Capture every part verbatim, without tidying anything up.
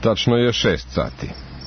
Tačno je šest sati.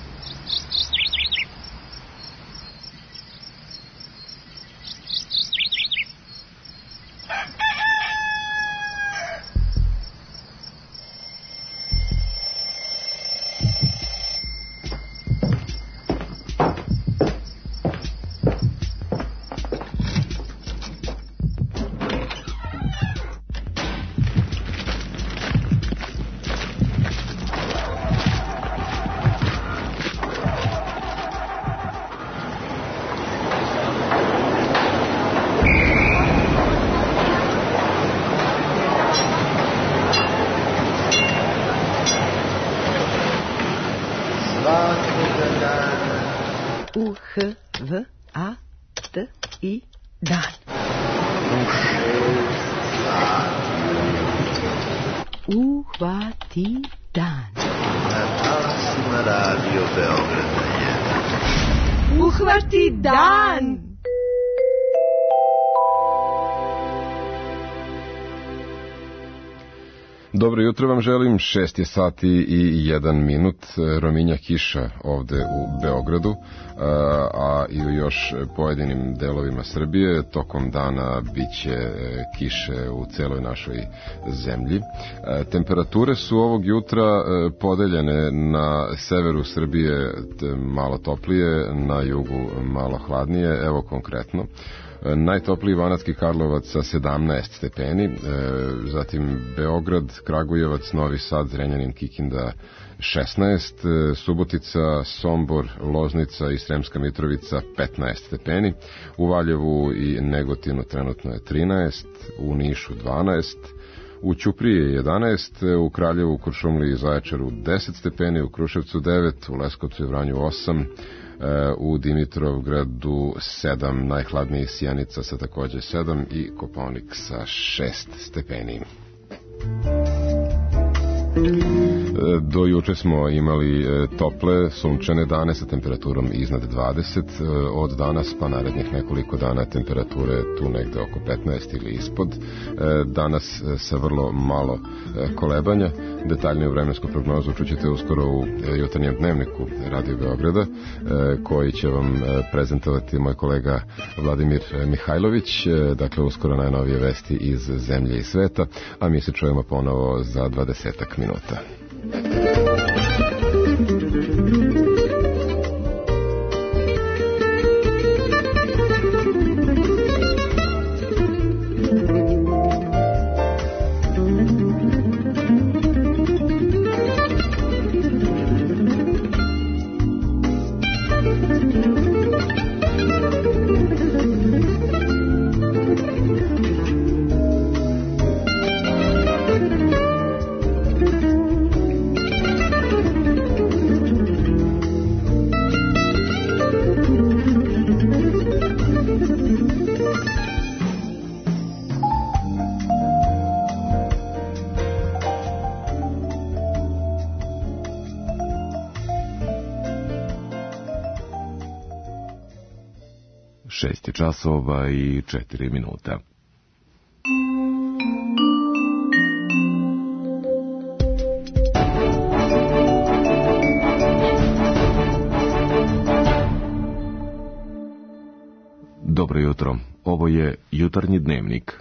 U H V A T I dan. Uhvati dan. Na Radio Beograda jedan. Uhvati dan. Dobro jutro vam želim, šest je sati i jedan minut, rominja kiša ovde u Beogradu, a i u još pojedinim delovima Srbije. Tokom dana biće kiše u celoj našoj zemlji. Temperature su ovog jutra podeljene na severu Srbije malo toplije, na jugu malo hladnije, evo konkretno. Najtopliji Banatski Karlovac sa sedamnaest stepeni, zatim Beograd, Kragujevac, Novi Sad, Zrenjanin, Kikinda šesnaest, Subotica, Sombor, Loznica i Sremska Mitrovica petnaest stepeni, u Valjevu i Negotinu trenutno je trinaest, u Nišu dvanaest, u Ćupriji je jedanaest, u Kraljevu, Kuršumliji i Zaječaru deset stepeni, u Kruševcu devet, u Leskovcu i Vranju osam, u Dimitrovgradu sedam, najhladniji Sjenica sa takođe sedam i Kopaonik sa šest stepeni. Do juče smo imali tople, sunčane dane sa temperaturom iznad dvadeset. Od danas pa narednih nekoliko dana temperature tu negde oko petnaest ili ispod. Danas sa vrlo malo kolebanja. Detaljniju vremensku prognozu čućete uskoro u jutarnjem dnevniku Radio Beograda, koji će vam prezentovati moj kolega Vladimir Mihajlović. Dakle, uskoro najnovije vesti iz zemlje i sveta, a mi se čujemo ponovo za dvadesetak minuta. Šest časova i četiri minuta. Dobro jutro, ovo je jutarnji dnevnik.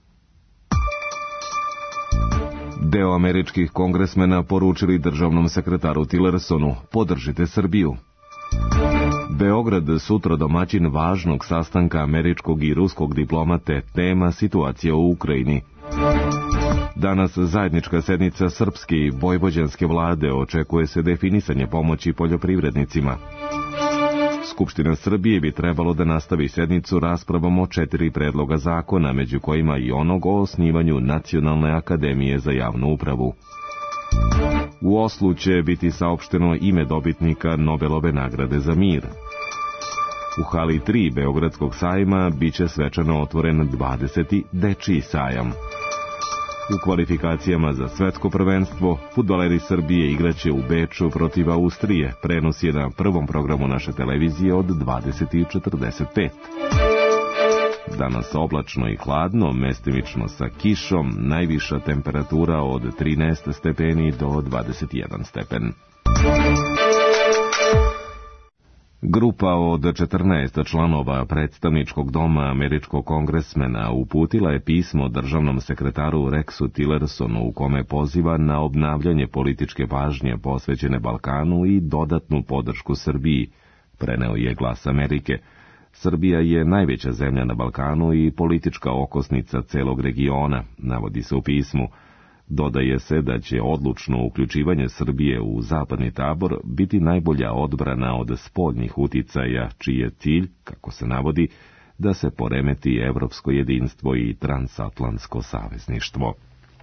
Deo američkih kongresmena poručili državnom sekretaru Tillersonu: podržite Srbiju. Beograd sutra domaćin važnog sastanka američkog i ruskog diplomate, tema situacija u Ukrajini. Danas zajednička sednica srpske i vojvođanske vlade, očekuje se definisanje pomoći poljoprivrednicima. Skupština Srbije bi trebalo da nastavi sednicu raspravom o četiri predloga zakona, među kojima i onog o osnivanju Nacionalne akademije za javnu upravu. U Oslu će biti saopšteno ime dobitnika Nobelove nagrade za mir. U hali tri Beogradskog sajma biće svečano otvoren dvadeseti dečiji sajam. U kvalifikacijama za svetsko prvenstvo fudbaleri Srbije igraće u Beču protiv Austrije. Prenos je na prvom programu naše televizije od dvadeset četrdeset pet. Danas oblačno i hladno, mestimično sa kišom, najviša temperatura od trinaest stepeni do dvadeset jedan stepen. Grupa od četrnaest članova predstavničkog doma američkog kongresmena uputila je pismo državnom sekretaru Rexu Tillersonu u kome poziva na obnavljanje političke pažnje posvećene Balkanu i dodatnu podršku Srbiji, preneo je Glas Amerike. Srbija je najveća zemlja na Balkanu i politička okosnica celog regiona, navodi se u pismu. Dodaje se da će odlučno uključivanje Srbije u zapadni tabor biti najbolja odbrana od spoljnih uticaja, čiji je cilj, kako se navodi, da se poremeti evropsko jedinstvo i transatlantsko savezništvo.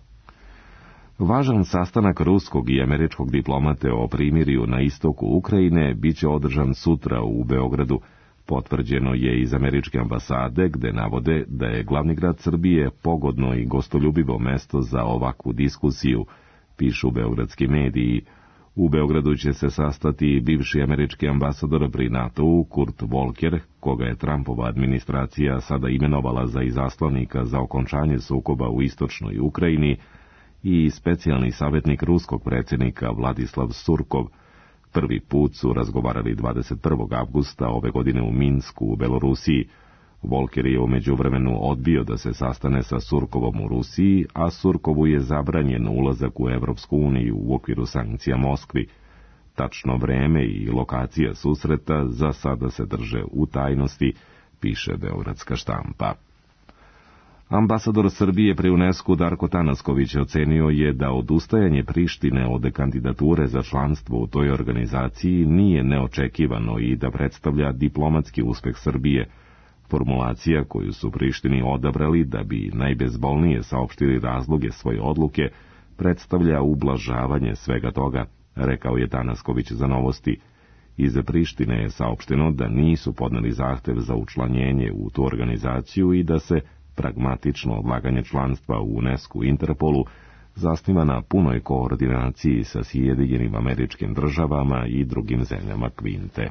Važan sastanak ruskog i američkog diplomate o primirju na istoku Ukrajine biće održan sutra u Beogradu. Potvrđeno je iz američke ambasade, gde navode da je glavni grad Srbije pogodno i gostoljubivo mesto za ovakvu diskusiju, pišu beogradski mediji. U Beogradu će se sastati bivši američki ambasador pri NATO-u Kurt Volker, koga je Trumpova administracija sada imenovala za izaslanika za okončanje sukoba u istočnoj Ukrajini, i specijalni savjetnik ruskog predsjednika Vladislav Surkov. Prvi put su razgovarali dvadeset prvog avgusta ove godine u Minsku u Belorusiji. Volker je u međuvremenu odbio da se sastane sa Surkovom u Rusiji, a Surkovu je zabranjen ulazak u Evropsku uniju u okviru sankcija Moskvi. Tačno vreme i lokacija susreta za sada se drže u tajnosti, piše beogradska štampa. Ambasador Srbije pri UNESCO Darko Tanasković ocenio je da odustajanje Prištine od kandidature za članstvo u toj organizaciji nije neočekivano i da predstavlja diplomatski uspeh Srbije. Formulacija koju su Prištini odabrali da bi najbezbolnije saopštili razloge svoje odluke predstavlja ublažavanje svega toga, rekao je Tanasković za Novosti. Iz Prištine je saopšteno da nisu podneli zahtev za učlanjenje u tu organizaciju i da se pragmatično odlaganje članstva u UNESCO Interpolu zasniva na punoj koordinaciji sa Sjedinjenim Američkim Državama i drugim zemljama Kvinte.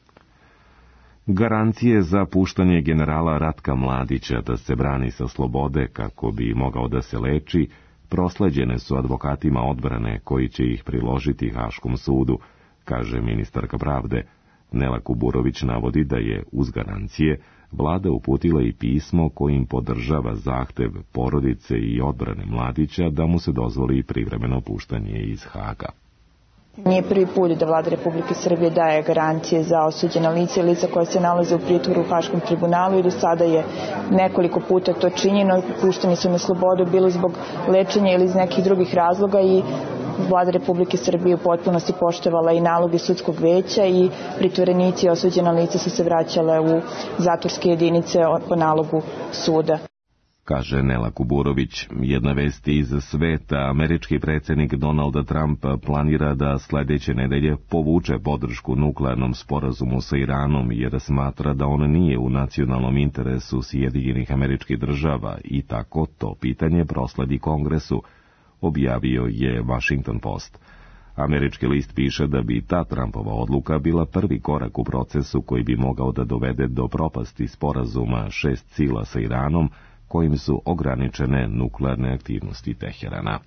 Garancije za puštanje generala Ratka Mladića da se brani sa slobode kako bi mogao da se leči prosleđene su advokatima odbrane koji će ih priložiti Haškom sudu, kaže ministarka pravde. Nela Kuburović navodi da je uz garancije vlada uputila i pismo kojim podržava zahtev porodice i odbrane Mladića da mu se dozvoli privremeno puštanje iz Haga. Nije prvi put da vlada Republike Srbije daje garancije za osuđena lica i lica koja se nalaze u pritvoru u Haškom tribunalu i do sada je nekoliko puta to činjeno. Pušteni su na slobodu bilo zbog lečenja ili iz nekih drugih razloga i vlada Republike Srbije u potpunosti poštovala i naloge sudskog veća i pritvorenici i osuđena lica su se vraćale u zatvorske jedinice po nalogu suda. Kaže Nela Kuburović. Jedna vest iz sveta, američki predsjednik Donald Trump planira da sljedeće nedelje povuče podršku nuklearnom sporazumu sa Iranom jer smatra da on nije u nacionalnom interesu Sjedinjenih Američkih Država i tako to pitanje prosledi Kongresu, objavio je Washington Post. Američki list piše da bi ta Trumpova odluka bila prvi korak u procesu koji bi mogao da dovede do propasti sporazuma šest sila sa Iranom, kojim su ograničene nuklearne aktivnosti Teherana.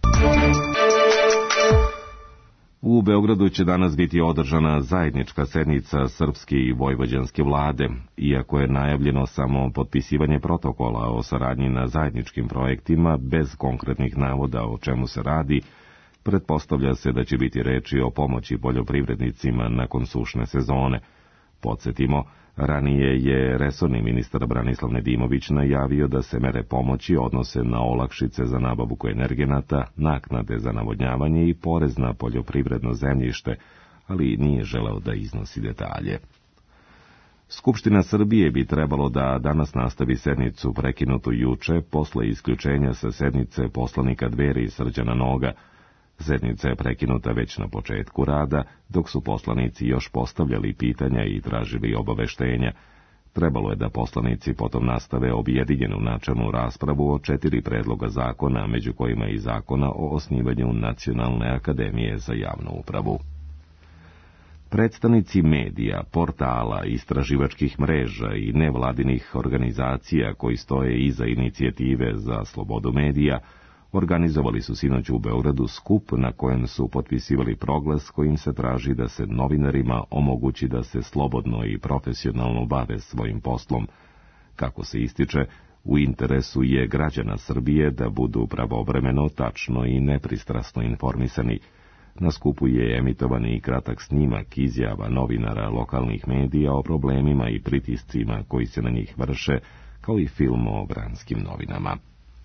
U Beogradu će danas biti održana zajednička sednica srpske i vojvođanske vlade, iako je najavljeno samo potpisivanje protokola o saradnji na zajedničkim projektima bez konkretnih navoda o čemu se radi. Pretpostavlja se da će biti reči o pomoći poljoprivrednicima nakon sušne sezone. Podsjetimo, ranije je resorni ministar Branislav Nedimović najavio da se mere pomoći odnose na olakšice za nabavku energenata, naknade za navodnjavanje i porez na poljoprivredno zemljište, ali nije želeo da iznosi detalje. Skupština Srbije bi trebalo da danas nastavi sednicu prekinutu juče posle isključenja sa sednice poslanika Dveri Srđana Noga. Sednica je prekinuta već na početku rada, dok su poslanici još postavljali pitanja i tražili obaveštenja. Trebalo je da poslanici potom nastave objedinjenu načelnu raspravu o četiri predloga zakona, među kojima i zakona o osnivanju Nacionalne akademije za javnu upravu. Predstavnici medija, portala, istraživačkih mreža i nevladinih organizacija koji stoje iza inicijative za slobodu medija organizovali su sinoć u Beogradu skup na kojem su potpisivali proglas kojim se traži da se novinarima omogući da se slobodno i profesionalno bave svojim poslom. Kako se ističe, u interesu je građana Srbije da budu pravovremeno, tačno i nepristrasno informisani. Na skupu je emitovan i kratak snimak izjava novinara lokalnih medija o problemima i pritiscima koji se na njih vrše, kao i film o vranskim novinama.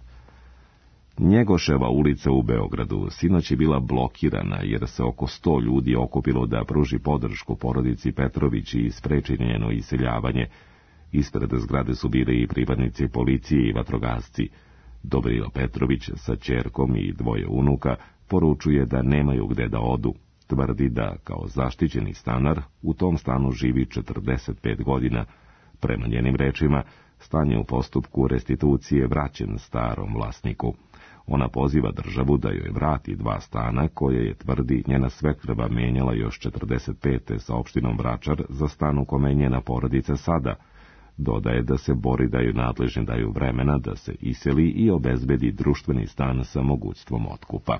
Njegoševa ulica u Beogradu sinoć je bila blokirana jer se oko sto ljudi okupilo da pruži podršku porodici Petrović i spreči njeno iseljavanje. Ispred zgrade su bili i pripadnici policije i vatrogasci. Dobrila Petrović sa ćerkom i dvoje unuka poručuje da nemaju gde da odu. Tvrdi da, kao zaštićeni stanar, u tom stanu živi četrdeset pet godina. Prema njenim rečima, stan je u postupku restitucije vraćen starom vlasniku. Ona poziva državu da joj vrati dva stana koje je, tvrdi, njena svekrva menjala još četrdeset pete sa opštinom Vračar za stan u kome je njena porodica sada. Dodaje da se bori da ju nadležni daju vremena da se iseli i obezbedi društveni stan sa mogućstvom otkupa.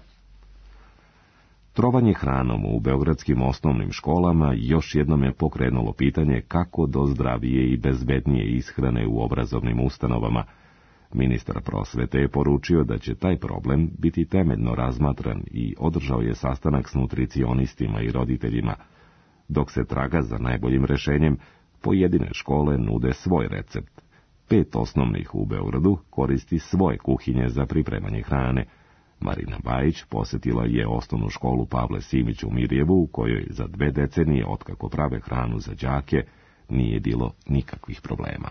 Trovanje hranom u beogradskim osnovnim školama još jednom je pokrenulo pitanje kako do zdravije i bezbednije ishrane u obrazovnim ustanovama. Ministar prosvete je poručio da će taj problem biti temeljno razmatran i održao je sastanak s nutricionistima i roditeljima. Dok se traga za najboljim rešenjem, pojedine škole nude svoj recept. Pet osnovnih u Beogradu koristi svoje kuhinje za pripremanje hrane. Marina Bajić posjetila je osnovnu školu Pavle Simić u Mirjevu, u kojoj za dve decenije, otkako prave hranu za đake, nije bilo nikakvih problema.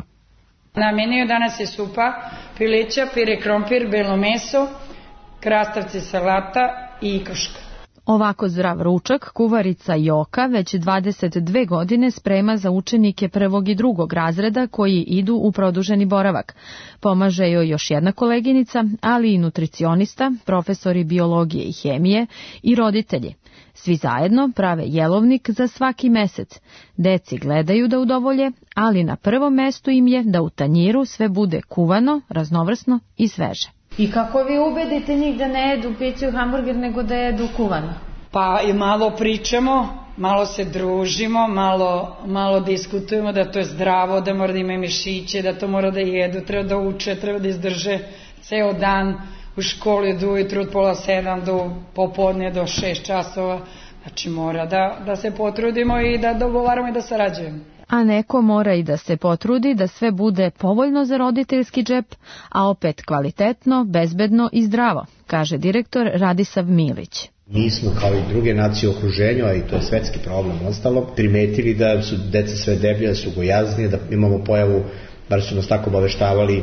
Na meniju danas je supa, pileća, pire krompir, belo meso, krastavci salata i ikruška. Ovako zdrav ručak kuvarica Joka već dvadeset dve godine sprema za učenike prvog i drugog razreda koji idu u produženi boravak. Pomaže joj još jedna koleginica, ali i nutricionista, profesori biologije i hemije i roditelji. Svi zajedno prave jelovnik za svaki mesec. Deci gledaju da udovolje, ali na prvom mestu im je da u tanjiru sve bude kuvano, raznovrsno i sveže. I kako vi ubedite njih da ne jedu picu i hamburger, nego da jedu kuvano? Pa i malo pričamo, malo se družimo, malo, malo diskutujemo da to je zdravo, da mora da ima mišiće, da to mora da jedu, treba da uče, treba da izdrže ceo dan u školi od ujutru od pola sedam do popodne do šest časova. Znači mora da, da se potrudimo i da dogovaramo i da sarađujemo. A neko mora i da se potrudi da sve bude povoljno za roditeljski džep, a opet kvalitetno, bezbedno i zdravo, kaže direktor Radisav Milić. Mi smo kao i druge nacije u okruženju, a i to je svetski problem ostalo, primetili da su deca sve deblje, da su gojaznije, da imamo pojavu, bar su nas tako obaveštavali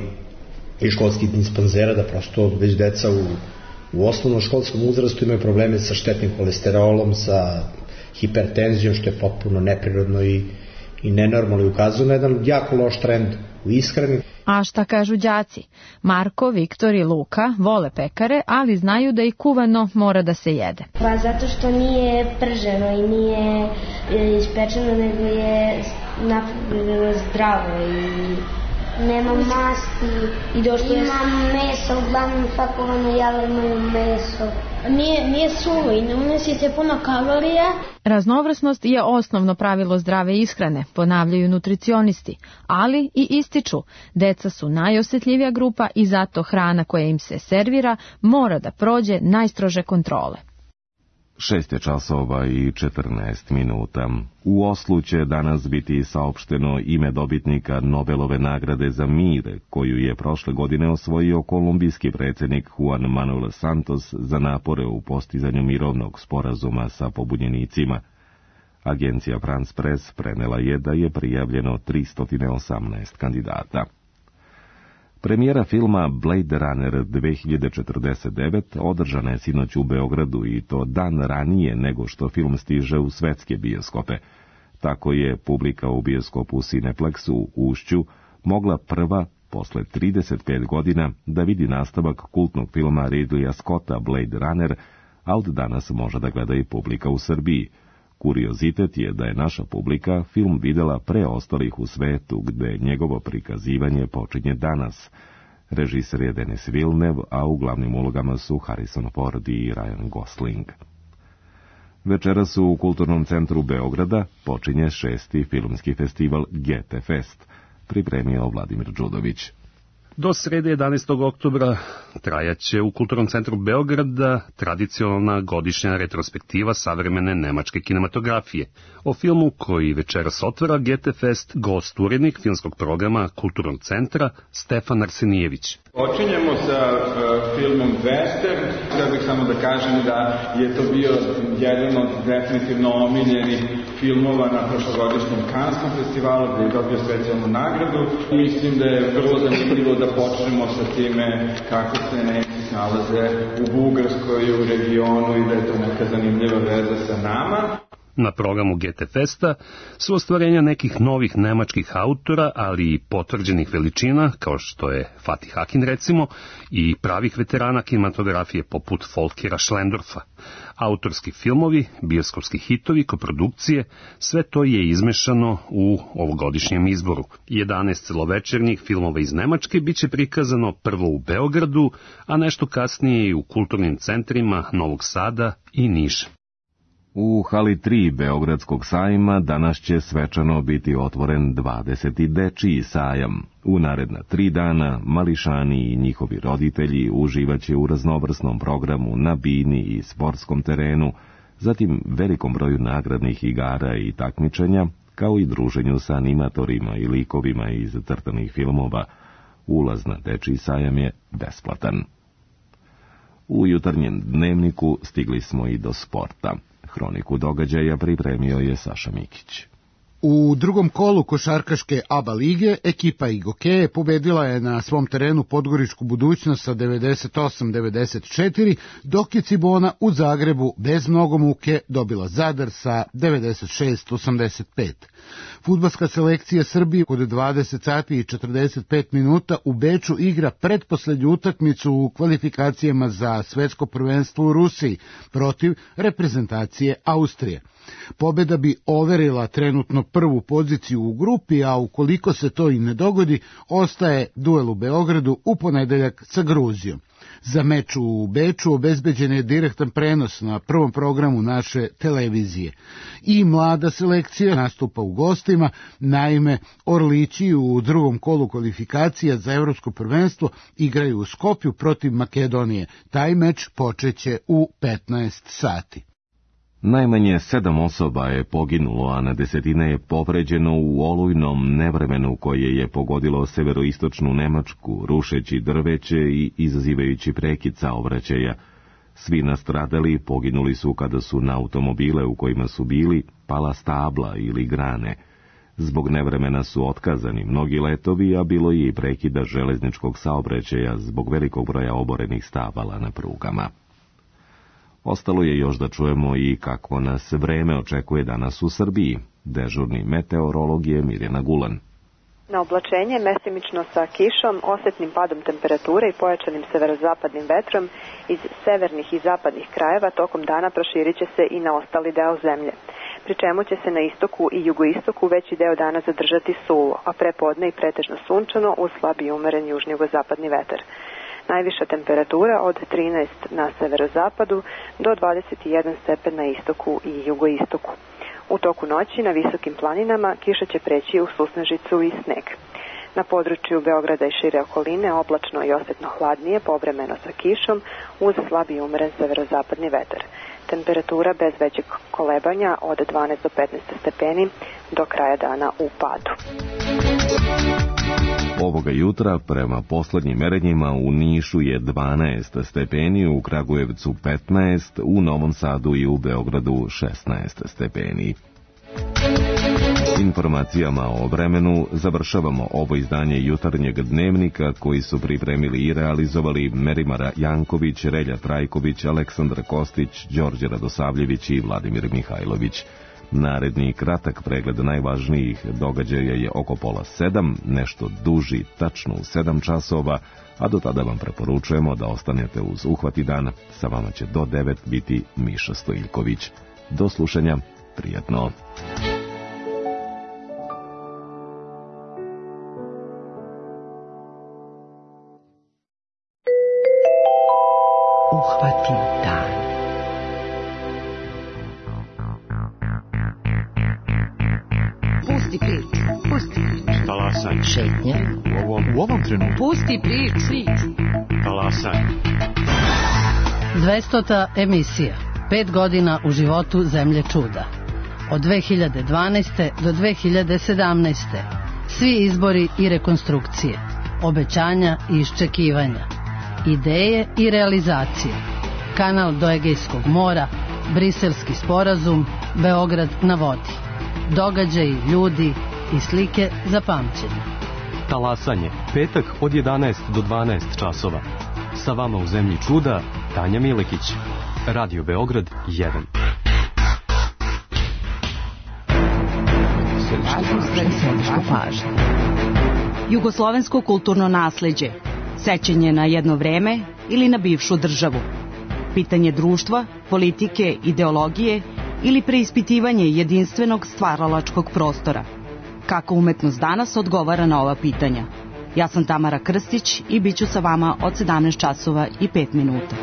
i školskih dispanzera, da prosto već deca u, u osnovnom školskom uzrastu imaju probleme sa štetnim kolesterolom, sa hipertenzijom, što je potpuno neprirodno i i nenormalno i ukazuje na jedan jako loš trend u ishrani. A šta kažu đaci? Marko, Viktor i Luka vole pekare, ali znaju da i kuvano mora da se jede. Pa zato što nije prženo i nije ispečeno, nego je napravljeno zdravo i nema masti i došto ima meso, uglavnom pakovano jelo imaju meso. Nije, nije suvo i ne unosi se puno kalorija. Raznovrsnost je osnovno pravilo zdrave ishrane, ponavljaju nutricionisti, ali i ističu. Deca su najosjetljivija grupa i zato hrana koja im se servira mora da prođe najstrože kontrole. Šest je časova i četrnaest minuta. U Oslu će danas biti saopšteno ime dobitnika Nobelove nagrade za mir, koju je prošle godine osvojio kolumbijski predsjednik Juan Manuel Santos za napore u postizanju mirovnog sporazuma sa pobunjenicima. Agencija France Press prenela je da je prijavljeno tristo osamnaest kandidata. Premijera filma Blade Runner dve hiljade četrdeset devet održana je sinoć u Beogradu i to dan ranije nego što film stiže u svetske bioskope. Tako je publika u bioskopu Cineplex u Ušću mogla prva, posle trideset pet godina, da vidi nastavak kultnog filma Ridleya Scotta Blade Runner, a od danas može da gleda i publika u Srbiji. Kuriozitet je da je naša publika film videla pre ostalih u svetu, gde njegovo prikazivanje počinje danas. Režiser je Denis Villeneuve, a u glavnim ulogama su Harrison Ford i Ryan Gosling. Večeras u Kulturnom centru Beograda počinje šesti filmski festival G T Fest, pripremio Vladimir Đudović. Do srede jedanaestog oktobra trajaće u Kulturnom centru Beograda tradicionalna godišnja retrospektiva savremene nemačke kinematografije. O filmu koji večeras otvara G T Fest gost urednik filmskog programa Kulturnog centra Stefan Arsenijević. Počinjemo sa uh, filmom Western. Htio bih samo da kažem da je to bio jedan od definitivno omiljenih filmova na prošlogodišnjem Kanskom festivalu gdje je dobio specijalnu nagradu. Mislim da je vrlo zanimljivo da počnemo sa time kako se Nemci nalaze u Bugarskoj i u regionu i da je to neka zanimljiva veza sa nama. Na programu G T Festa su ostvarenja nekih novih nemačkih autora, ali i potvrđenih veličina, kao što je Fatih Akin recimo, i pravih veterana kinematografije poput Folkera Schlendorfa. Autorski filmovi, bioskopski hitovi, koprodukcije, sve to je izmešano u ovogodišnjem izboru. jedanaest celovečernjih filmova iz Nemačke biće prikazano prvo u Beogradu, a nešto kasnije i u kulturnim centrima Novog Sada i Niša. U hali tri Beogradskog sajma danas će svečano biti otvoren dvadeseti dečiji sajam. U naredna tri dana mališani i njihovi roditelji uživaće u raznovrsnom programu na bini i sportskom terenu, zatim velikom broju nagradnih igara i takmičenja, kao i druženju sa animatorima i likovima iz crtanih filmova. Ulaz na dečiji sajam je besplatan. U jutarnjem dnevniku stigli smo i do sporta. Hroniku događaja pripremio je Saša Mikić. U drugom kolu košarkaške A B A lige ekipa Igokeje pobedila je na svom terenu Podgoričku Budućnost sa devedeset osam devedeset četiri, dok je Cibona u Zagrebu bez mnogo muke dobila Zadar sa devedeset šest osamdeset pet. Fudbalska selekcija Srbije kod dvadeset sati i četrdeset pet minuta u Beču igra pretposlednju utakmicu u kvalifikacijama za svetsko prvenstvo u Rusiji protiv reprezentacije Austrije. Pobeda bi overila trenutno prvu poziciju u grupi, a ukoliko se to i ne dogodi, ostaje duel u Beogradu u ponedeljak sa Gruzijom. Za meč u Beču obezbeđen je direktan prenos na prvom programu naše televizije. I mlada selekcija nastupa u gostima, naime Orlići u drugom kolu kvalifikacija za evropsko prvenstvo igraju u Skopju protiv Makedonije. Taj meč počeće u petnaest sati. Najmanje sedam osoba je poginulo, a na desetine je povređeno u olujnom nevremenu koje je pogodilo severoistočnu Nemačku, rušeći drveće i izazivajući prekid saobraćaja. Svi nastradali poginuli su kada su na automobile u kojima su bili pala stabla ili grane. Zbog nevremena su otkazani mnogi letovi, a bilo je i prekida železničkog saobraćaja zbog velikog broja oborenih stabala na prugama. Ostalo je još da čujemo i kako nas vreme očekuje danas u Srbiji. Dežurni meteorolog je Mirjana Gulan. Na oblačenje mesimično sa kišom, osetnim padom temperature i pojačanim severozapadnim vetrom iz severnih i zapadnih krajeva tokom dana proširit će se i na ostali deo zemlje, pri čemu će se na istoku i jugoistoku veći deo dana zadržati suvo, a prepodne i pretežno sunčano uz slab i umeren južno-jugozapadni vetar. Najviša temperatura od trinaest na severozapadu do dvadeset jedan stepen na istoku i jugoistoku. U toku noći na visokim planinama kiša će preći u susnežicu i sneg. Na području Beograda i šire okoline oblačno i osetno hladnije, povremeno sa kišom, uz slab i umeren severozapadni vetar. Temperatura bez većeg kolebanja od dvanaest do petnaest stepeni do kraja dana u padu. Ovoga jutra, prema poslednjim merenjima, u Nišu je dvanaest stepeni, u Kragujevcu petnaest, u Novom Sadu i u Beogradu šesnaest stepeni. Informacijama o vremenu završavamo ovo izdanje jutarnjeg dnevnika koji su pripremili i realizovali Merimara Janković, Relja Trajković, Aleksandar Kostić, Đorđe Radosavljević i Vladimir Mihajlović. Naredni kratak pregled najvažnijih događaja je oko pola sedam, nešto duži, tačno u sedam časova, a do tada vam preporučujemo da ostanete uz Uhvati dan. Sa vama će do devet biti Miša Stojiljković. Do slušanja, prijatno. uhvati dan. Pusti priču, pusti priču. Talasaj. Šetnja. U ovom, u ovom trenutku. Pusti priču. priču. Talasaj. dvestota emisija. Pet godina u životu Zemlje čuda. Od dve hiljade dvanaeste. do dve hiljade sedamnaeste. Svi izbori i rekonstrukcije. Obećanja i iščekivanja. Ideje i realizacije. Kanal do Egejskog mora, Briselski sporazum, Beograd na vodi. Događaji, ljudi i slike za pamćenje. Talasanje. Petak od jedanaest do dvanaest časova. Sa vama u Zemlji čuda, Tanja Milekić. Radio Beograd jedan. Središtu pažnje. Jugoslovensko kulturno nasleđe. Sećanje na jedno vreme ili na bivšu državu. Pitanje društva, politike, ideologije ili preispitivanje jedinstvenog stvaralačkog prostora. Kako umetnost danas odgovara na ova pitanja? Ja sam Tamara Krstić i bit ću sa vama od sedamnaest časova i pet minuta.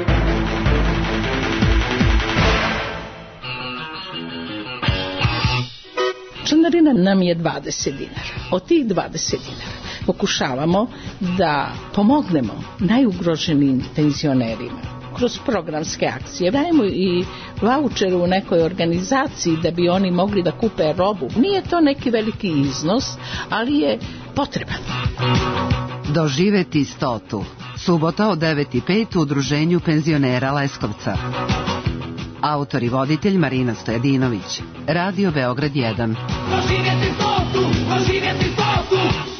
Članarina nam je dvadeset dinara. Od tih dvadeset dinara pokušavamo da pomognemo najugroženijim penzionerima kroz programske akcije. Dajemo i vaučer u nekoj organizaciji da bi oni mogli da kupe robu. Nije to neki veliki iznos, ali je potreban. Doživeti stotu. Subota od devet i pet u Udruženju penzionera Leskovca. Autor i voditelj Marina Stojadinović. Radio Beograd jedan. Doživjeti stotu, doživjeti stotu.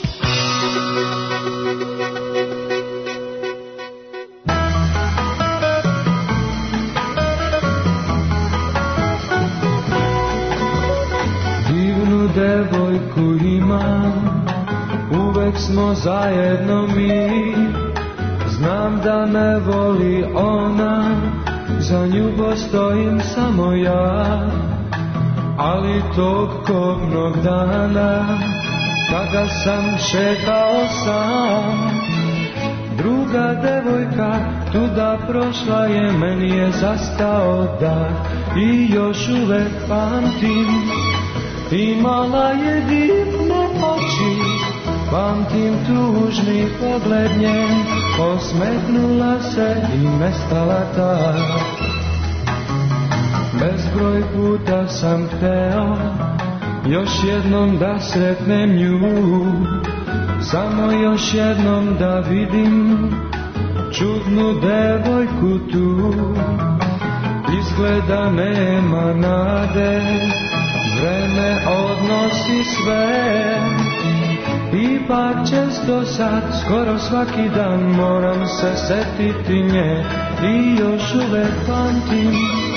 Divnu devojku imam, uvek smo zajedno mi. Znam da me voli ona, za nju postojim samo ja. Ali tog kobnog dana, kada sam šetao sam, druga devojka tuda prošla je, meni je zastao dah. I još uvek pamtim, imala je divne oči, pamtim tužni pogled njen, osmehnula se i nestala tak. Bezbroj puta sam hteo još jednom da sretnem nju, samo još jednom da vidim čudnu devojku tu. Izgleda nema nade, vreme odnosi sve, ipak često sad, skoro svaki dan moram se setiti nje. I još uvek pamtim,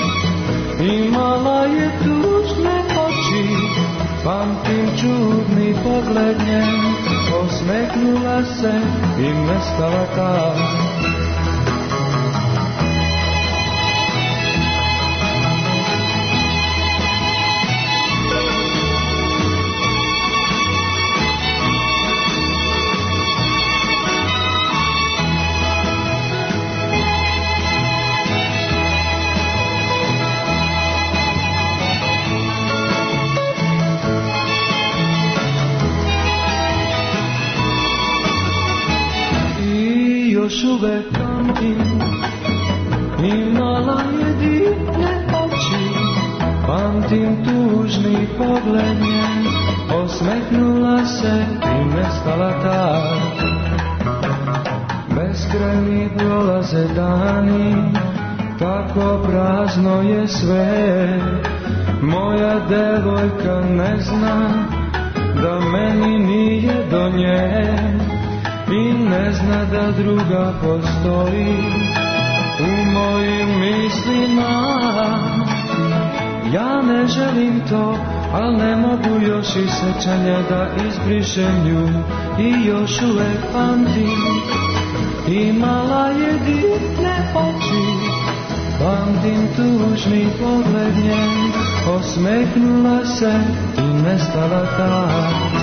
imala je tužne oči, pamtim čudni pogled njen, osmehnula se i nestala tak. Još uvek pamtim, imala je divne oči, pamtim tužni pogled njen, osmehnula se i nestala tak. Beskrajni prolaze dani, tako prazno je sve, moja devojka ne zna da meni nije do nje. I ne zna da druga postoji u mojim mislima. Ja ne želim to, al ne mogu još i sećanje da izbrišem nju. I još uvek pamtim, imala je divne oči, pamtim tužni pogled njen, osmehnula se i nestala tak.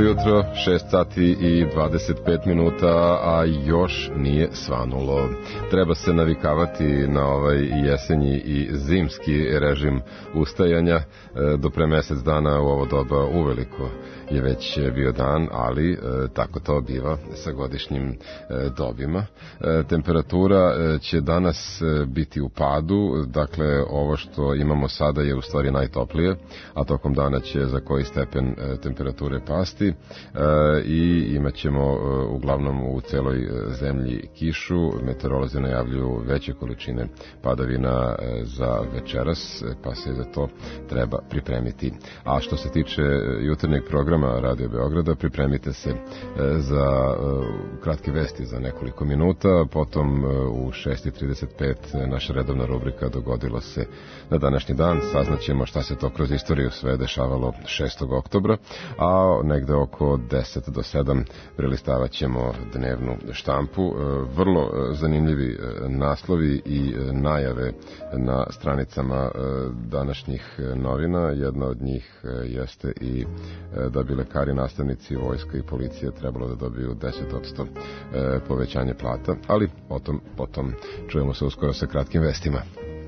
jutro, šest sati i dvadeset pet minuta, a još nije svanulo. Treba se navikavati na ovaj jesenji i zimski režim ustajanja. Do pre mesec dana u ovo doba uveliko je već bio dan, ali e, tako to biva sa godišnjim e, dobima. E, temperatura e, će danas e, biti u padu, dakle ovo što imamo sada je u stvari najtoplije, a tokom dana će za koji stepen e, temperature pasti e, i imat ćemo e, uglavnom u celoj e, zemlji kišu. Meteorolozi najavljuju veće količine padavina e, za večeras, pa se za to treba pripremiti. A što se tiče jutarnjeg programa Radio Beograda, pripremite se za kratke vesti za nekoliko minuta, potom u šest i trideset pet naša redovna rubrika Dogodilo se na današnji dan, saznaćemo šta se to kroz istoriju sve dešavalo šestog oktobra, a negde oko deset do sedam prelistavat ćemo dnevnu štampu. Vrlo zanimljivi naslovi i najave na stranicama današnjih novina. Jedna od njih jeste i da bi lekari, nastavnici, vojska i policija trebalo da dobiju deset posto povećanje plata, ali o tom potom čujemo se uskoro sa kratkim vestima.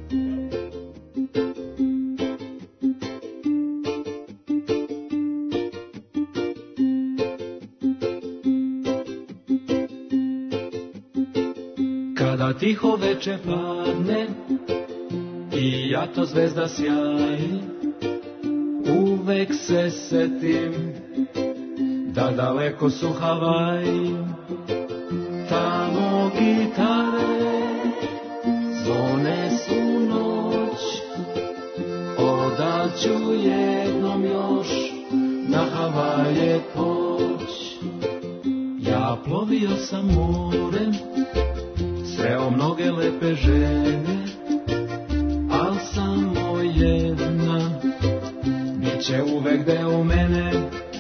Kada tiho veče padne i jato zvezda sjaji, uvek se setim da daleko su Havaji. Tamo gitare zvone su noć, odaću jednom još na Havaje poć. Ja plovio sam morem, sreo mnoge lepe žene, al samo jedna biće uvek deo mene.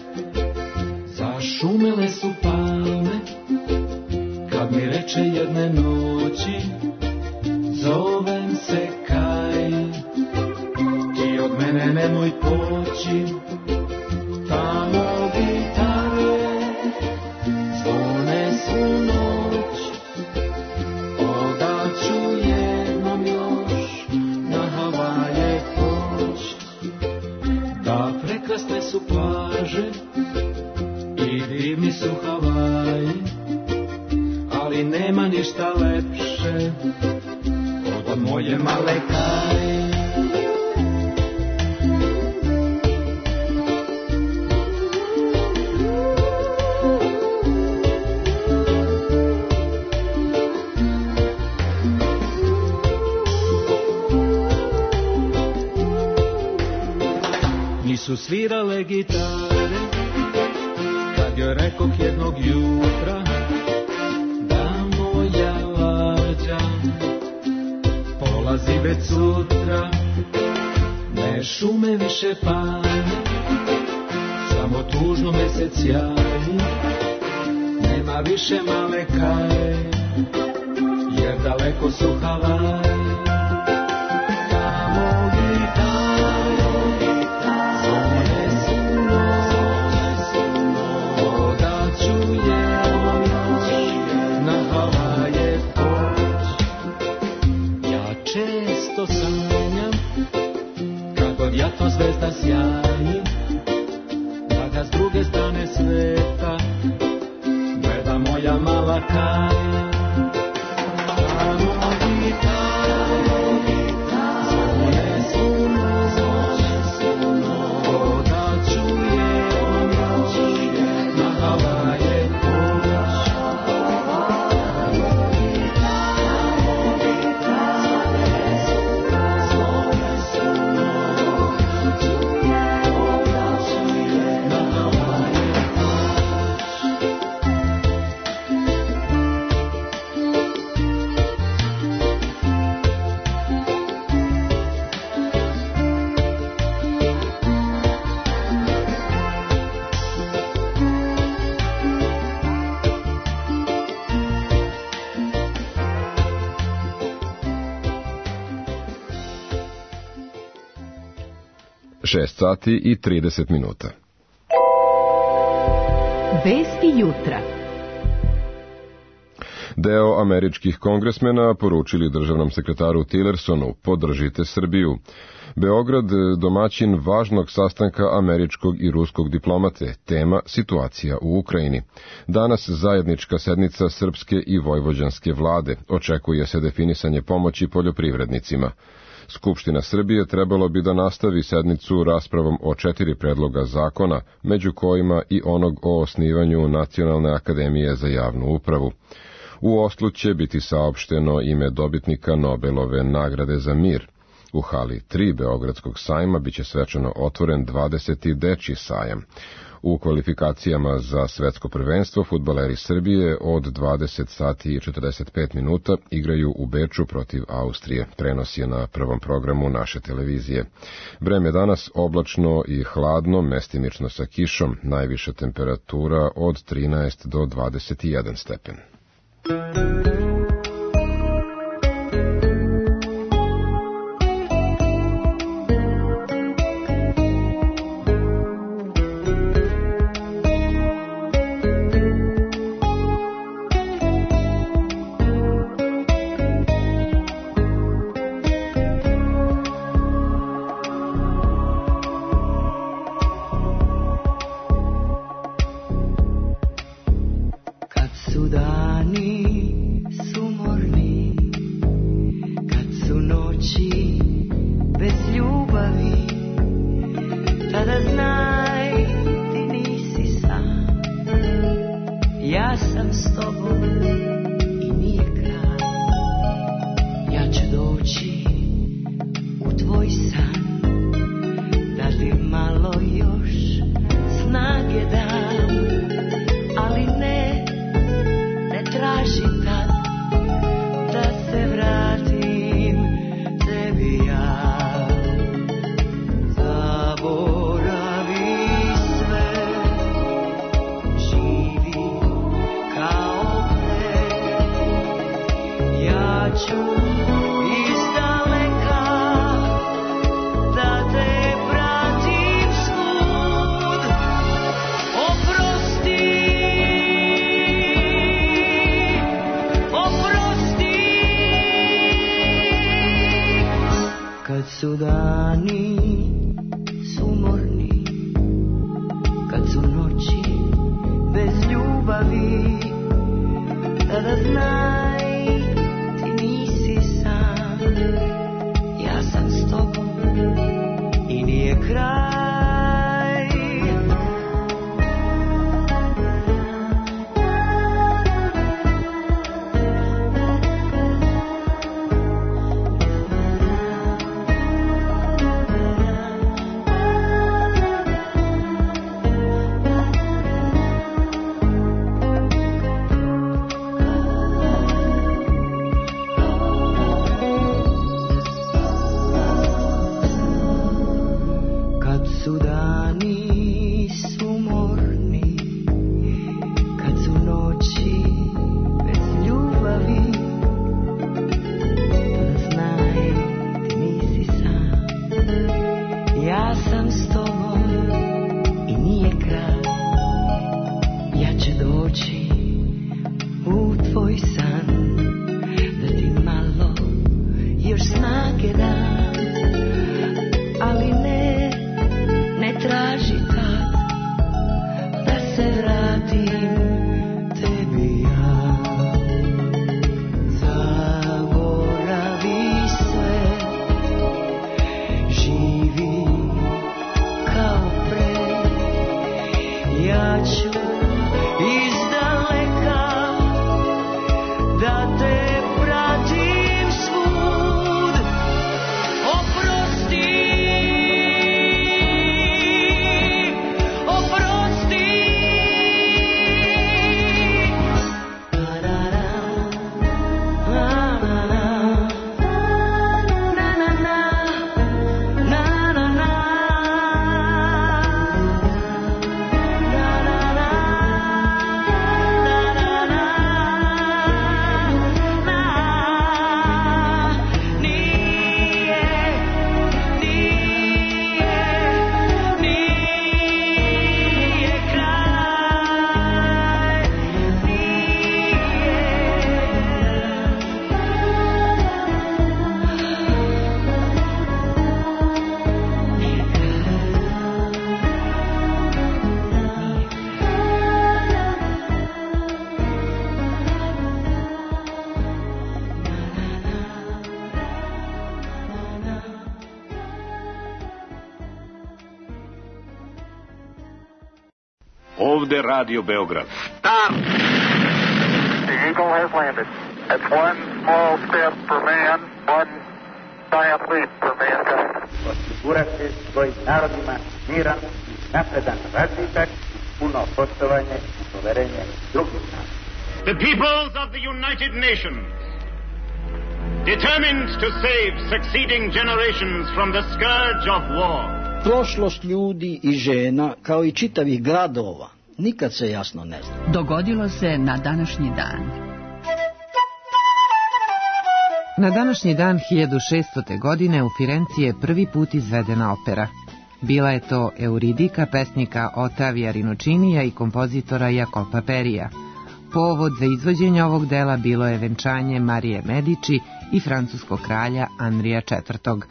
Zašumele su palme kad mi reče jedne noći, zovem se Kaj, ti od mene nemoj poći. Tamo gitare zvone su noć, odaću jednom još na Havaje poć. Da prekrasne su plaže i divni su Havaji, ali nema ništa lepše od moje male Kaj. Nisu svirale gitare kad joj rekoh jednog jutra da moja lađa polazi već sutra. Ne šume više pane, samo tužno mesec jaji, nema više male Kaj, jer daleko su Havaji. Tamo gitare zvone su noć, odaću jednom još na Havaje poć. Ja često sanjam kako jato zvezda sjaji, da ga s druge strane sveta gleda moja mala Kaj. Tamo gitare zvone su noć, odaću jednom još na Havaje poć. šest sati i trideset minuta. Vesti jutra. Deo američkih kongresmena poručili državnom sekretaru Tillersonu: podržite Srbiju. Beograd domaćin važnog sastanka američkog i ruskog diplomate, tema situacija u Ukrajini. Danas zajednička sednica srpske i vojvođanske vlade, očekuje se definisanje pomoći poljoprivrednicima. Skupština Srbije trebalo bi da nastavi sednicu raspravom o četiri predloga zakona, među kojima i onog o osnivanju Nacionalne akademije za javnu upravu. U Oslu će biti saopšteno ime dobitnika Nobelove nagrade za mir. U hali tri Beogradskog sajma biće svečano otvoren dvadeseti dečji sajam. U kvalifikacijama za svetsko prvenstvo fudbaleri Srbije od dvadeset sati i četrdeset pet minuta igraju u Beču protiv Austrije. Prenos je na prvom programu naše televizije. Vreme danas oblačno i hladno, mestimično sa kišom, najviša temperatura od trinaest do dvadeset jedan stepen. Ovde Radio Beograd. Stop! The Eagle has landed. It's one small step for man, one giant leap for mankind. Osigurati svojim narodima miran i napredan razvitak, puno poštovanje i poverenje drugih naroda. The peoples of the United Nations, determined to save succeeding generations from the scourge of war. Prošlost ljudi i žena, kao i čitavih gradova, nikad se jasno ne zna. Dogodilo se na današnji dan. Na današnji dan hiljadu šeststote. godine u Firenci je prvi put izvedena opera. Bila je to Euridika pesnika Otavija Rinocinija i kompozitora Jacopa Perija. Povod za izvođenje ovog dela bilo je venčanje Marije Medici i francuskog kralja Andrija četvrtog.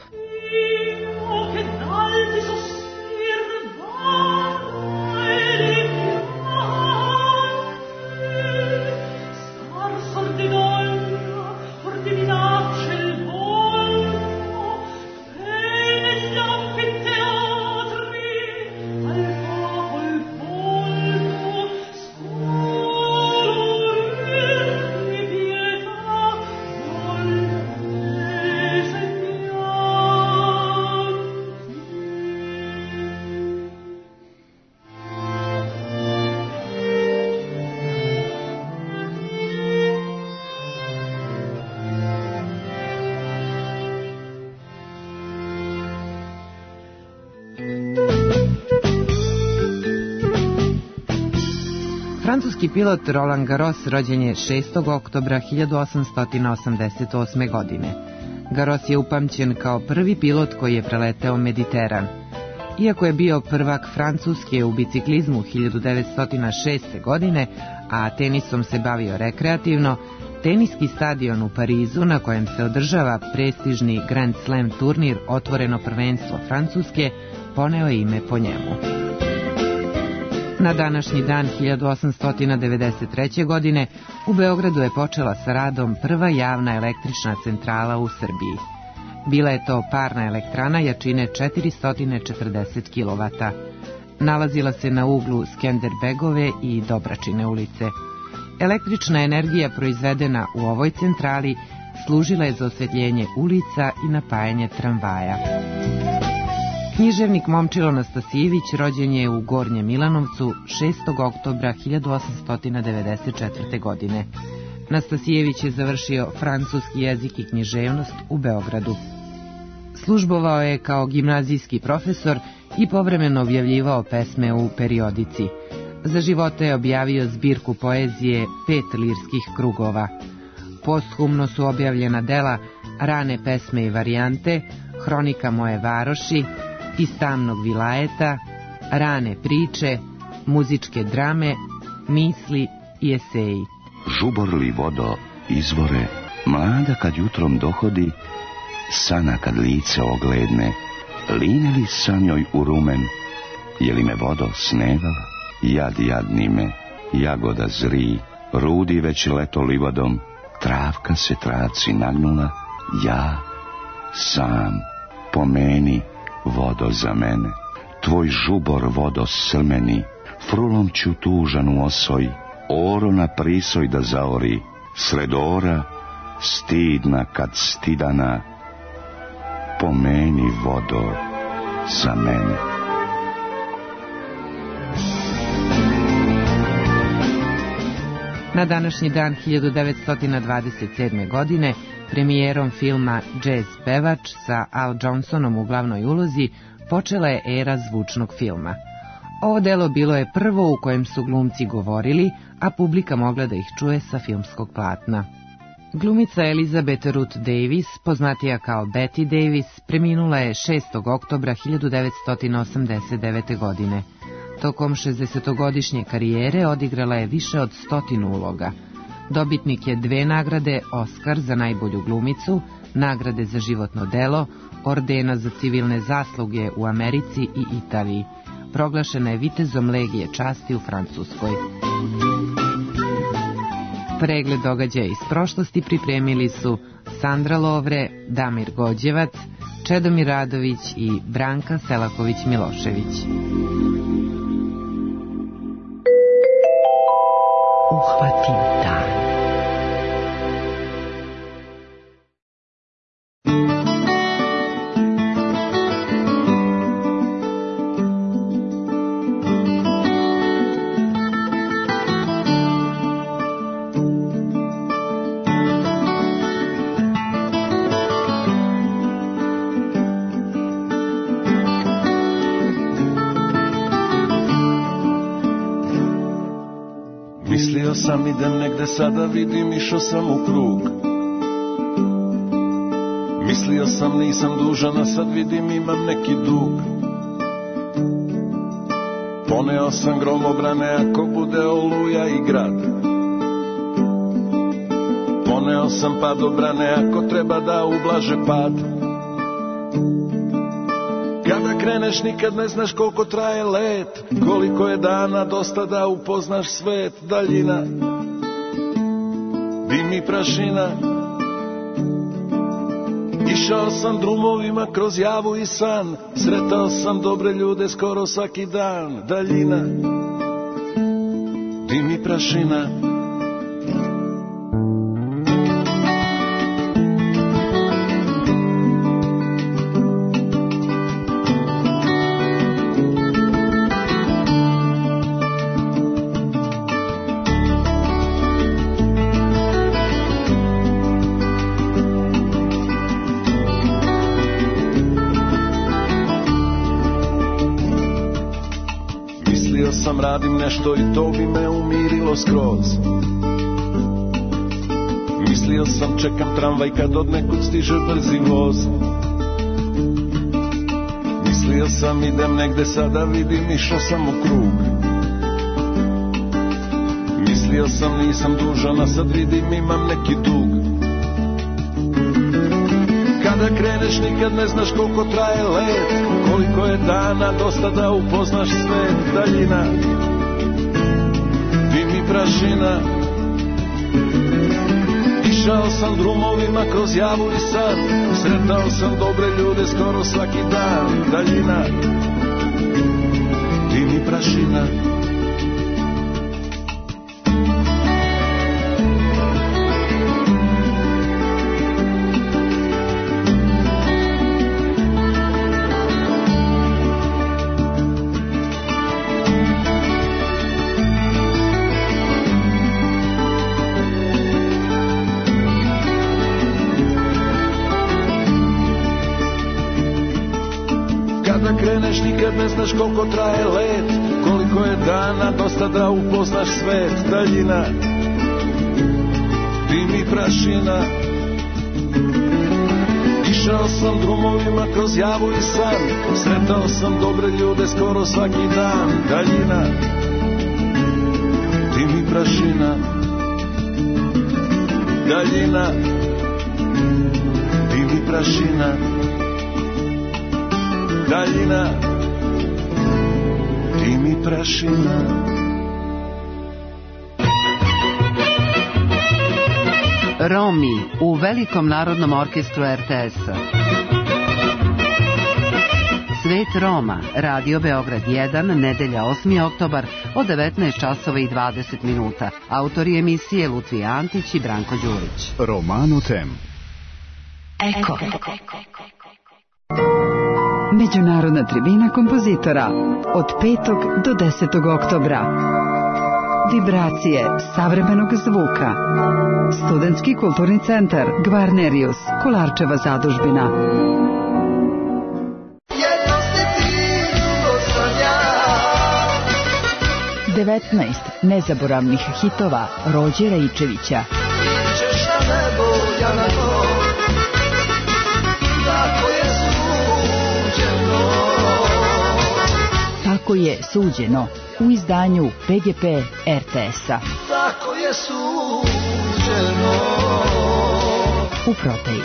Francuski pilot Roland Garros rođen je šestog oktobra hiljadu osamsto osamdeset osme. godine. Garros je upamćen kao prvi pilot koji je preleteo Mediteran. Iako je bio prvak Francuske u biciklizmu hiljadu devetsto šeste. godine, a tenisom se bavio rekreativno, teniski stadion u Parizu na kojem se održava prestižni Grand Slam turnir Otvoreno prvenstvo Francuske poneo je ime po njemu. Na današnji dan hiljadu osamsto devedeset treće. godine u Beogradu je počela sa radom prva javna električna centrala u Srbiji. Bila je to parna elektrana jačine četiristo četrdeset kilovata. Nalazila se na uglu Skenderbegove i Dobračine ulice. Električna energija proizvedena u ovoj centrali služila je za osvetljenje ulica i napajanje tramvaja. Književnik Momčilo Nastasijević rođen je u Gornjem Milanovcu šestog oktobra hiljadu osamsto devedeset četvrte. godine. Nastasijević je završio francuski jezik i književnost u Beogradu. Službovao je kao gimnazijski profesor i povremeno objavljivao pesme u periodici. Za života je objavio zbirku poezije Pet lirskih krugova. Posthumno su objavljena dela Rane pesme i varijante, Hronika moje varoši, Iz tamnog vilajeta, Rane priče, Muzičke drame, Misli i eseji. Žuborli vodo izvore, mlada kad jutrom dohodi, sana kad lice ogledne, line li sa njoj u rumen, je li me vodo snevala, jad jadni me, jagoda zri, rudi već leto livadom, travka se travci nagnula, ja sam, pomeni vodo za mene, tvoj žubor vodo srmeni, frulom ću tužan u osoj, oro na prisoj da zaori, sred ora, stidna kad stidana, pomeni vodo za mene. Na današnji dan hiljadu devetsto dvadeset sedme. godine premijerom filma Jazz pevač sa Al Johnsonom u glavnoj ulozi počela je era zvučnog filma. Ovo delo bilo je prvo u kojem su glumci govorili, a publika mogla da ih čuje sa filmskog platna. Glumica Elizabeth Ruth Davis, poznatija kao Betty Davis, preminula je šestog oktobra hiljadu devetsto osamdeset devete. godine. Tokom šezdesetogodišnje karijere odigrala je više od stotinu uloga. Dobitnik je dve nagrade Oskar za najbolju glumicu, nagrade za životno delo, ordena za civilne zasluge u Americi i Italiji. Proglašena je vitezom Legije časti u Francuskoj. Pregled događaja iz prošlosti pripremili su Sandra Lovre, Damir Gođevac, Čedomir Radović i Branka Selaković-Milošević. uhvatim dan. Mislio sam idem negde sada vidim išao sam u krug. Mislio sam nisam dužan a sad vidim imam neki dug. Poneo sam gromobrane ako bude oluja i grad. Poneo sam padobrane ako treba da ublaže pad. Kada kreneš nikad ne znaš koliko traje let, koliko je dana dosta da upoznaš svet. Daljina, dim i prašina. Išao sam drumovima kroz javu i san, sretao sam dobre ljude skoro svaki dan. Daljina, dim i prašina. Radim nešto i to bi me umirilo skroz. Mislio sam čekam tramvaj kad od nekud stiže brzi voz. Mislio sam idem negde sada vidim išao sam u krug. Mislio sam nisam dužan a sad vidim imam neki dug. Kada kreneš nikad ne znaš koliko traje let, koliko je dana dosta da upoznaš svet. Daljina, dim i prašina. Išao sam drumovima kroz javu i san, sretao sam dobre ljude skoro svaki dan. Daljina, dim i prašina. Kreneš nikad ne znaš koliko traje let, koliko je dana dosta da upoznaš svet. Daljina, dim i prašina. Išao sam drumovima kroz javu i san, sretao sam dobre ljude skoro svaki dan. Daljina, dim i prašina. Daljina, dim i prašina. Daljina, dim i prašina. Romi u Velikom narodnom orkestru er te es-a. Svet Roma, Radio Beograd jedan, nedelja osmi oktobar od devetnaest časova i dvadeset minuta. Autori emisije Lutvija Antić i Branko Đurić. Romano Tem. Eko. Međunarodna tribina kompozitora od petog do desetog oktobra. Vibracije savremenog zvuka. Studentski kulturni centar Gvarnerius, Kolarčeva zadužbina. devetnaest nezaboravnih hitova Rođe Raičevića. Tako je suđeno u izdanju pe ge pe er te es-a. Tako je suđeno. U prodaji.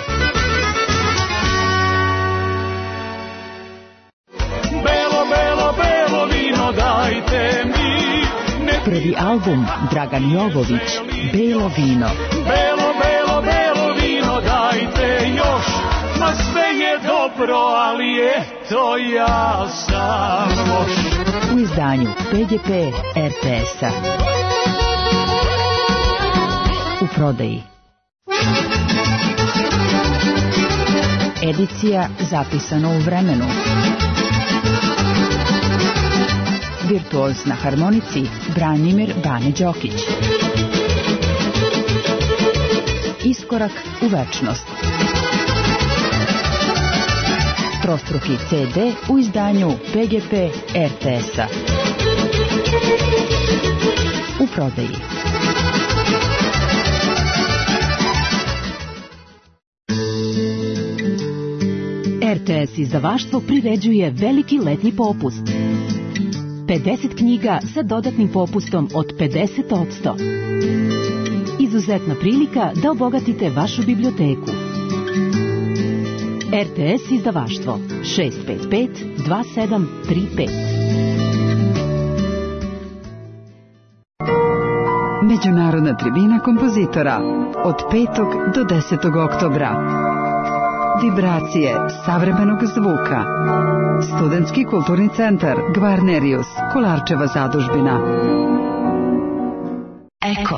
Belo, belo, belo vino dajte mi. Prvi album Dragan Jovović, Belo vino. Belo, belo, belo vino dajte još. Ma sve je dobro, ali eto ja sam loš. U izdanju pe ge pe er te es-a. u prodaji. Edicija zapisano u vremenu. Virtuoz na harmonici Branimir Bane Đokić. Iskorak u večnost. Trostruki ce de u izdanju pe ge pe er te es-a. U prodaji. er te es izdavaštvo priređuje veliki letnji popust. pedeset knjiga sa dodatnim popustom od pedeset posto. Izuzetna prilika da obogatite vašu biblioteku. er te es izdavaštvo šest pet pet dva sedam tri pet. Međunarodna tribina kompozitora od petog do desetog oktobra. Vibracije savremenog zvuka. Studentski kulturni centar Gvarnerius, Kolarčeva zadužbina. Eko.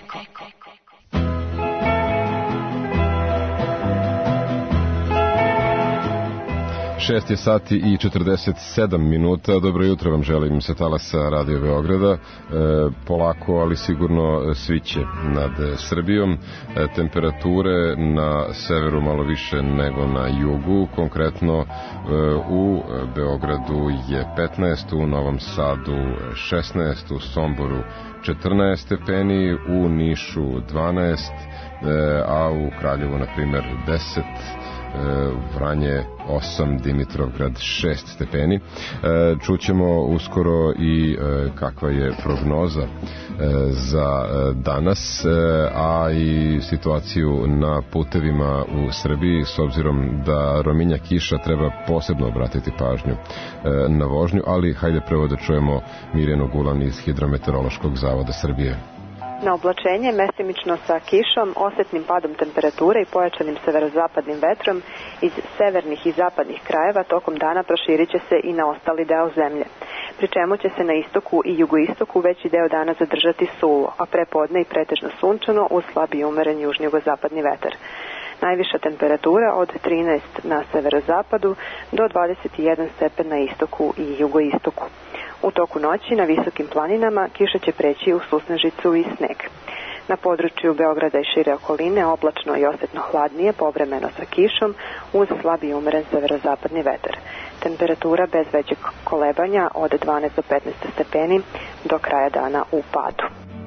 šest je sati i četrdeset sedam minuta. Dobro jutro vam želim sa talasa Radio Beograda. E, polako, ali sigurno sviće nad Srbijom. E, temperature na severu malo više nego na jugu. Konkretno e, u Beogradu je petnaest, u Novom Sadu šesnaest, u Somboru četrnaest stepeni, u Nišu dvanaest, e, a u Kraljevu, na primjer, deset, Vranje osam, Dimitrovgrad šest stepeni. Čućemo uskoro i kakva je prognoza za danas, a i situaciju na putevima u Srbiji, s obzirom da rominja kiša treba posebno obratiti pažnju na vožnju, ali hajde prvo da čujemo Mirjanu Gulan iz Hidrometeorološkog zavoda Srbije. Na oblačenje mestimično sa kišom, osetnim padom temperature i pojačanim severozapadnim vetrom iz severnih i zapadnih krajeva tokom dana proširit će se i na ostali deo zemlje. Pri čemu će se na istoku i jugoistoku veći deo dana zadržati suvo, a prepodne i pretežno sunčano uz slab i umeren južno-jugozapadni vetar. Najviša temperatura od trinaest na severozapadu do dvadeset jedan stepen na istoku i jugoistoku. U toku noći na visokim planinama kiša će preći u susnežicu i sneg. Na području Beograda i šire okoline oblačno i osetno hladnije, povremeno sa kišom, uz slab i umeren severozapadni vetar. Temperatura bez većeg kolebanja od dvanaest do petnaest stepeni do kraja dana u padu.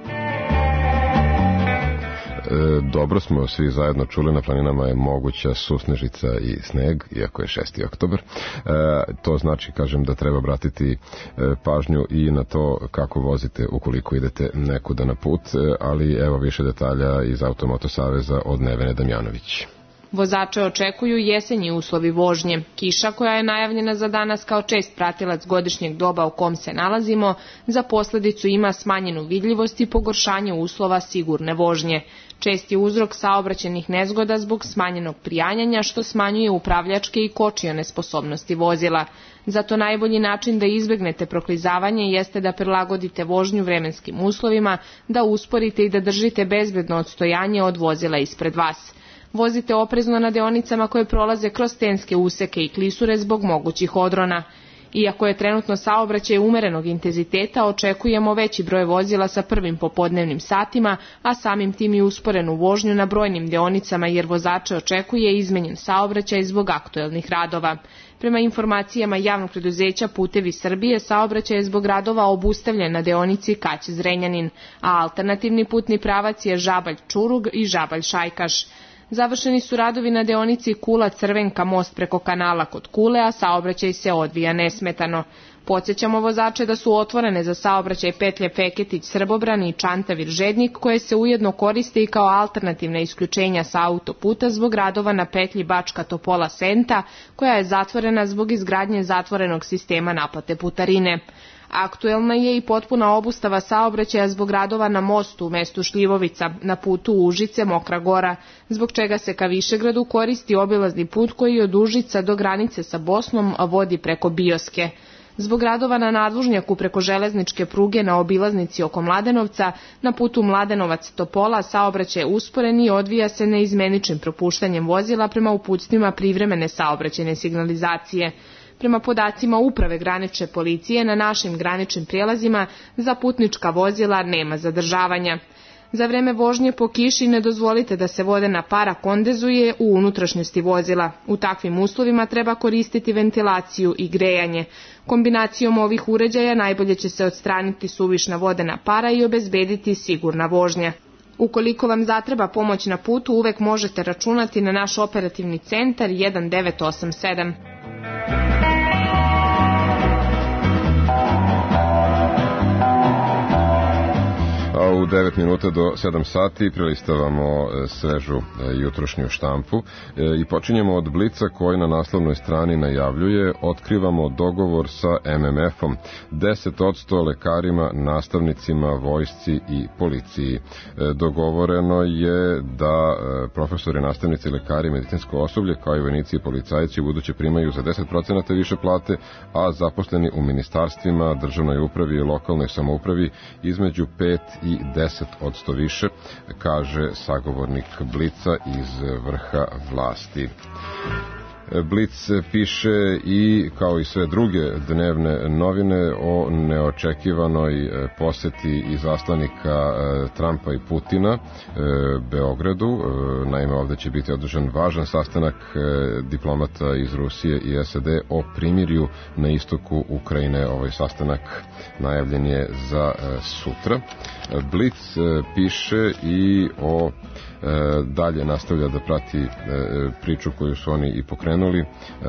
Dobro smo svi zajedno čuli, na planinama je moguća susnežica i sneg, iako je šesti oktobar. E, to znači, kažem, da treba obratiti e, pažnju i na to kako vozite ukoliko idete nekuda na put, e, ali evo više detalja iz Automoto Saveza od Nevene Damjanović. Vozače očekuju jesenji uslovi vožnje. Kiša, koja je najavljena za danas kao čest pratilac godišnjeg doba u kom se nalazimo, za posledicu ima smanjenu vidljivost i pogoršanje uslova sigurne vožnje. Čest je uzrok saobraćajnih nezgoda zbog smanjenog prijanjanja, što smanjuje upravljačke i kočione sposobnosti vozila. Zato najbolji način da izbegnete proklizavanje jeste da prilagodite vožnju vremenskim uslovima, da usporite i da držite bezbedno odstojanje od vozila ispred vas. Vozite oprezno na deonicama koje prolaze kroz stenske useke i klisure zbog mogućih odrona. Iako je trenutno saobraćaj umerenog intenziteta, očekujemo veći broj vozila sa prvim popodnevnim satima, a samim tim i usporenu vožnju na brojnim deonicama, jer vozače očekuje izmenjen saobraćaj zbog aktuelnih radova. Prema informacijama javnog preduzeća Putevi Srbije, saobraćaj je zbog radova obustavljen na deonici Kać-Zrenjanin, a alternativni putni pravac je Žabalj-Čurug i Žabalj-Šajkaš. Završeni su radovi na deonici Kula-Crvenka, most preko kanala kod Kule, a saobraćaj se odvija nesmetano. Podsjećamo vozače da su otvorene za saobraćaj petlje Feketić-Srbobran i Čantavir-Žednik, koje se ujedno koriste i kao alternativna isključenja sa autoputa zbog radova na petlji Bačka-Topola-Senta, koja je zatvorena zbog izgradnje zatvorenog sistema naplate putarine. Aktuelna je i potpuna obustava saobraćaja zbog radova na mostu u mestu Šljivovica, na putu Užice-Mokra Gora, zbog čega se ka Višegradu koristi obilazni put koji od Užica do granice sa Bosnom vodi preko Bioske. Zbog radova na nadvožnjaku preko železničke pruge na obilaznici oko Mladenovca, na putu Mladenovac-Topola saobraćaj je usporen i odvija se neizmeničnim propuštanjem vozila prema uputstvima privremene saobraćajne signalizacije. Prema podacima Uprave granične policije, na našim graničnim prijelazima za putnička vozila nema zadržavanja. Za vreme vožnje po kiši ne dozvolite da se vodena para kondenzuje u unutrašnjosti vozila. U takvim uslovima treba koristiti ventilaciju i grejanje. Kombinacijom ovih uređaja najbolje će se odstraniti suvišna vodena para i obezbediti sigurna vožnja. Ukoliko vam zatreba pomoć na putu, uvek možete računati na naš operativni centar jedan devet osam sedam. A u devet minuta do sedam sati prelistavamo svežu jutrošnju štampu i počinjemo od Blica koji na naslovnoj strani najavljuje: otkrivamo dogovor sa em em efom, deset posto lekarima, nastavnicima, vojsci i policiji. Dogovoreno je da profesori, nastavnici, lekari, medicinsko osoblje kao i vojnici i policajci ubuduće primaju za deset procenata više plate, a zaposleni u ministarstvima, državnoj upravi i lokalnoj samoupravi između pet i deset posto više, kaže sagovornik Blica iz vrha vlasti. Blic piše i, kao i sve druge dnevne novine, o neočekivanoj poseti izaslanika Trumpa i Putina Beogradu. Naime, ovde će biti održan važan sastanak diplomata iz Rusije i es a de o primirju na istoku Ukrajine. Ovaj sastanak najavljen je za sutra. Blic piše i o dalje nastavlja da prati priču koju su oni i pokrenuli.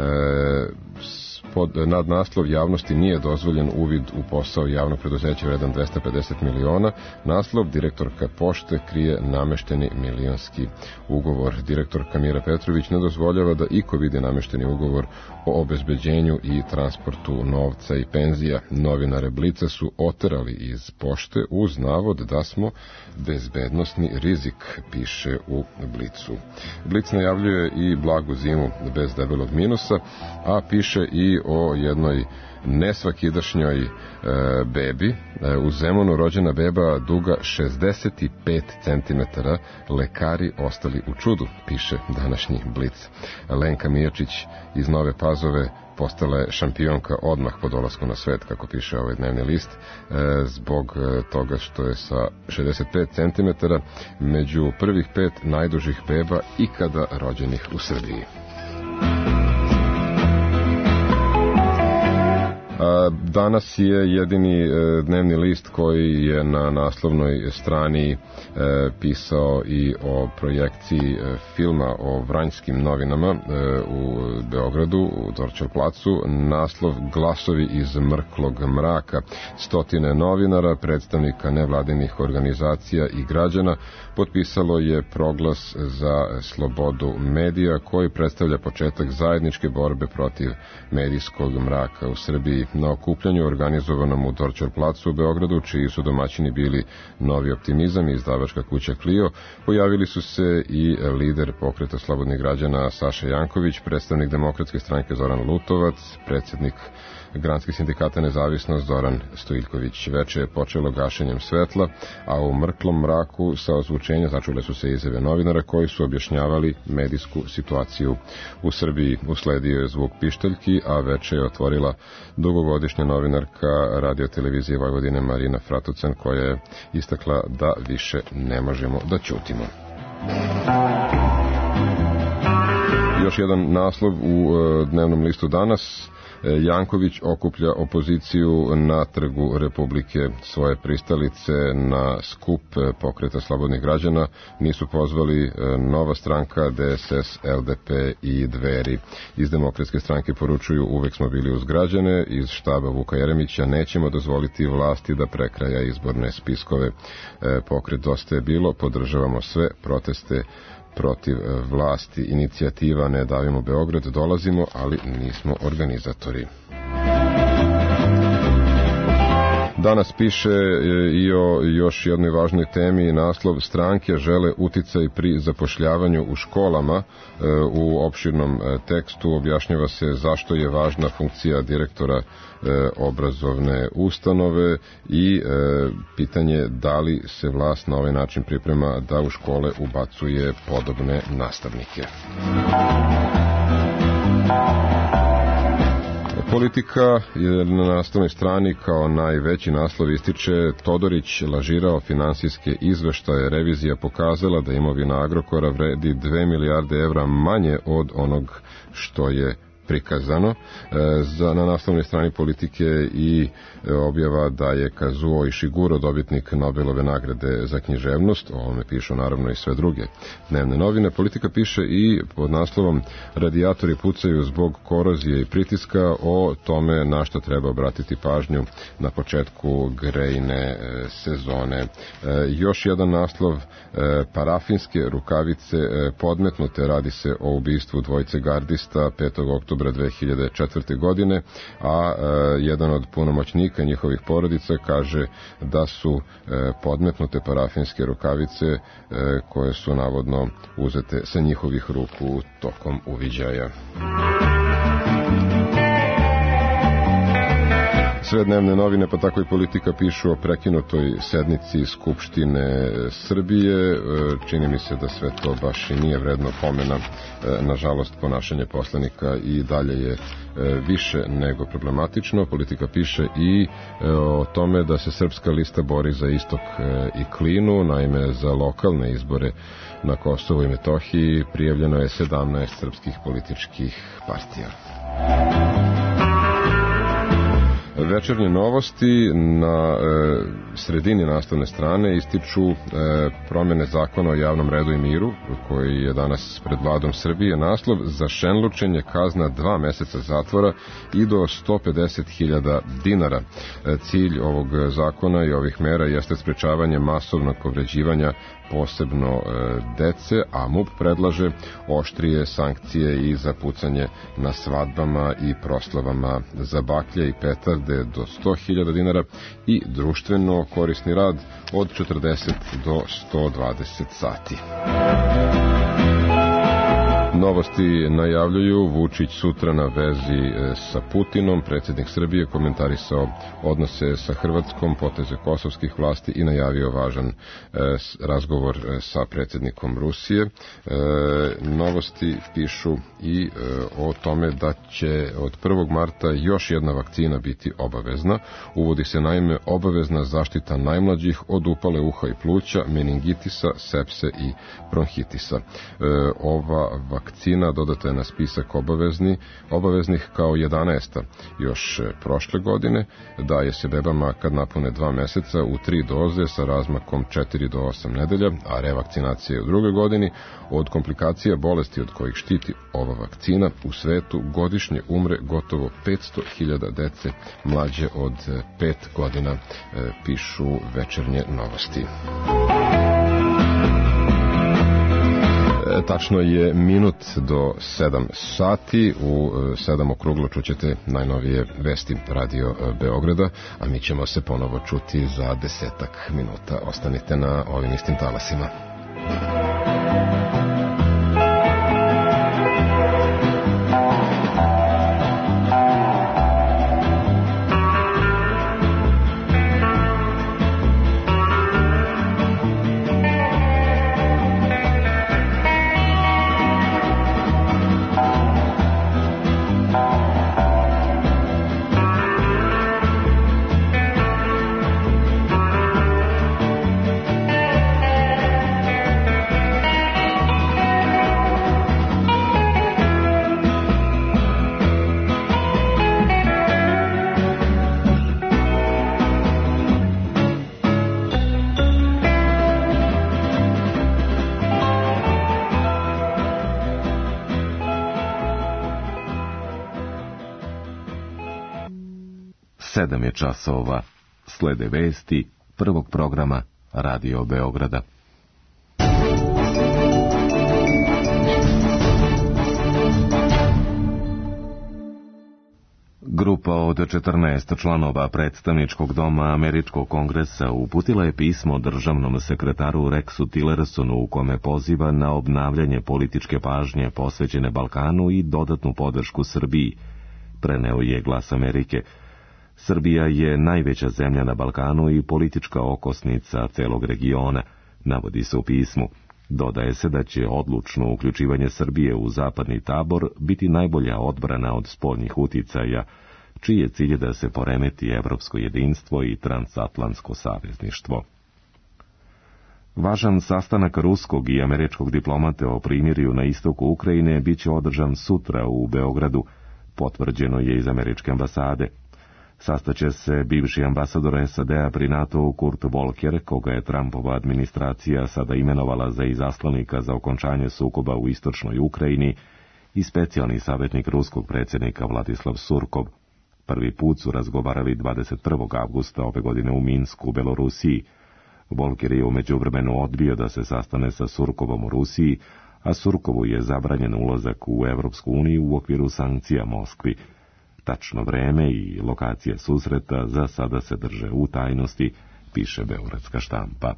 Pod nadnaslov: javnosti nije dozvoljen uvid u posao javnog preduzeća vredan dvesta pedeset miliona. Naslov: direktorka pošte krije namešteni milionski ugovor. Direktorka Mira Petrović ne dozvoljava da iko vidi namešteni ugovor o obezbeđenju i transportu novca i penzija. Novinare Blica su oterali iz pošte uz navod da smo bezbednosni rizik, piše u Blicu. Blic najavljuje i blagu zimu bez debelog minusa, a piše i o jednoj nesvakidašnjoj e, bebi. E, u Zemunu rođena beba duga šezdeset pet centimetara, lekari ostali u čudu, piše današnji Blic. Lenka Mijačić iz Nove Pazove postala je šampionka odmah po dolasku na svet, kako piše ovaj dnevni list, e, zbog toga što je sa šezdeset pet centimetara među prvih pet najdužih beba ikada rođenih u Srbiji. Danas je jedini dnevni list koji je na naslovnoj strani pisao i o projekciji filma o Vranjskim novinama u Beogradu, u Dorćol placu. Naslov: glasovi iz mrklog mraka. Stotine novinara, predstavnika nevladinih organizacija i građana potpisalo je proglas za slobodu medija koji predstavlja početak zajedničke borbe protiv medijskog mraka u Srbiji. Na okupljanju organizovanom u Dorćol placu u Beogradu, čiji su domaćini bili Novi optimizam i izdavačka kuća Clio, pojavili su se i lider Pokreta slobodnih građana Saša Janković, predstavnik Demokratske stranke Zoran Lutovac, predsjednik Granskih sindikata Nezavisnost Zoran Stojiljković. Veče je počelo gašenjem svetla, a u mrklom mraku sa ozvučenja začule su se izjave novinara koji su objašnjavali medijsku situaciju u Srbiji. Usledio je zvuk pištaljki, a veče je otvorila dugogodišnja novinarka Radio televizije Vojvodine Marina Fratucan, koja je istakla da više ne možemo da ćutimo. Još jedan naslov u dnevnom listu danas: Janković okuplja opoziciju na Trgu Republike. Svoje pristalice na skup Pokreta slobodnih građana nisu pozvali Nova stranka, de es es, el de pe i Dveri. Iz Demokratske stranke poručuju: uvek smo bili uz građane. Iz štaba Vuka Jeremića: nećemo dozvoliti vlasti da prekraja izborne spiskove. Pokret Dosta je bilo, podržavamo sve proteste protiv vlasti. Inicijativa Ne davimo Beograd, dolazimo, ali nismo organizatori. Danas piše i o još jednoj važnoj temi, naslov stranke žele uticaj pri zapošljavanju u školama. U opširnom tekstu objašnjava se zašto je važna funkcija direktora obrazovne ustanove i pitanje da li se vlast na ovaj način priprema da u škole ubacuje podobne nastavnike. Politika je na naslovnoj strani kao najveći naslov ističe Todorić lažirao finansijske izveštaje. Revizija pokazala da imovina Agrokora vredi dve milijarde evra manje od onog što je prikazano. Za, na naslovnoj strani Politike i objava da je Kazuo Ishiguro dobitnik Nobelove nagrade za književnost. O ovome pišu naravno i sve druge dnevne novine. Politika piše i pod naslovom Radijatori pucaju zbog korozije i pritiska, o tome na što treba obratiti pažnju na početku grejne sezone. Još jedan naslov, parafinske rukavice podmetnute, radi se o ubistvu dvojice gardista petog oktobra dve hiljade četvrte. godine, a e, jedan od punomoćnika njihovih porodica kaže da su e, podmetnute parafinske rukavice e, koje su navodno uzete sa njihovih ruku tokom uviđaja. Sve dnevne novine, pa tako i Politika, pišu o prekinutoj sednici Skupštine Srbije. Čini mi se da sve to baš i nije vredno pomena. Nažalost, ponašanje poslanika i dalje je više nego problematično. Politika piše i o tome da se Srpska lista bori za istok i klinu. Naime, za lokalne izbore na Kosovu i Metohiji prijavljeno je sedamnaest srpskih političkih partija. Večernje novosti na e, sredini naslovne strane ističu e, promjene zakona o javnom redu i miru, koji je danas pred vladom Srbije. Naslov: za šenlučenje kazna dva meseca zatvora i do sto pedeset hiljada dinara. E, cilj ovog zakona i ovih mera jeste sprečavanje masovnog povređivanja posebno e, dece, a MUP predlaže oštrije sankcije i za pucanje na svadbama i proslavama za baklje i petarde do sto hiljada dinara i društveno korisni rad od četrdeset do sto dvadeset sati. Novosti najavljuju Vučić sutra na vezi sa Putinom. Predsjednik Srbije komentarisao odnose sa Hrvatskom, poteze kosovskih vlasti i najavio važan e, razgovor sa predsjednikom Rusije. E, novosti pišu i e, o tome da će od prvog marta još jedna vakcina biti obavezna. Uvodi se naime obavezna zaštita najmlađih od upale uha i pluća, meningitisa, sepse i bronhitisa. E, ova vakcina Vakcina dodata je na spisak obavezni, obaveznih kao jedanaesta još prošle godine. Daje se bebama kad napune dva meseca u tri doze sa razmakom četiri do osam nedelja, a revakcinacija je u drugoj godini. Od komplikacija bolesti od kojih štiti ova vakcina u svetu godišnje umre gotovo petsto hiljada dece mlađe od pet godina, pišu Večernje novosti. Tačno je minut do sedam sati, u sedam okruglo čućete najnovije vesti Radio Beograda, a mi ćemo se ponovo čuti za desetak minuta. Ostanite na ovim istim talasima. Sedam je časova. Slede vesti prvog programa Radio Beograda. Grupa od četrnaest članova predstavničkog doma Američkog kongresa uputila je pismo državnom sekretaru Rexu Tillersonu u kome poziva na obnavljanje političke pažnje posvećene Balkanu i dodatnu podršku Srbiji, preneo je Glas Amerike. Srbija je najveća zemlja na Balkanu i politička okosnica celog regiona, navodi se u pismu. Dodaje se da će odlučno uključivanje Srbije u zapadni tabor biti najbolja odbrana od spoljnih uticaja, čiji je cilj da se poremeti evropsko jedinstvo i transatlantsko savezništvo. Važan sastanak ruskog i američkog diplomate o primirju na istoku Ukrajine biće održan sutra u Beogradu, potvrđeno je iz američke ambasade. Sastaće se bivši ambasador S A D-a pri NATO-u Kurt Volker, koga je Trumpova administracija sada imenovala za izaslanika za okončanje sukoba u istočnoj Ukrajini, i specijalni savjetnik ruskog predsjednika Vladislav Surkov. Prvi put su razgovarali dvadeset prvog avgusta ove godine u Minsku, Belorusiji. Volker je u međuvremenu odbio da se sastane sa Surkovom u Rusiji, a Surkovu je zabranjen ulazak u Evropsku uniju u okviru sankcija Moskvi. Tačno vreme i lokacije susreta za sada se drže u tajnosti, piše beogradska štampa.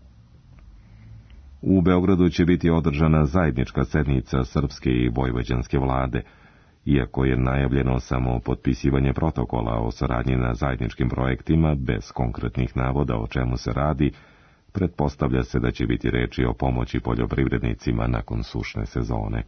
U Beogradu će biti održana zajednička sednica srpske i vojvođanske vlade. Iako je najavljeno samo potpisivanje protokola o saradnji na zajedničkim projektima, bez konkretnih navoda o čemu se radi, pretpostavlja se da će biti reči o pomoći poljoprivrednicima nakon sušne sezone.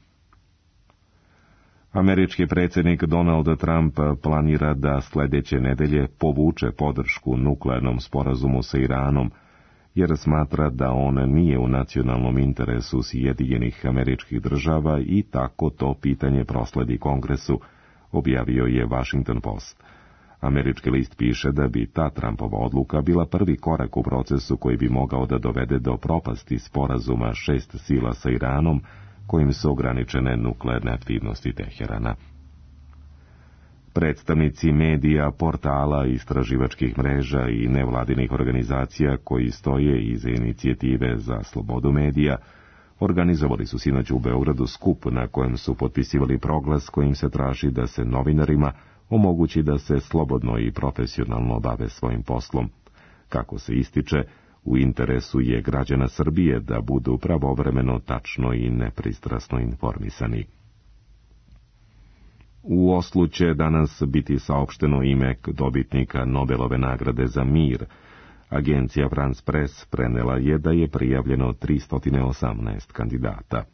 Američki predsjednik Donald Trump planira da sljedeće nedelje povuče podršku nuklearnom sporazumu sa Iranom, jer smatra da on nije u nacionalnom interesu Sjedinjenih Američkih Država i tako to pitanje prosledi Kongresu, objavio je Washington Post. Američki list piše da bi ta Trumpova odluka bila prvi korak u procesu koji bi mogao da dovede do propasti sporazuma šest sila sa Iranom, kojim su ograničene nuklearne aktivnosti Teherana. Predstavnici medija, portala, istraživačkih mreža i nevladinih organizacija koji stoje iza inicijative za slobodu medija organizovali su sinoć u Beogradu skup na kojem su potpisivali proglas kojim se traži da se novinarima omogući da se slobodno i profesionalno bave svojim poslom. Kako se ističe, u interesu je građana Srbije da budu pravovremeno, tačno i nepristrasno informisani. U Oslu će danas biti saopšteno ime dobitnika Nobelove nagrade za mir. Agencija France Press prenela je da je prijavljeno tristo osamnaest kandidata.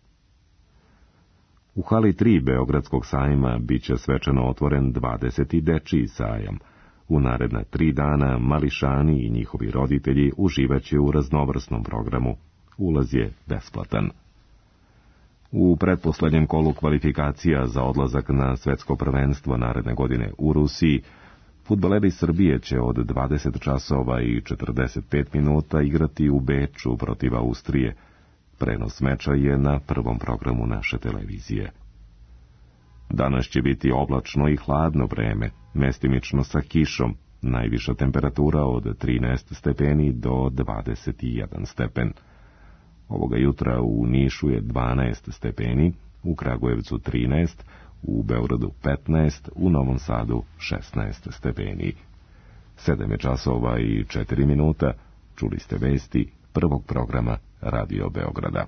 U hali tri Beogradskog sajma bit će svečano otvoren dvadeseti dečiji sajam. U naredna tri dana mališani i njihovi roditelji uživaće u raznovrsnom programu. Ulaz je besplatan. U pretposlednjem kolu kvalifikacija za odlazak na svetsko prvenstvo naredne godine u Rusiji, fudbaleri Srbije će od dvadeset časova i četrdeset pet minuta igrati u Beču protiv Austrije. Prenos meča je na prvom programu naše televizije. Danas će biti oblačno i hladno vreme, mestimično sa kišom, najviša temperatura od trinaest stepeni do dvadeset jedan stepen. Ovoga jutra u Nišu je dvanaest stepeni, u Kragujevcu trinaest, u Beogradu petnaest, u Novom Sadu šesnaest stepeni. Sedam je časova i četiri minuta, čuli ste vesti prvog programa Radio Beograda.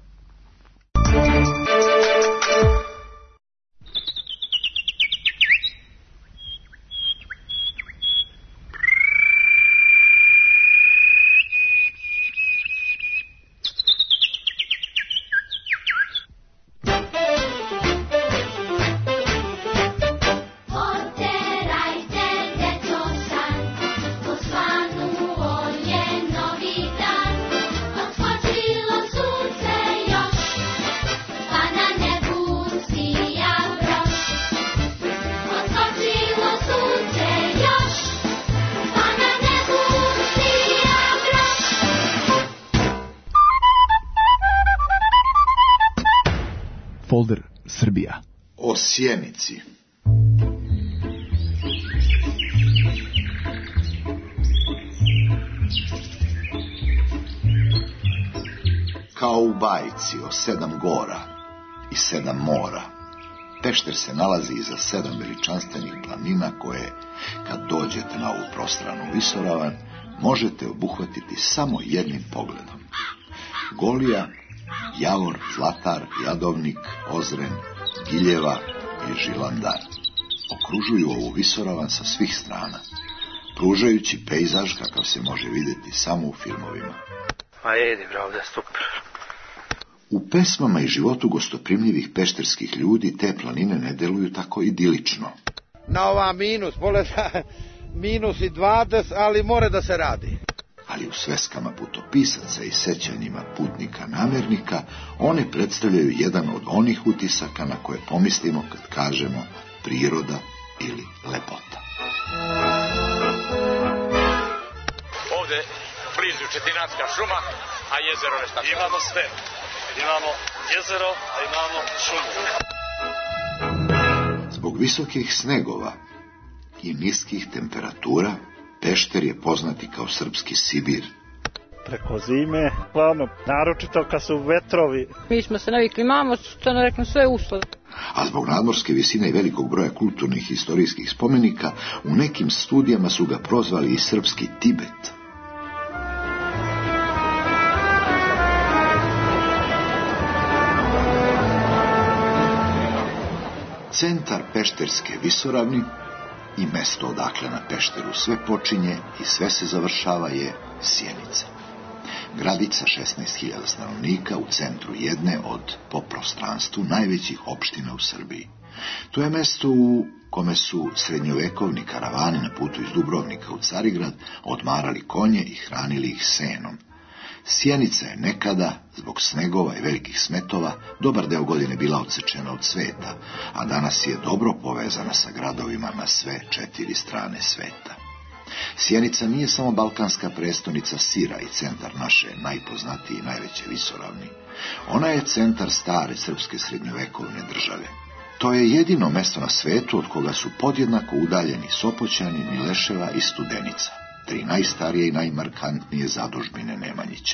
Folder Srbija. O Sjenici. Kao u bajci o sedam gora i sedam mora, Pešter se nalazi iza sedam veličanstvenih planina koje, kad dođete na ovu prostranu visoravan, možete obuhvatiti samo jednim pogledom. Golija, Javor, Zlatar, Jadovnik, Ozren, Giljeva i Žilandar okružuju ovu visoravan sa svih strana, pružajući pejzaž kakav se može vidjeti samo u filmovima. Ma jedi, bravo, da super. U pesmama i životu gostoprimljivih pešterskih ljudi te planine ne deluju tako idilično. Na ova minus, bole da minus i dvadeset, ali more da se radi. Ali u sveskama putopisaca i sećanjima putnika namernika, one predstavljaju jedan od onih utisaka na koje pomislimo kad kažemo priroda ili lepota. Ovde blizu Četinatska šuma, a jezero nešto. Imamo sve. Imamo jezero, a imamo šumu. Zbog visokih snegova i niskih temperatura, Pešter je poznati kao srpski Sibir. Preko zime, hladno, naročito kad su vetrovi. Mi smo se navikli, imamo što ne reknu sve uslove. A zbog nadmorske visine i velikog broja kulturnih i istorijskih spomenika, u nekim studijama su ga prozvali i srpski Tibet. Centar Pešterske visoravni i mesto odakle na Pešteru sve počinje i sve se završava je Sjenica. Gradić sa šesnaest hiljada stanovnika u centru jedne od, po prostranstvu, najvećih opština u Srbiji. To je mesto u kome su srednjovekovni karavani na putu iz Dubrovnika u Carigrad odmarali konje i hranili ih senom. Sjenica je nekada, zbog snegova i velikih smetova, dobar deo godine bila odsečena od sveta, a danas je dobro povezana sa gradovima na sve četiri strane sveta. Sjenica nije samo balkanska prestonica sira i centar naše najpoznatije i najveće visoravni. Ona je centar stare srpske srednjovekovne države. To je jedino mesto na svetu od koga su podjednako udaljeni Sopoćani, Mileševa i Studenica, tri najstarije i najmarkantnije zadužbine Nemanjića.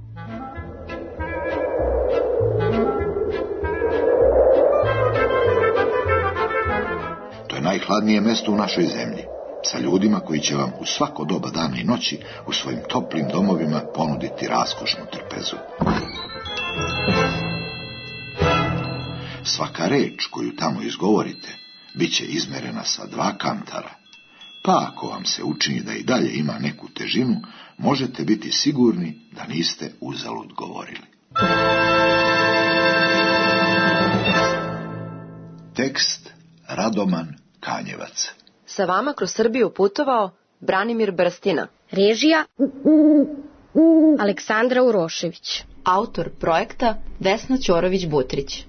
To je najhladnije mesto u našoj zemlji, sa ljudima koji će vam u svako doba dana i noći u svojim toplim domovima ponuditi raskošnu trpezu. Svaka reč koju tamo izgovorite bit će izmerena sa dva kantara, pa ako vam se učini da i dalje ima neku težinu, možete biti sigurni da niste uzalud govorili. Tekst Radoman Kanjevac. Sa vama kroz Srbiju putovao Branimir Brstina. Režija Aleksandra Urošević. Autor projekta Vesna Ćorović-Butrić.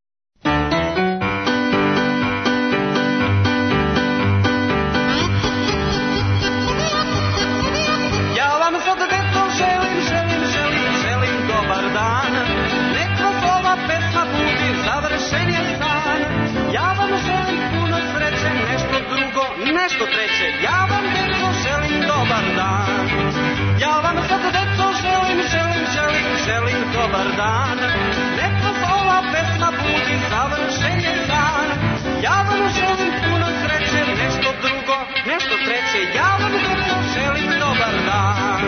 Nešto treće, ja vam deco želim dobar dan. Ja vam sad deco želim, želim, želim, želim dobar dan. Neko ova pesma budi završen je dan. Ja vam želim puno sreće, nešto drugo, nešto treće, ja vam deco želim dobar dan.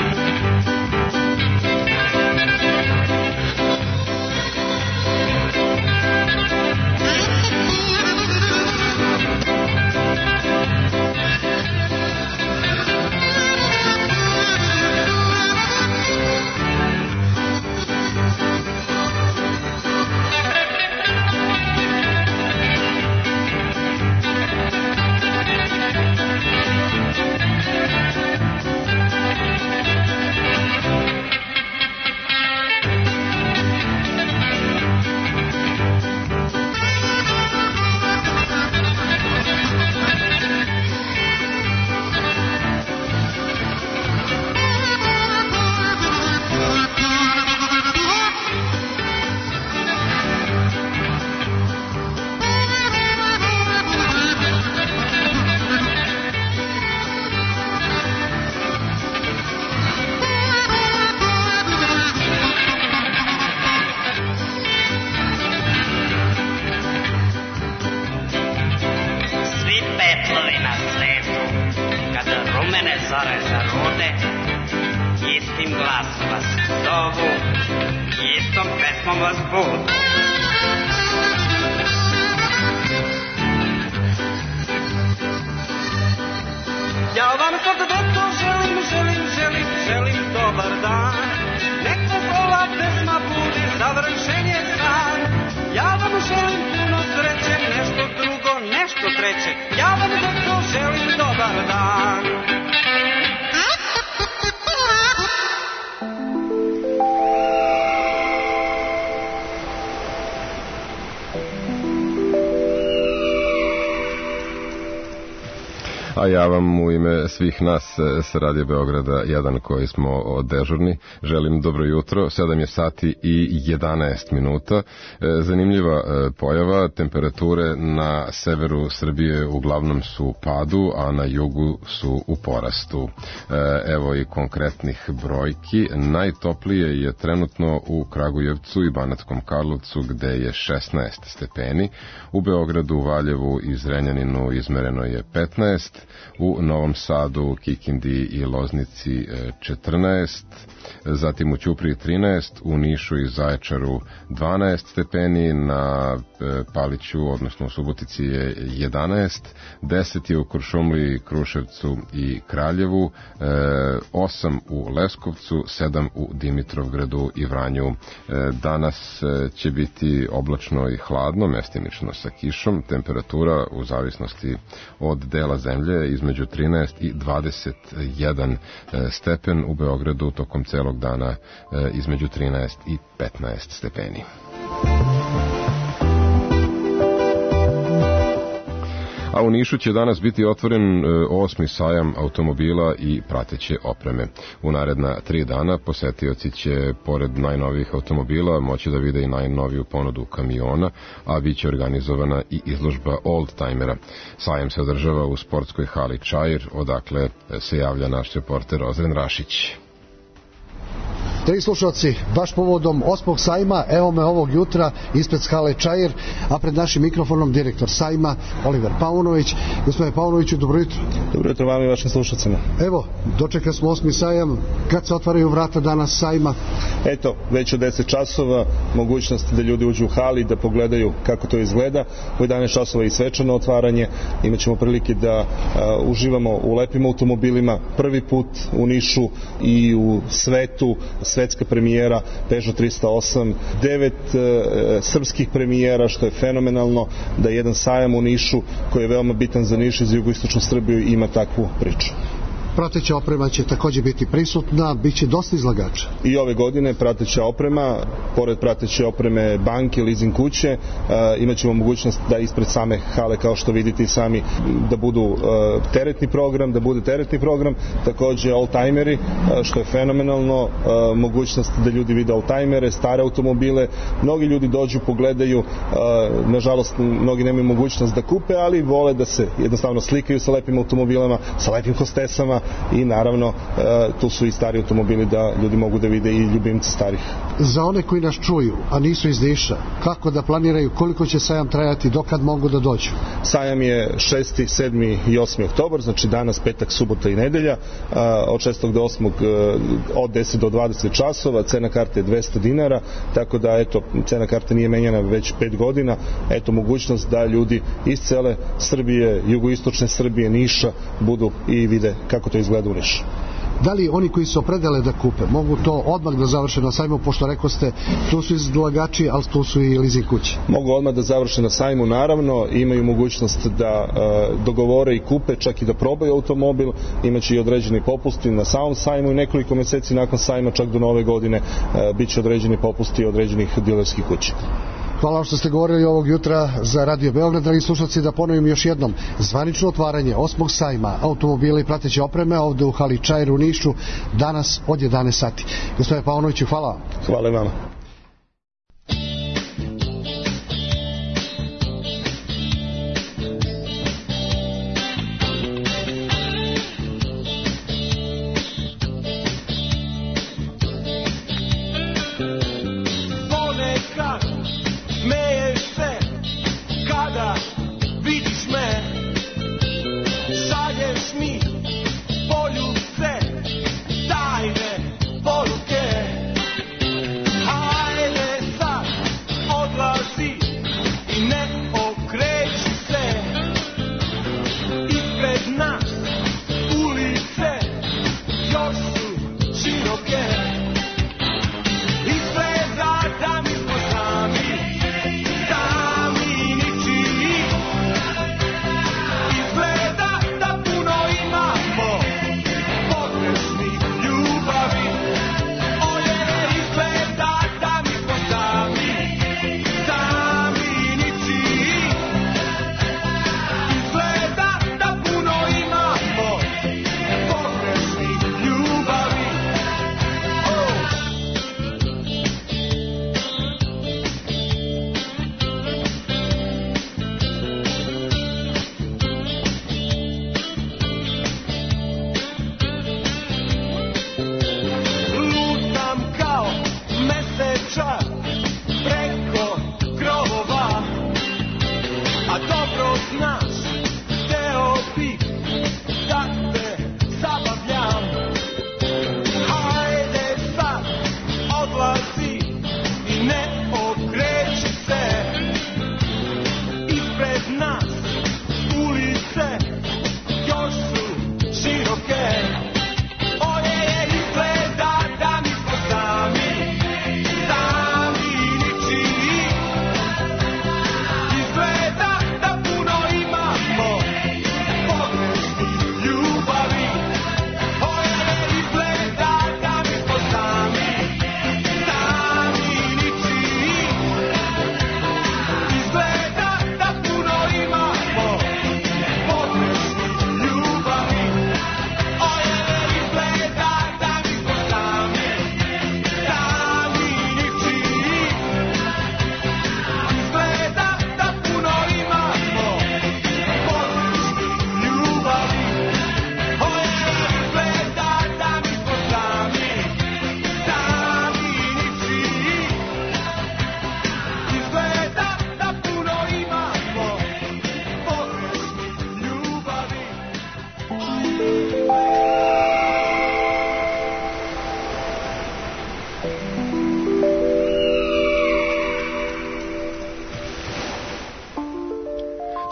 zore zarude, istim glasom vas zovu, istom pesmom vas budu. Ja vam sad deco želim, želim, želim, želim dobar dan. Nek vas ova pesma budi, završen je san. Ja vam želim puno sreće, nešto drugo, nešto treće. Ja vam deco želim dobar dan. A ja vam u ime svih nas sa Radio Beograda jedan koji smo dežurni želim dobro jutro. Sedam je sati i jedanaest minuta. Zanimljiva pojava, temperature na severu Srbije uglavnom su u padu, a na jugu su u porastu. Evo i konkretnih brojki. Najtoplije je trenutno u Kragujevcu i Banatskom Karlovcu gde je šesnaest stepeni. U Beogradu, Valjevu i Zrenjaninu izmereno je petnaest. U Novom Sadu, Kikindi i Loznici četrnaest, zatim u Ćupriji trinaest, u Nišu i Zaječaru dvanaest stepeni, na Paliću, odnosno u Subotici je jedanaest, deset je u Kuršumliji, Kruševcu i Kraljevu, osam u Leskovcu, sedam u Dimitrovgradu i Vranju. Danas će biti oblačno i hladno, mestimično sa kišom, temperatura u zavisnosti od dela zemlje između trinaest i dvadeset jedan stepen, u Beogradu tokom celog dana između trinaest i petnaest stepeni. A u Nišu će danas biti otvoren osmi sajam automobila i prateće opreme. U naredna tri dana posetioci će, pored najnovijih automobila, moći da vide i najnoviju ponudu kamiona, a bit će organizovana i izložba oldtimera. Sajam se održava u sportskoj hali Čair, odakle se javlja naš reporter Ozren Rašić. Dragi slušalci, baš povodom osmog sajma, evo me ovog jutra ispred hale Čair, a pred našim mikrofonom direktor sajma Oliver Paunović. Gospodine Paunoviću, dobro jutro. Dobro jutro vam i vašim slušalcima. Evo, dočekali smo osmi sajam. Kad se otvaraju vrata danas sajma? Eto, već od deset časova mogućnost da ljudi uđu u hali, da pogledaju kako to izgleda. U jedanaest časova i svečano otvaranje. Imaćemo prilike da a, uživamo u lepim automobilima. Prvi put u Nišu i u svetu svetska premijera Peugeot tristo osam, devet e, srpskih premijera, što je fenomenalno da jedan sajam u Nišu, koji je veoma bitan za Niš i za jugoistočnu Srbiju, ima takvu priču. Prateća oprema će također biti prisutna, bit će dosta izlagača. I ove godine prateća oprema, pored prateće opreme banke, leasing kuće, uh, imat ćemo mogućnost da ispred same hale, kao što vidite i sami, da budu uh, teretni program, da bude teretni program, također oldtimeri, uh, što je fenomenalno, uh, mogućnost da ljudi vide oldtimere, stare automobile, mnogi ljudi dođu, pogledaju, uh, nažalost mnogi nemaju mogućnost da kupe, ali vole da se jednostavno slikaju sa lepim automobilama, sa lepim hostesama, i naravno tu su i stari automobili da ljudi mogu da vide i ljubimci starih. Za one koji nas čuju, a nisu iz Niša, kako da planiraju, koliko će sajam trajati, dokad mogu da dođu? Sajam je šesti, sedmi i osmi oktobar, znači danas, petak, subota i nedelja, od šestog do osmog od deset do dvadeset časova, cena karte je dvesta dinara, tako da eto, cena karte nije menjana već pet godina, eto mogućnost da ljudi iz cele Srbije, jugoistočne Srbije, Niša budu i vide kako to izgleda u Nišu. Da li oni koji se opredele da kupe mogu to odmah da završe na sajmu, pošto rekao ste tu su izlagači, ali tu su i leasing kuće? Mogu odmah da završe na sajmu, naravno, imaju mogućnost da uh, dogovore i kupe, čak i da probaju automobil, imaće i određeni popusti na samom sajmu i nekoliko meseci nakon sajma, čak do nove godine, uh, bit će određeni popusti određenih dilerskih kuća. Hvala što ste govorili ovog jutra za Radio Beograd. Dragi slušalci, da ponovim još jednom, zvanično otvaranje osmog sajma automobila i prateće opreme ovde u hali Čair u Nišu danas od jedanaest sati. Gospodine Paunoviću, hvala vam. Hvala vama. Vidiš me, šalješ mi polju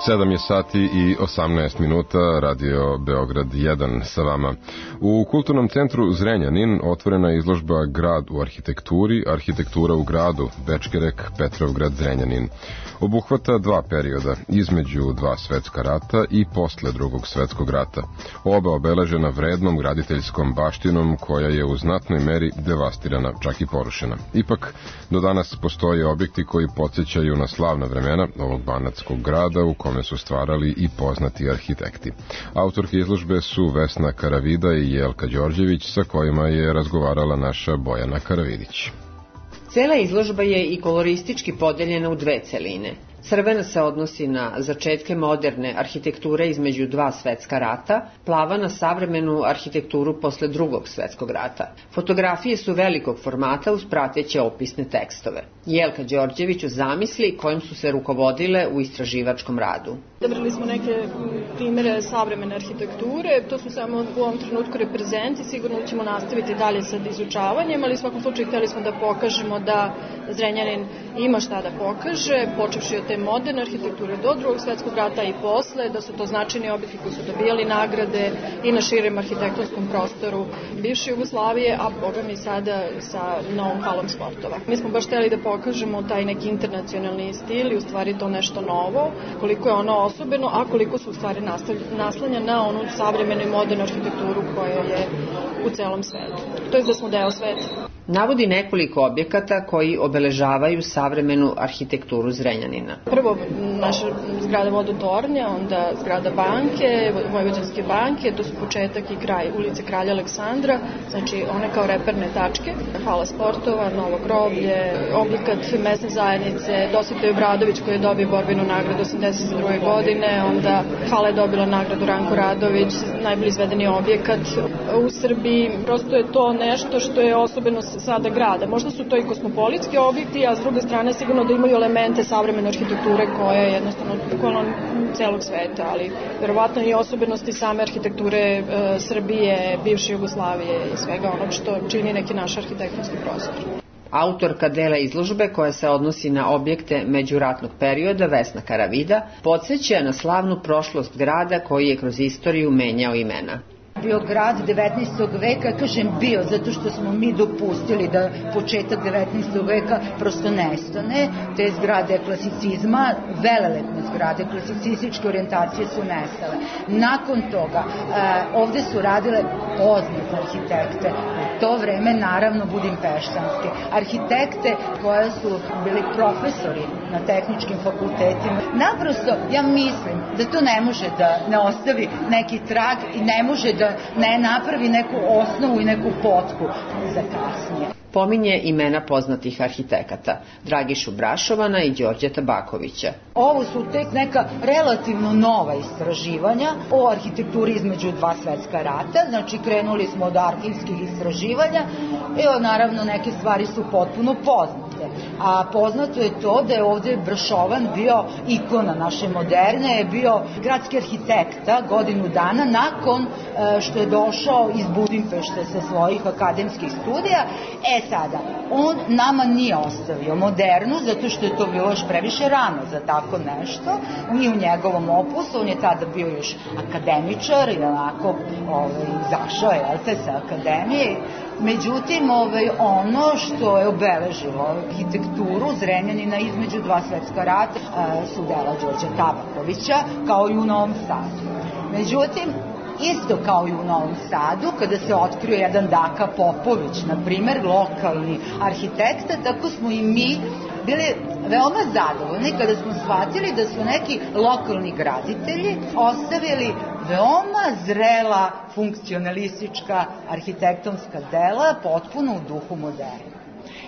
sedam je sati i osamnaest minuta, Radio Beograd jedan sa vama. U Kulturnom centru Zrenjanin otvorena je izložba Grad u arhitekturi, arhitektura u gradu, Bečkerek, Petrovgrad, Zrenjanin. Obuhvata dva perioda, između dva svetska rata i posle drugog svetskog rata. Oba obeležena vrednom graditeljskom baštinom koja je u znatnoj meri devastirana, čak i porušena. Ipak, do danas postoje objekti koji podsjećaju na slavna vremena ovog banatskog grada u kome su stvarali i poznati arhitekti. Autorke izložbe su Vesna Karavida i Jelka Đorđević, sa kojima je razgovarala naša Bojana Karavidić. Cela izložba je i koloristički podeljena u dve celine. Crvena se odnosi na začetke moderne arhitekture između dva svetska rata, plava na savremenu arhitekturu posle drugog svetskog rata. Fotografije su velikog formata uz prateće opisne tekstove. Jelka Đorđević u zamisli kojim su se rukovodile u istraživačkom radu. Odabrali smo neke primere savremene arhitekture, to su samo u ovom trenutku reprezenti, sigurno ćemo nastaviti dalje sa izučavanjem, ali u svakom slučaju hteli smo da pokažemo da Zrenjanin ima šta da pokaže, počevši od te moderne arhitekture do drugog svetskog rata i posle, da su to značajni objekti koji su dobijali nagrade i na širem arhitektonskom prostoru bivše Jugoslavije, a boga mi sada sa novom halom sportova. Mi smo baš hteli da pokažemo taj neki internacionalni stil i u stvari to nešto novo, koliko je ono osobeno, a koliko su u stvari naslanja na onu savremenu i modernu arhitekturu koja je u celom svetu. To je da smo deo sveta. Navodi nekoliko objekata koji obeležavaju savremenu arhitekturu Zrenjanina. Prvo naša zgrada Vodotornja, onda zgrada banke, Vojvođanske banke, to su početak i kraj ulice Kralja Aleksandra, znači one kao reperne tačke, hala sportova, Novo groblje, objekat mesne zajednice, Dositej Obradović koji je dobio borbenu nagradu osamdeset druge godine, onda hala je dobila nagradu Ranko Radović, najbolji izvedeni objekat u Srbiji. Prosto je to nešto što je osobeno sada grada. Možda su to i kosmopolitski objekti, a s druge strane sigurno da imaju elemente savremene arhitekture koja je jednostavno kolon celog sveta, ali verovatno i osobenosti same arhitekture e, Srbije, bivše Jugoslavije i svega onog što čini neki naš arhitektonski prostor. Autorka dela izložbe koja se odnosi na objekte međuratnog perioda, Vesna Karavida, podsjeća na slavnu prošlost grada koji je kroz istoriju menjao imena. Bio grad devetnaestog veka, kažem bio, zato što smo mi dopustili da početak devetnaestog veka prosto nestane. Te zgrade klasicizma, velelepne zgrade klasicističke orijentacije su nestale. Nakon toga ovde su radile poznate arhitekte, u to vreme naravno budimpeštanske arhitekte koje su bili profesori na tehničkim fakultetima. Naprosto ja mislim da to ne može da ne ostavi neki trag i ne može da ne napravi neku osnovu i neku potku za kasnije. Pominje imena poznatih arhitekata, Dragišu Brašovana i Đorđa Tabakovića. Ovo su tek neka relativno nova istraživanja o arhitekturi između dva svetska rata, znači krenuli smo od arhivskih istraživanja i naravno neke stvari su potpuno poznate. A poznato je to da je ovde Brašovan bio ikona naše moderne, je bio gradski arhitekta godinu dana nakon što je došao iz Budimpešte sa svojih akademskih studija. E sada, on nama nije ostavio modernu, zato što je to bilo još previše rano za tako nešto. I u njegovom opusu, on je tada bio još akademičar i onako ovaj, zašao je sa akademije. Međutim, ovaj, ono što je obeležilo arhitekturu Zrenjanina između dva svetska rata su dela Đorđa Tabakovića, kao i u Novom Sadu. Međutim, isto kao i u Novom Sadu, kada se otkrio jedan Daka Popović, na primer, lokalni arhitekta, tako smo i mi bili veoma zadovoljni kada smo shvatili da su neki lokalni graditelji ostavili veoma zrela funkcionalistička arhitektonska dela, potpuno u duhu moderna.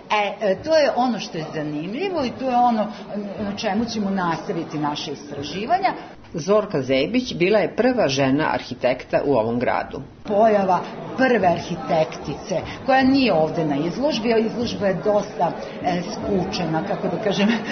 E, to je ono što je zanimljivo i to je ono na čemu ćemo nastaviti naše istraživanja. Zorka Zebić bila je prva žena arhitekta u ovom gradu. Pojava prve arhitektice, koja nije ovde na izložbi, a izložba je dosta e, skučena, kako da kažem, e,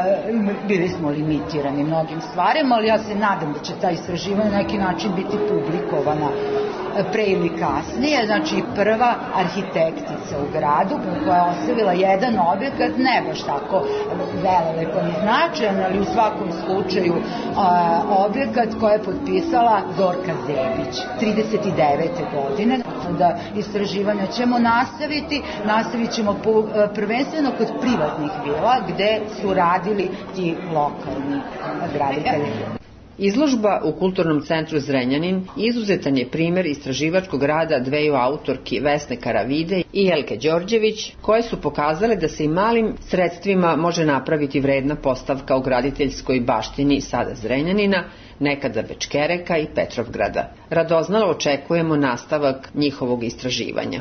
bili smo limitirani mnogim stvarima, ali ja se nadam da će ta istraživanja na neki način biti publikovana pre ili kasnije, znači prva arhitektica u gradu koja je ostavila jedan objekat, ne baš tako velelepan i značajan, ali u svakom slučaju objekat koja je potpisala Zorka Zebić trideset devete godine. Da istraživanja ćemo nastaviti, nastavit ćemo prvenstveno kod privatnih vila gde su radili ti lokalni graditelji. Izložba u Kulturnom centru Zrenjanin izuzetan je primer istraživačkog rada dveju autorki Vesne Karavide i Jelke Đorđević, koje su pokazale da se i malim sredstvima može napraviti vredna postavka u graditeljskoj baštini sada Zrenjanina, nekada Bečkereka i Petrovgrada. Radoznalo očekujemo nastavak njihovog istraživanja.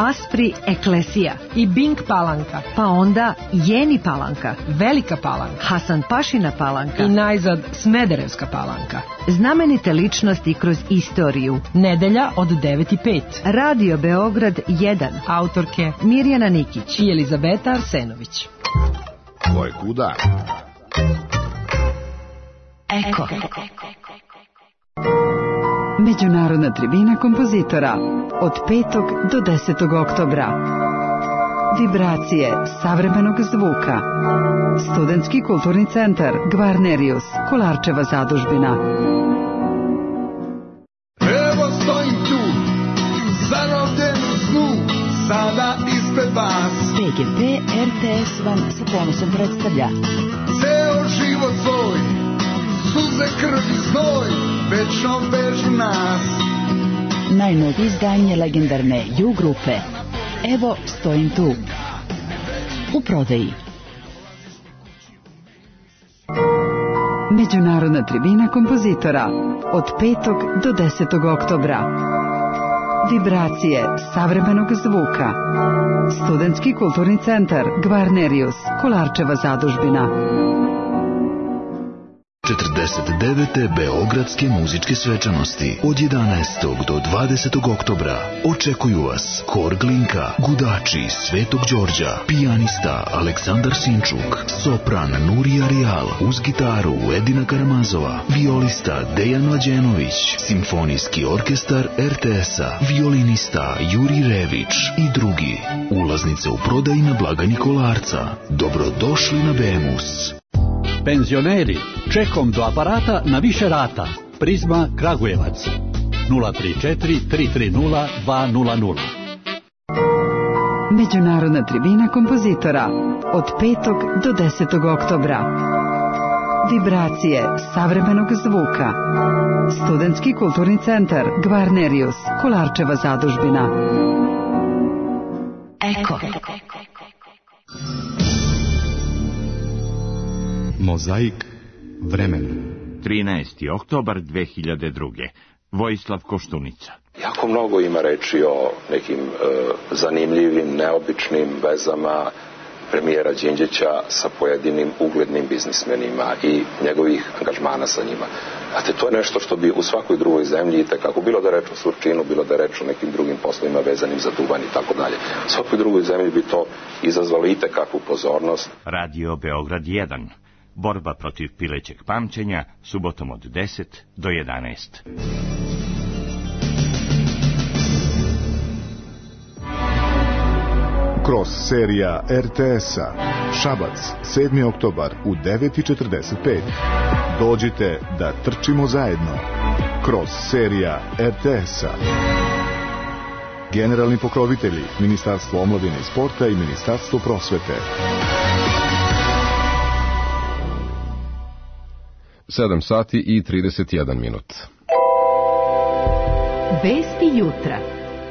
Aspri Eklesija i Bing Palanka, pa onda Jeni Palanka, Velika Palanka, Hasan Pašina Palanka i najzad Smederevska Palanka. Znamenite ličnosti kroz istoriju. Nedelja od devet i pet. Radio Beograd jedan. Autorke Mirjana Nikić i Elizabeta Arsenović. Ko je kuda? Eko. Međunarodna tribina kompozitora od petog do desetog oktobra. Vibracije savremenog zvuka. Studentski kulturni centar Gvarnerius, Kolarčeva zadužbina. Evo stojim tu, zarobljen u snu, sada ispred vas. P G P R T S vam sa ponosom predstavlja Ceo život svoj, suze, krv i znoj, večno vežu nas. najnovije izdanje legendarne U grupe. Evo stojim tu. U prodaji. Međunarodna tribina kompozitora od petog do desetog oktobra. Vibracije savremenog zvuka. Studentski kulturni centar Gvarnerius, Kolarčeva zadužbina. četrdeset devete Beogradske muzičke svečanosti od jedanaestog do dvadesetog oktobra. Očekuju vas Hor Glinka, Gudači Svetog Đorđa, pijanista Aleksandar Sinčuk, sopran Nurija Rijal, uz gitaru Edina Karamazova, violista Dejan Mlađenović, simfonijski orkestar R T S-a, violinista Juri Rević i drugi. Ulaznice u prodaji na blagajni Kolarca. Dobrodošli na Bemus. Penzioneri, čekom do aparata na više rata. Prizma Kragujevac. nula tri četiri tri tri nula dva nula nula. Međunarodna tribina kompozitora od petog do desetog oktobra. Vibracije savremenog zvuka. Studentski kulturni centar Gvarnerius, Kolarčeva zadužbina. Eko. Mozaik vremena. trinaesti oktobar dve hiljade druge. Vojislav Koštunica. Jako mnogo ima reči o nekim e, zanimljivim, neobičnim vezama premijera Đinđića sa pojedinim uglednim biznismenima i njegovih angažmana sa njima. Znate, to je nešto što bi u svakoj drugoj zemlji, kako bilo da reč o Surčinu, bilo da reč o nekim drugim poslovima vezanim za duvan i tako dalje. U svakoj drugoj zemlji bi to izazvalo i tekakvu pozornost. Radio Beograd jedan. Borba protiv pilećeg pamćenja, subotom od deset do jedanaest. Cross serija R T S-a. Šabac, sedmi oktobar u devet i četrdeset pet. Dođite da trčimo zajedno. Cross serija R T S-a. Generalni pokrovitelji Ministarstvo omladine i sporta i Ministarstvo prosvete. sedam sati i trideset jedan minut. Vesti jutra.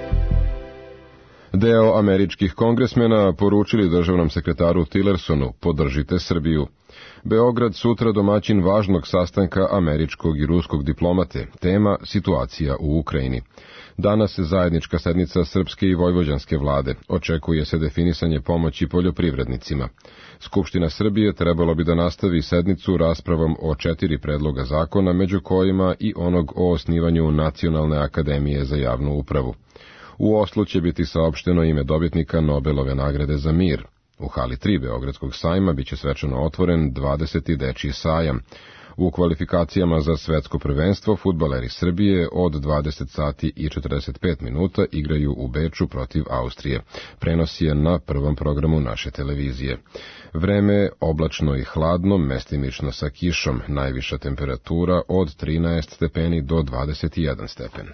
Deo američkih kongresmena poručili državnom sekretaru Tillersonu: podržite Srbiju. Beograd sutra domaćin važnog sastanka američkog i ruskog diplomate. Tema: situacija u Ukrajini. Danas zajednička sednica srpske i vojvođanske vlade. Očekuje se definisanje pomoći poljoprivrednicima. Skupština Srbije trebalo bi da nastavi sednicu raspravom o četiri predloga zakona, među kojima i onog o osnivanju Nacionalne akademije za javnu upravu. U Oslu će biti saopšteno ime dobitnika Nobelove nagrade za mir. U hali tri Beogradskog sajma biće svečano otvoren dvadeseti dečiji sajam. U kvalifikacijama za svetsko prvenstvo fudbaleri Srbije od dvadeset sati i četrdeset pet minuta igraju u Beču protiv Austrije. Prenos je na prvom programu naše televizije. Vreme oblačno i hladno, mestimično sa kišom, najviša temperatura od trinaest stepeni do dvadeset jedan stepen.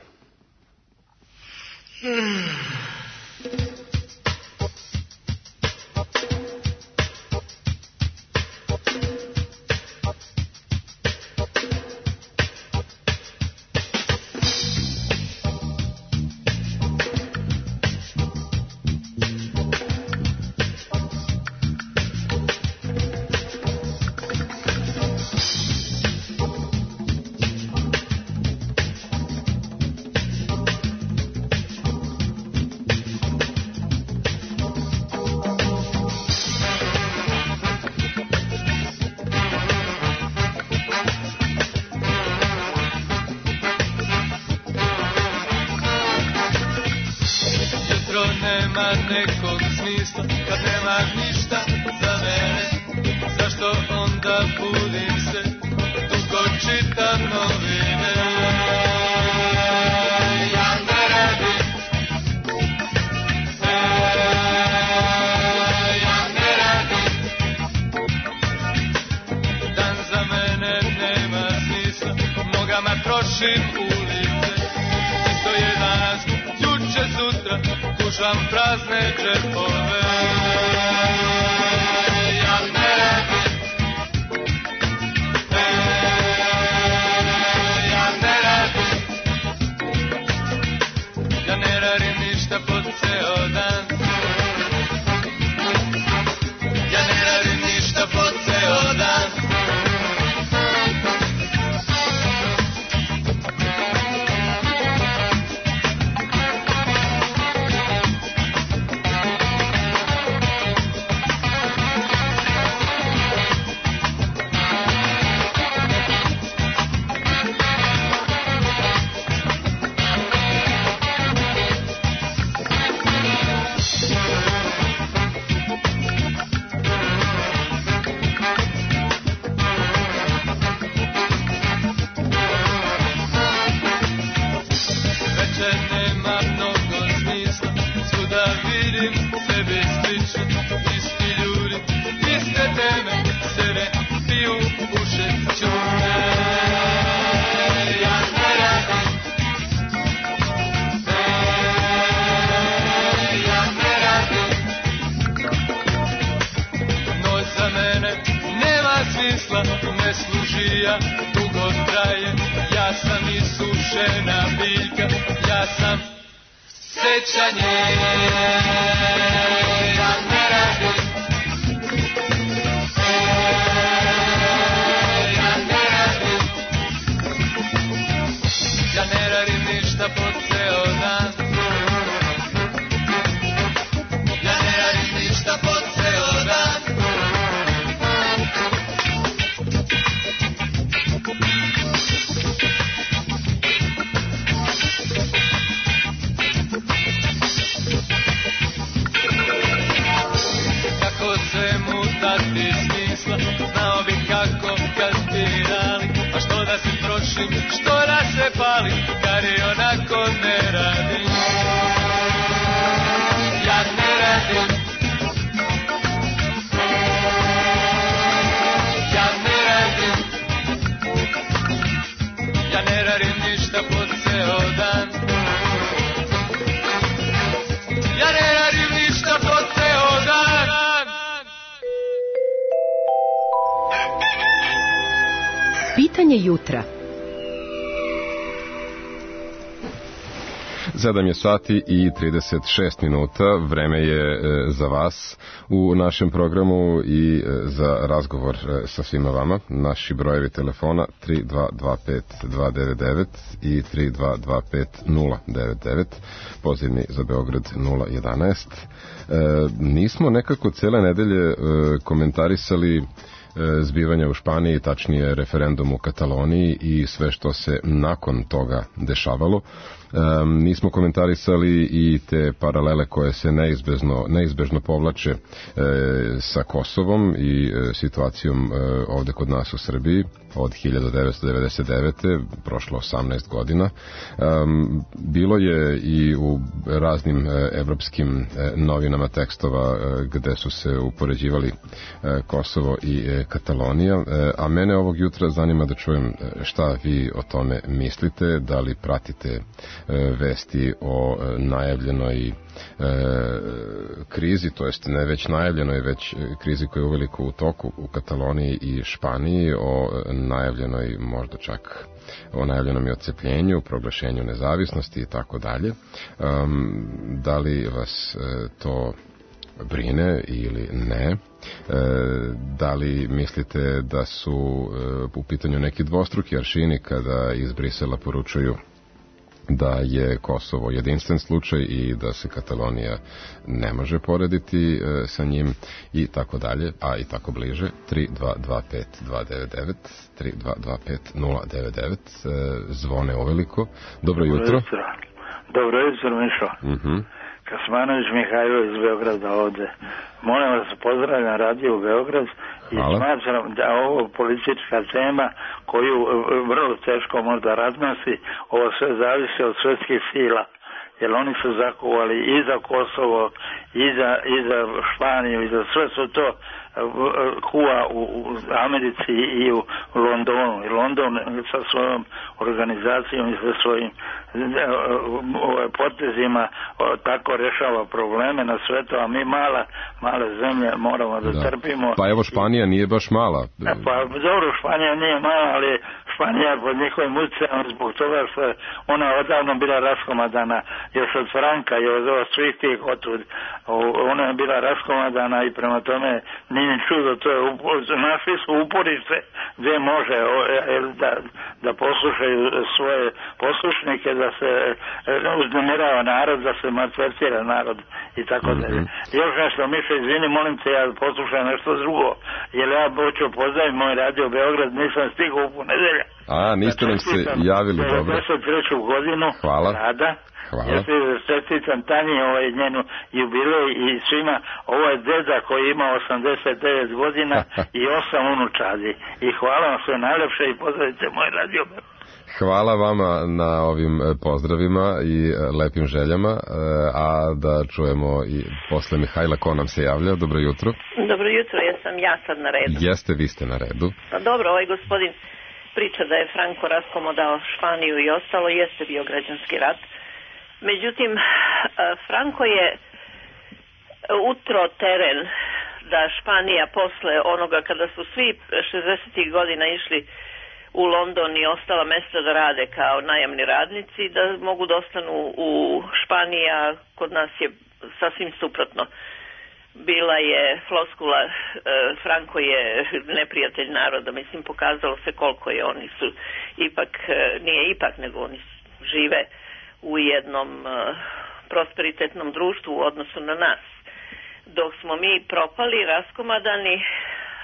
nekog smisla, kad nemaš ništa za mene, zašto onda budim se, dugo čitam novine. Ja ne radim, e, ja ne radim, dan za mene nema smisla, nogama trošim ulice, isto je danas, juče, sutra, kušam prazne džepove. Ja ne radim, e, ja ne radim, ja ne radim ništa po ceo dan, ja ne radim ništa po ceo dan. Pitanje jutra. sedam je sati i trideset šest minuta, vreme je za vas u našem programu i za razgovor sa svima vama. Naši brojevi telefona tri dva dva pet dva devet devet i tri dva dva pet nula devet devet, pozivni za Beograd nula jedanaest. Nismo nekako cele nedelje komentarisali zbivanja u Španiji, tačnije referendum u Kataloniji i sve što se nakon toga dešavalo. Um, nismo komentarisali i te paralele koje se neizbežno, neizbežno povlače e, sa Kosovom i e, situacijom e, ovde kod nas u Srbiji od hiljadu devetsto devedeset devete. Prošlo osamnaest godina. Um, bilo je i u raznim e, evropskim e, novinama tekstova e, gde su se upoređivali e, Kosovo i e, Katalonija, e, a mene ovog jutra zanima da čujem šta vi o tome mislite, da li pratite vesti o najavljenoj e, krizi, to jest ne već najavljenoj, već krizi koja je uveliko u toku u Kataloniji i Španiji, o najavljenoj, možda čak o najavljenom i odcepljenju, proglašenju nezavisnosti i tako dalje. Um, da li vas e, to brine ili ne? E, da li mislite da su e, u pitanju neki dvostruki aršini kada iz Brisela poručuju da je Kosovo jedinstven slučaj i da se Katalonija ne može porediti e, sa njim i tako dalje, a i tako bliže. Tri dva dva pet dva devet devet, tri dva dva pet nula devet devet, e, zvone uveliko. Dobro jutro. Dobro jutro, Mišo. Uh-huh. Kasmanović Mihajlo iz Beograda ovde. Molim vas, pozdravljam Radio Beograd i Hvala. smatram da ovo politička tema koju vrlo teško možda raznosi, ovo sve zavisi od svetskih sila, jer oni su zakuvali i za Kosovo, i za, i za Španiju, i za sve su to kuva u, u Americi i u Londonu. I London sa svojom organizacijom i sa svojim potezima tako rešava probleme na svetu, a mi mala, male zemlje moramo da, da trpimo. Pa evo, Španija nije baš mala. Pa dobro, Španija nije mala, ali Španija je pod njihovim utjecajem zbog toga što je ona odavno bila raskomadana još od Franka i od svih tih otud. Ona je bila raskomadana i prema tome nije čudo, to je našli su uporište gdje može da, da poslušaju svoje poslušnike, da se uznemirava narod, da se maltretira narod i tako dalje. Još nešto, Miša, izvini, molim te, ja poslušam nešto drugo, jer ja hoću pozdraviti moj Radio Beograd, nisam stigao u ponedelja. A, niste nam se javili, dobro. devedeset treću godinu Hvala. rada. Hvala. Ja se čestitam Tanji, ovaj njenu jubilej i svima. Ovo je deda koji ima osamdeset devet godina i osam unučadi. I hvala vam sve najlepše i pozdravite moj Radio. Hvala vama na ovim pozdravima i lepim željama, a da čujemo i posle Mihajla ko nam se javlja. Dobro jutro. Dobro jutro, ja sam ja sad na redu. Jeste, vi ste na redu. Pa dobro, ovaj gospodin priča da je Franko raskomodao Španiju i ostalo, jeste bio građanski rat. Međutim, Franko je utro teren da Španija posle onoga kada su svi šezdesetih godina išli u London i ostala mesta da rade kao najamni radnici, da mogu da ostanu u Španiji, a kod nas je sasvim suprotno. Bila je floskula, e, Franko je neprijatelj naroda, mislim pokazalo se koliko je, oni su ipak, e, nije ipak, nego oni žive u jednom e, prosperitetnom društvu u odnosu na nas. Dok smo mi propali, raskomadani, e,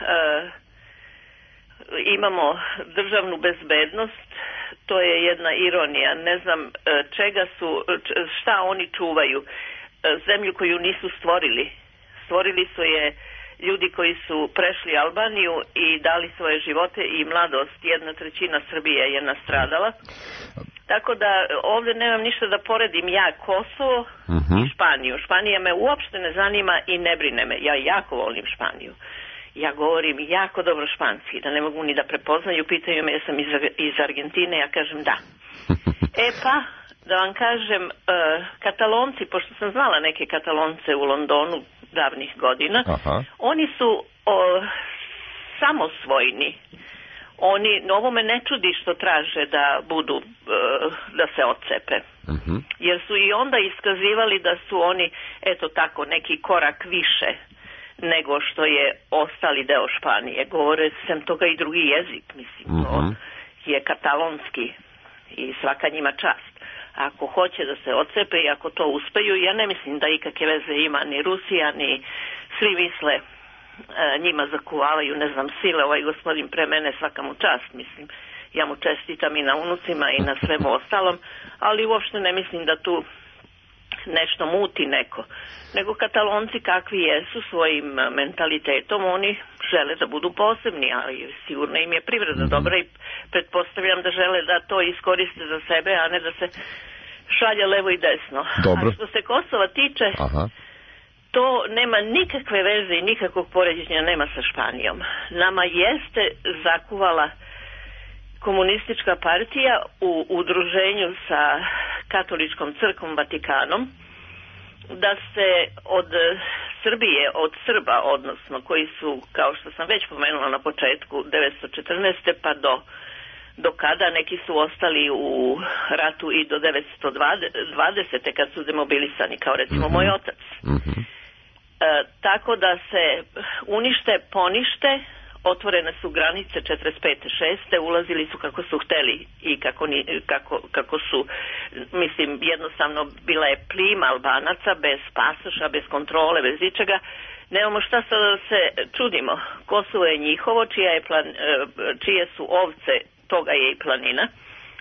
imamo državnu bezbednost, to je jedna ironija, ne znam e, čega su, šta oni čuvaju, e, zemlju koju nisu stvorili. Stvorili su je ljudi koji su prešli Albaniju i dali svoje živote i mladost. Jedna trećina Srbije je nastradala. Tako da ovdje nemam ništa da poredim ja Kosovo uh-huh. i Španiju. Španija me uopšte ne zanima i ne brine me. Ja jako volim Španiju. Ja govorim jako dobro španski, da ne mogu ni da prepoznaju. Pitaju me jesam iz, iz Argentine, ja kažem da. E pa, da vam kažem, uh, Katalonci, pošto sam znala neke Katalonce u Londonu davnih godina, aha. Oni su o, samosvojni. Oni, ovo me ne čudi što traže da budu, uh, da se odcepe. Uh-huh. Jer su i onda iskazivali da su oni, eto tako, neki korak više nego što je ostali deo Španije. Govore sem toga i drugi jezik, mislim. Uh-huh. To je katalonski i svaka njima čast. Ako hoće da se odcepe i ako to uspeju, ja ne mislim da ikakve veze ima ni Rusija, ni svi misle e, njima zakuvavaju, ne znam, sile, ovaj gospodin pre mene svaka mu čast, mislim. Ja mu čestitam i na unucima i na svemu ostalom, ali uopšte ne mislim da tu nešto muti neko. Nego Katalonci kakvi jesu svojim mentalitetom, oni žele da budu posebni, ali sigurno im je privreda mm-hmm. dobra i pretpostavljam da žele da to iskoriste za sebe, a ne da se šalje levo i desno. Dobro. A što se Kosova tiče, aha. to nema nikakve veze i nikakvog poređenja nema sa Španijom. Nama jeste zakuvala komunistička partija u udruženju sa katoličkom crkvom Vatikanom, da se od Srbije, od Srba, odnosno koji su, kao što sam već pomenula na početku, devetsto četrnaeste pa do, do kada, neki su ostali u ratu i do devetsto dvadesete kad su demobilisani, kao recimo mm-hmm. moj otac. Mm-hmm. E, tako da se unište, ponište, otvorene su granice četrdeset pete šeste ulazili su kako su hteli i kako, ni, kako, kako su, mislim, jednostavno bila je plima Albanaca bez pasoša, bez kontrole, bez ičega. Nemamo šta sad da se čudimo. Kosovo je njihovo, čija je plan, čije su ovce, toga je i planina.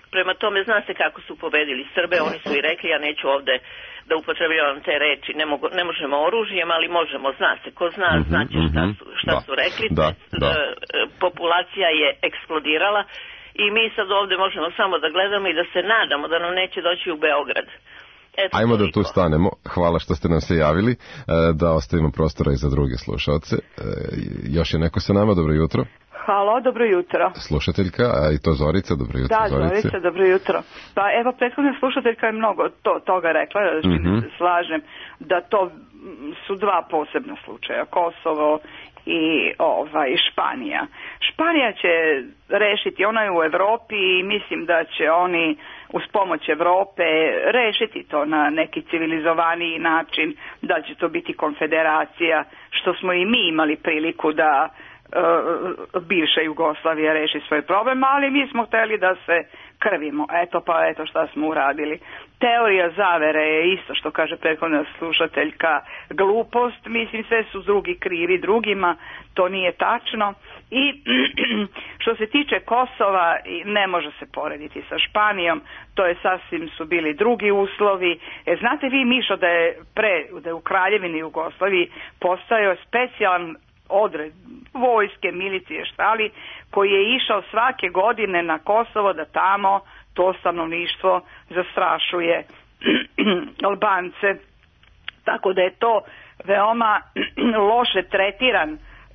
Prema tome, zna se kako su pobedili Srbe, oni su i rekli, ja neću ovde da upotrebljavam te reči, ne, mogu, ne možemo oružjem, ali možemo, zna se, ko zna, mm-hmm, znaće šta su, šta da, su rekli, da, da. Populacija je eksplodirala i mi sad ovde možemo samo da gledamo i da se nadamo da nam neće doći u Beograd. Eto, ajmo toliko. Da tu stanemo. Hvala što ste nam se javili, da ostavimo prostora i za druge slušalce. Još je neko sa nama, dobro jutro. Halo, dobro jutro. Slušateljka, a i to Zorica, dobro jutro. Da, Zorice. Zorica, dobro jutro. Pa evo, prethodna slušateljka je mnogo to, toga rekla, da mm-hmm. se slažem, da to su dva posebna slučaja, Kosovo i ovaj, Španija. Španija će rešiti, ona je u Evropi i mislim da će oni uz pomoć Evrope rešiti to na neki civilizovaniji način, da će to biti konfederacija, što smo i mi imali priliku da Uh, bivša Jugoslavija reši svoj problem, ali mi smo hteli da se krvimo. Eto pa eto šta smo uradili. Teorija zavere je isto što kaže prethodna slušateljka glupost, mislim sve su drugi krivi drugima, to nije tačno. I što se tiče Kosova, ne može se porediti sa Španijom, to je sasvim su bili drugi uslovi. E, znate vi, Mišo, da je pre, da je u Kraljevini Jugoslaviji postojao specijalan odred vojske, milicije, štali, koji je išao svake godine na Kosovo da tamo to stanovništvo zastrašuje Albance. Tako da je to veoma loše tretiran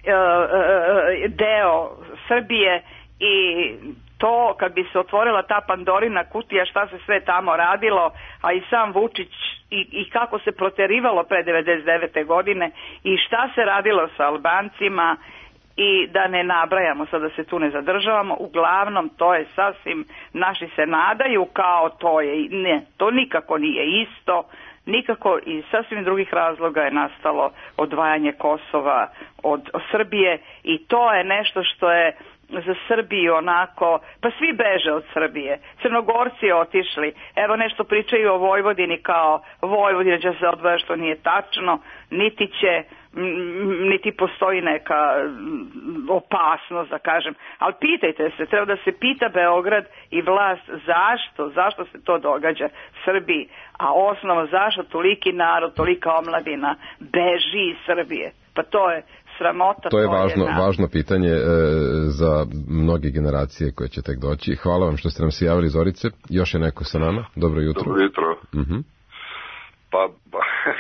deo Srbije i to kad bi se otvorila ta Pandorina kutija šta se sve tamo radilo, a i sam Vučić i, i kako se proterivalo pre devedeset devete godine i šta se radilo sa Albancima i da ne nabrajamo, sad da se tu ne zadržavamo, uglavnom to je sasvim, naši se nadaju kao to je, ne, to nikako nije isto, nikako iz sasvim drugih razloga je nastalo odvajanje Kosova od, od Srbije i to je nešto što je za Srbiju onako, pa svi beže od Srbije, Crnogorci otišli, evo nešto pričaju o Vojvodini kao Vojvodina će se odvaja, što nije tačno, niti će niti postoji neka opasnost da kažem, ali pitajte se, treba da se pita Beograd i vlast zašto, zašto se to događa Srbiji, a osnova zašto toliki narod, tolika omladina beži iz Srbije, pa to je sramota. To je važno, važno pitanje e, za mnoge generacije koje će tek doći. Hvala vam što ste nam se javili, Zorice. Još je neko sa nama. Dobro jutro. Dobro jutro. Uh-huh. Pa, pa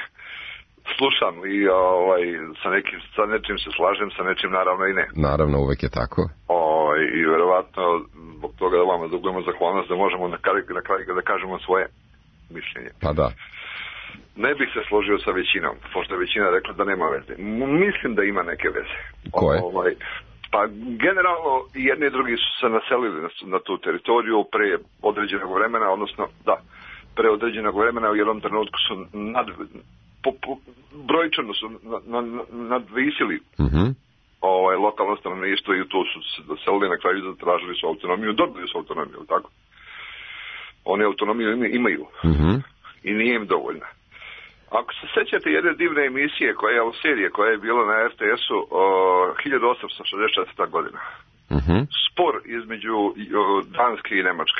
slušam i ovaj, sa, nekim, sa nečim se slažem, sa nečim naravno i ne. Naravno, uvek je tako. O, I verovatno zbog toga da vama dugujemo zahvalnost da možemo na kraju, na kraju da kažemo svoje mišljenje. Pa da. Ne bih se složio sa većinom, pošto je većina rekla da nema veze. Mislim da ima neke veze. Koje? Ovaj, pa generalno i jedni i drugi su se naselili na, na tu teritoriju pre određenog vremena, odnosno da, pre određenog vremena u jednom trenutku su nad, po, po, brojčano su nadvisili uh-huh. ovaj, lokalno stanovništvo i tu su se doselili, na kraju zatražili su autonomiju, dobili su autonomiju, tako? Oni autonomiju imaju uh-huh. i nije im dovoljna. Ako se sećate jedne divne emisije, koja je serije, koja je bila na R T S-u o, hiljadu osamsto šezdeset četvrta godina. Uh-huh. Spor između o, Danske i Nemačke.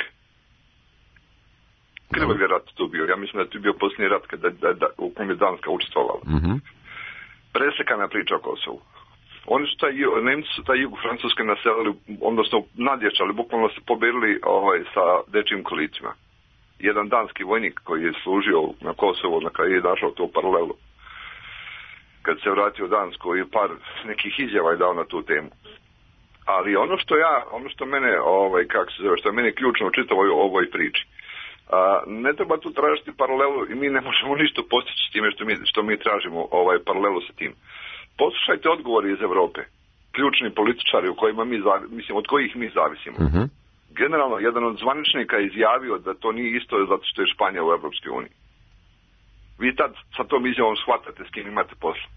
Krvavi je rat tu bio. Ja mislim da je tu bio posljednji rat kada, da, da, u kojem je Danska učestvovala. Uh-huh. Presekana priča o Kosovu. Oni su taj, Nemci su taj jugu Francuske naselili, odnosno nadječali, bukvalno se poberili ovaj, sa dečijim kolicima. Jedan danski vojnik koji je služio na Kosovu, na kraju je našao tu paralelu. Kad se vratio u Dansku i par nekih izjava je dao na tu temu. Ali ono što ja, ono što mene, ovaj, kako se zove, što je meni ključno u čitavoj ovoj priči, a, ne treba tu tražiti paralelu i mi ne možemo ništa postići s time što mi, što mi tražimo ovaj, paralelu sa tim. Poslušajte odgovori iz Evrope, ključni političari u kojima mi, mislim, od kojih mi zavisimo. Uh-huh. Generalno, jedan od zvaničnika je izjavio da to nije isto zato što je Španija u Evropskoj uniji. Vi tad sa tom izjavom shvatate s kim imate posla.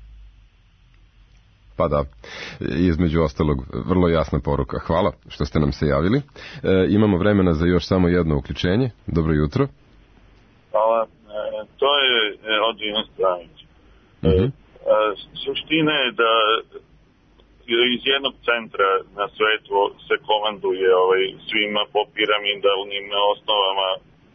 Pa da, između ostalog, vrlo jasna poruka. Hvala što ste nam se javili. E, imamo vremena za još samo jedno uključenje. Dobro jutro. Hvala. E, to je e, od jedne stranice. Uh-huh. E, suština je da iz jednog centra na svetu se komanduje ovaj, svima po piramidalnim osnovama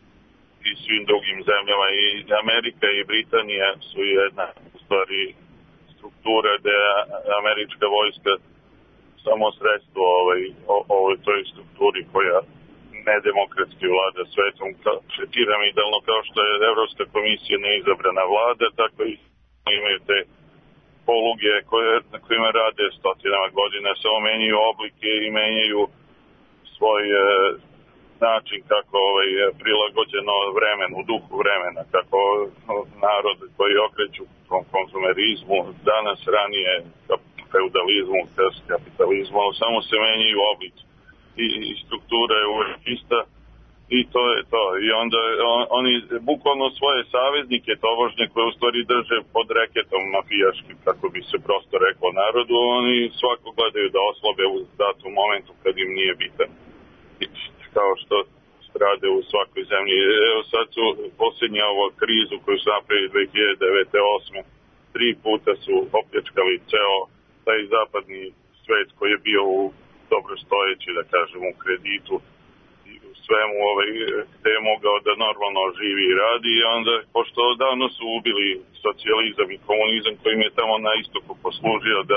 i svim drugim zemljama. I Amerika i Britanija su jedna u stvari struktura gde američka vojska samo sredstvo ovaj, o, ovoj toj strukturi koja nedemokratski vlada svetom piramidalno, kao što je Evropska komisija neizabrana vlada, tako i imaju te poluge koje, na kojima rade stotinama godina, samo menjaju oblike i menjaju svoj e, način kako ovaj, prilagođeno vremenu, duhu vremena, kako narod koji okreću konzumerizmu, danas ranije feudalizmu, kapitalizmu, samo se menjaju oblici i, i struktura je uvijek ista i to je to. I onda on, oni bukvalno svoje saveznike tobožnje koje u stvari drže pod reketom mafijaškim, kako bi se prosto reklo narodu, oni svako gledaju da oslabe u datom momentu kad im nije bitan. I, kao što rade u svakoj zemlji. Evo sad su posljednja ovo krizu koju su napravili dve hiljade devete osme tri puta su opljačkali ceo taj zapadni svet koji je bio u dobrostojeći, da kažem, u kreditu i u svemu ovaj, gde je mogao da normalno živi i radi i onda, pošto davno su ubili socijalizam i komunizam koji im je tamo na istoku poslužio da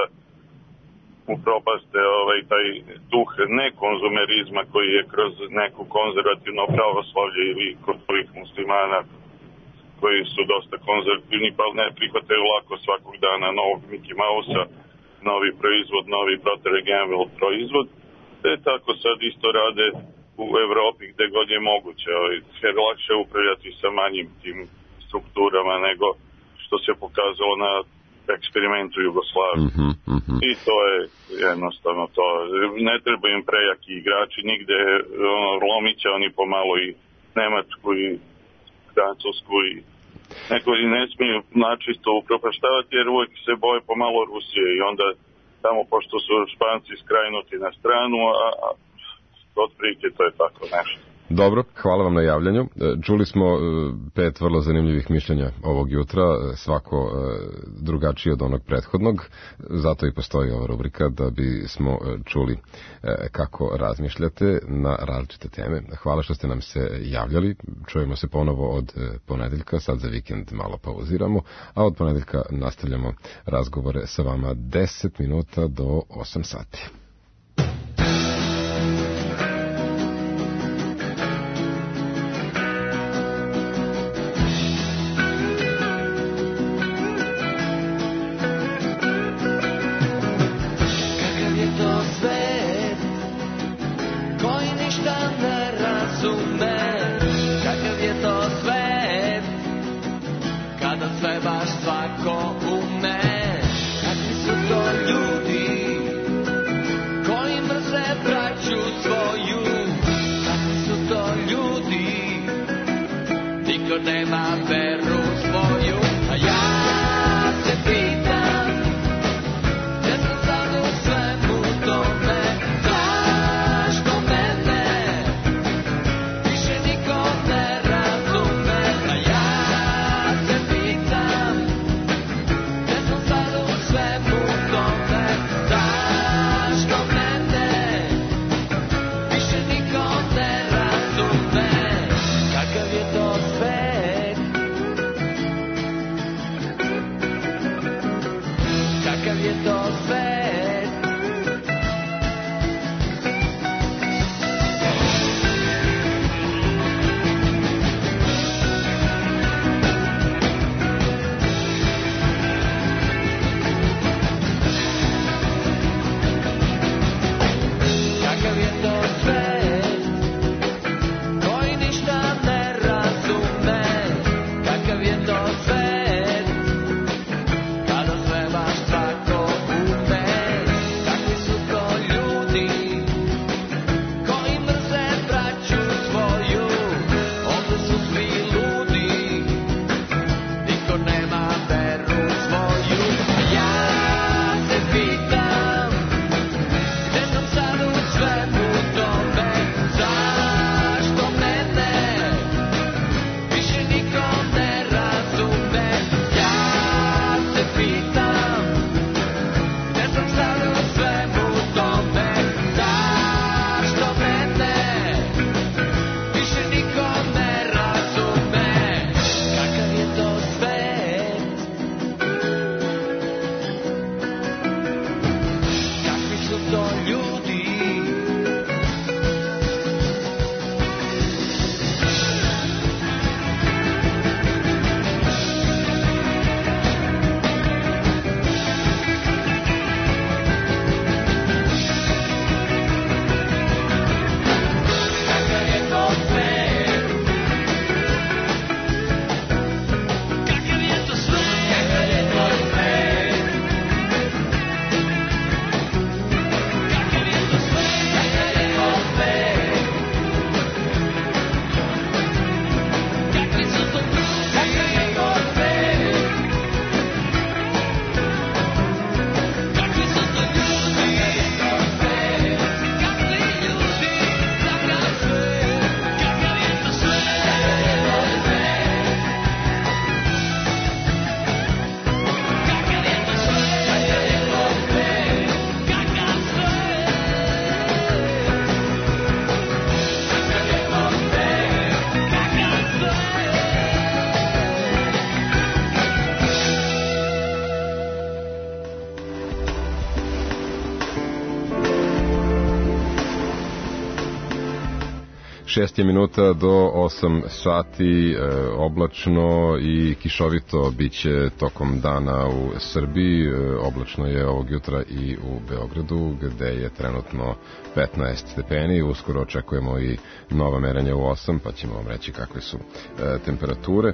upropaste ovaj, taj duh nekonzumerizma koji je kroz neko konzervativno pravoslavlje ili kod ovih muslimana koji su dosta konzervativni pa ne prihvataju lako svakog dana novog Mickey Mouse-a, novi proizvod, novi Procter and Gamble proizvod, te tako sad isto rade u Evropi gde god je moguće, ovaj, jer lakše upravljati sa manjim tim strukturama nego što se pokazalo na eksperimentu Jugoslavije. Mm-hmm, mm-hmm. I to je jednostavno to. Ne treba im prejaki igrači, nigde ono, lomića oni pomalo i Nemačku i Francusku i neko i ne smiju načisto upropaštavati jer uvijek se boje pomalo Rusije i onda tamo pošto su Španci skrajnuti na stranu, a, a otprilike to je tako nešto. Dobro, hvala vam na javljanju. Čuli smo pet vrlo zanimljivih mišljenja ovog jutra, svako drugačije od onog prethodnog, zato i postoji ova rubrika da bi smo čuli kako razmišljate na različite teme. Hvala što ste nam se javljali, čujemo se ponovo od ponedeljka, sad za vikend malo pauziramo, a od ponedeljka nastavljamo razgovore sa vama deset minuta do osam sati. Kakav je to svet šest minuta do osam sati, e, oblačno i kišovito biće tokom dana u Srbiji. E, oblačno je ovog jutra i u Beogradu, gde je trenutno petnaest stepeni. Uskoro očekujemo i nova merenja u osam, pa ćemo vam reći kakve su e, temperature. E,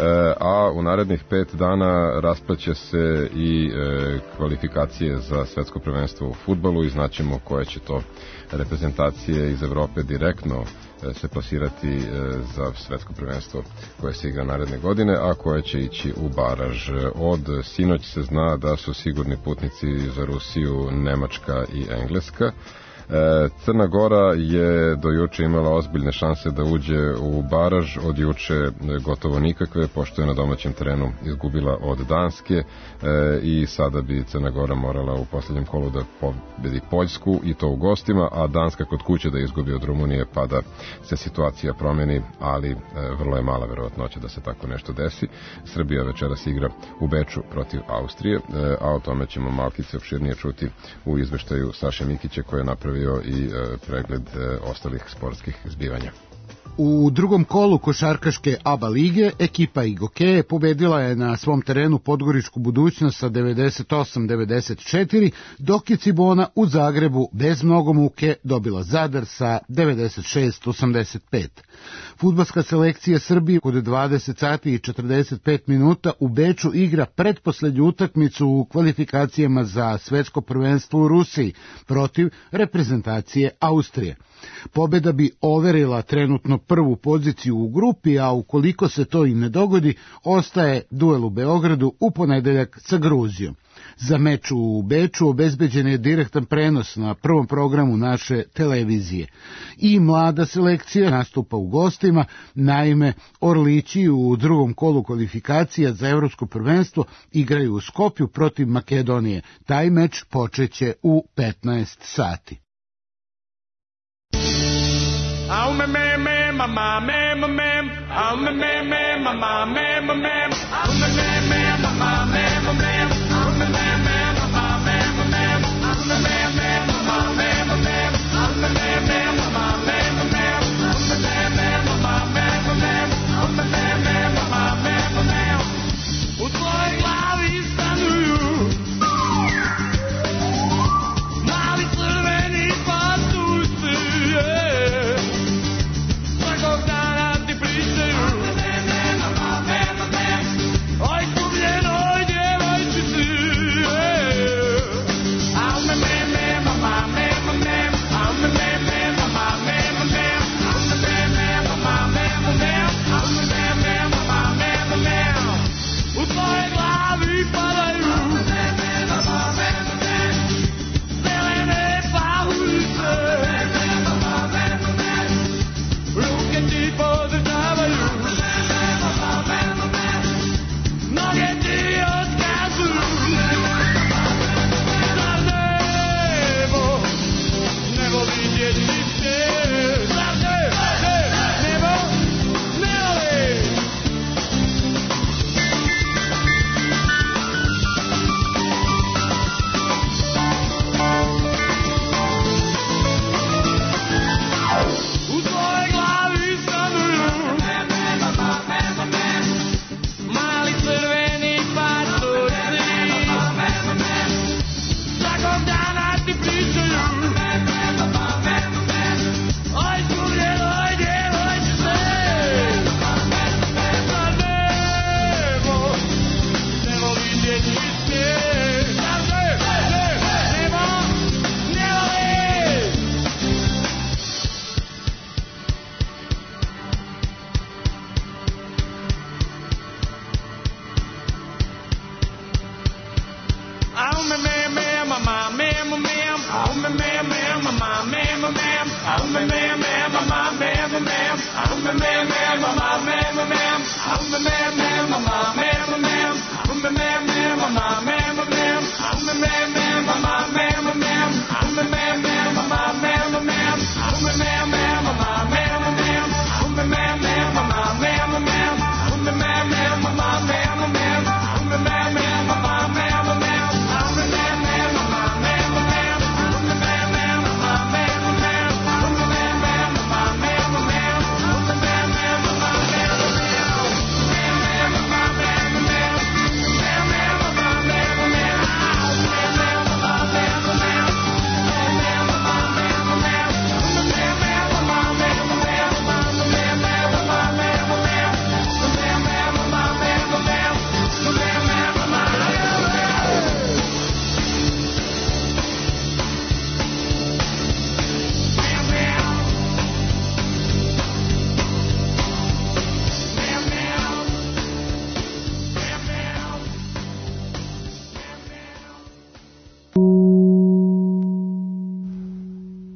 a u narednih pet dana rasplaće se i e, kvalifikacije za svetsko prvenstvo u fudbalu i znaćemo koje će to reprezentacije iz Evrope direktno se plasirati za svetsko prvenstvo koje se igra naredne godine, a koje će ići u baraž. Od sinoć se zna da su sigurni putnici za Rusiju, Nemačka i Engleska. Crna Gora je do juče imala ozbiljne šanse da uđe u baraž, od juče gotovo nikakve, pošto je na domaćem terenu izgubila od Danske i sada bi Crna Gora morala u poslednjem kolu da pobedi Poljsku i to u gostima, a Danska kod kuće da izgubi od Rumunije pa da se situacija promeni, ali vrlo je mala verovatnoća da se tako nešto desi. Srbija večeras igra u Beču protiv Austrije, a o tome ćemo malkice opširnije čuti u izveštaju Saše Mikića koji je napravio i pregled ostalih sportskih zbivanja. U drugom kolu košarkaške ABA lige ekipa Igokeje pobedila je na svom terenu Podgoričku Budućnost sa devedeset osam devedeset četiri, dok je Cibona u Zagrebu bez mnogo muke dobila Zadar sa devedeset šest osamdeset pet. Fudbalska selekcija Srbije kod dvadeset sati i četrdeset pet minuta u Beču igra pretposlednju utakmicu u kvalifikacijama za svetsko prvenstvo u Rusiji protiv reprezentacije Austrije. Pobeda bi overila trenutno prvu poziciju u grupi, a ukoliko se to i ne dogodi, ostaje duel u Beogradu u ponedeljak sa Gruzijom. Za meč u Beču obezbeđen je direktan prenos na prvom programu naše televizije. I mlada selekcija nastupa u gostima, naime Orlići u drugom kolu kvalifikacija za evropsko prvenstvo igraju u Skopju protiv Makedonije. Taj meč počeće u petnaest sati. Au me me me mama me me me au me me me mama me me me au me me me mama me me me au me me me mama me me me au me me me mama me me me au me me me mama me me me au me me me mama me me me au me me me mama me me me u tvojoj glavi stanuju mali crveni patusi.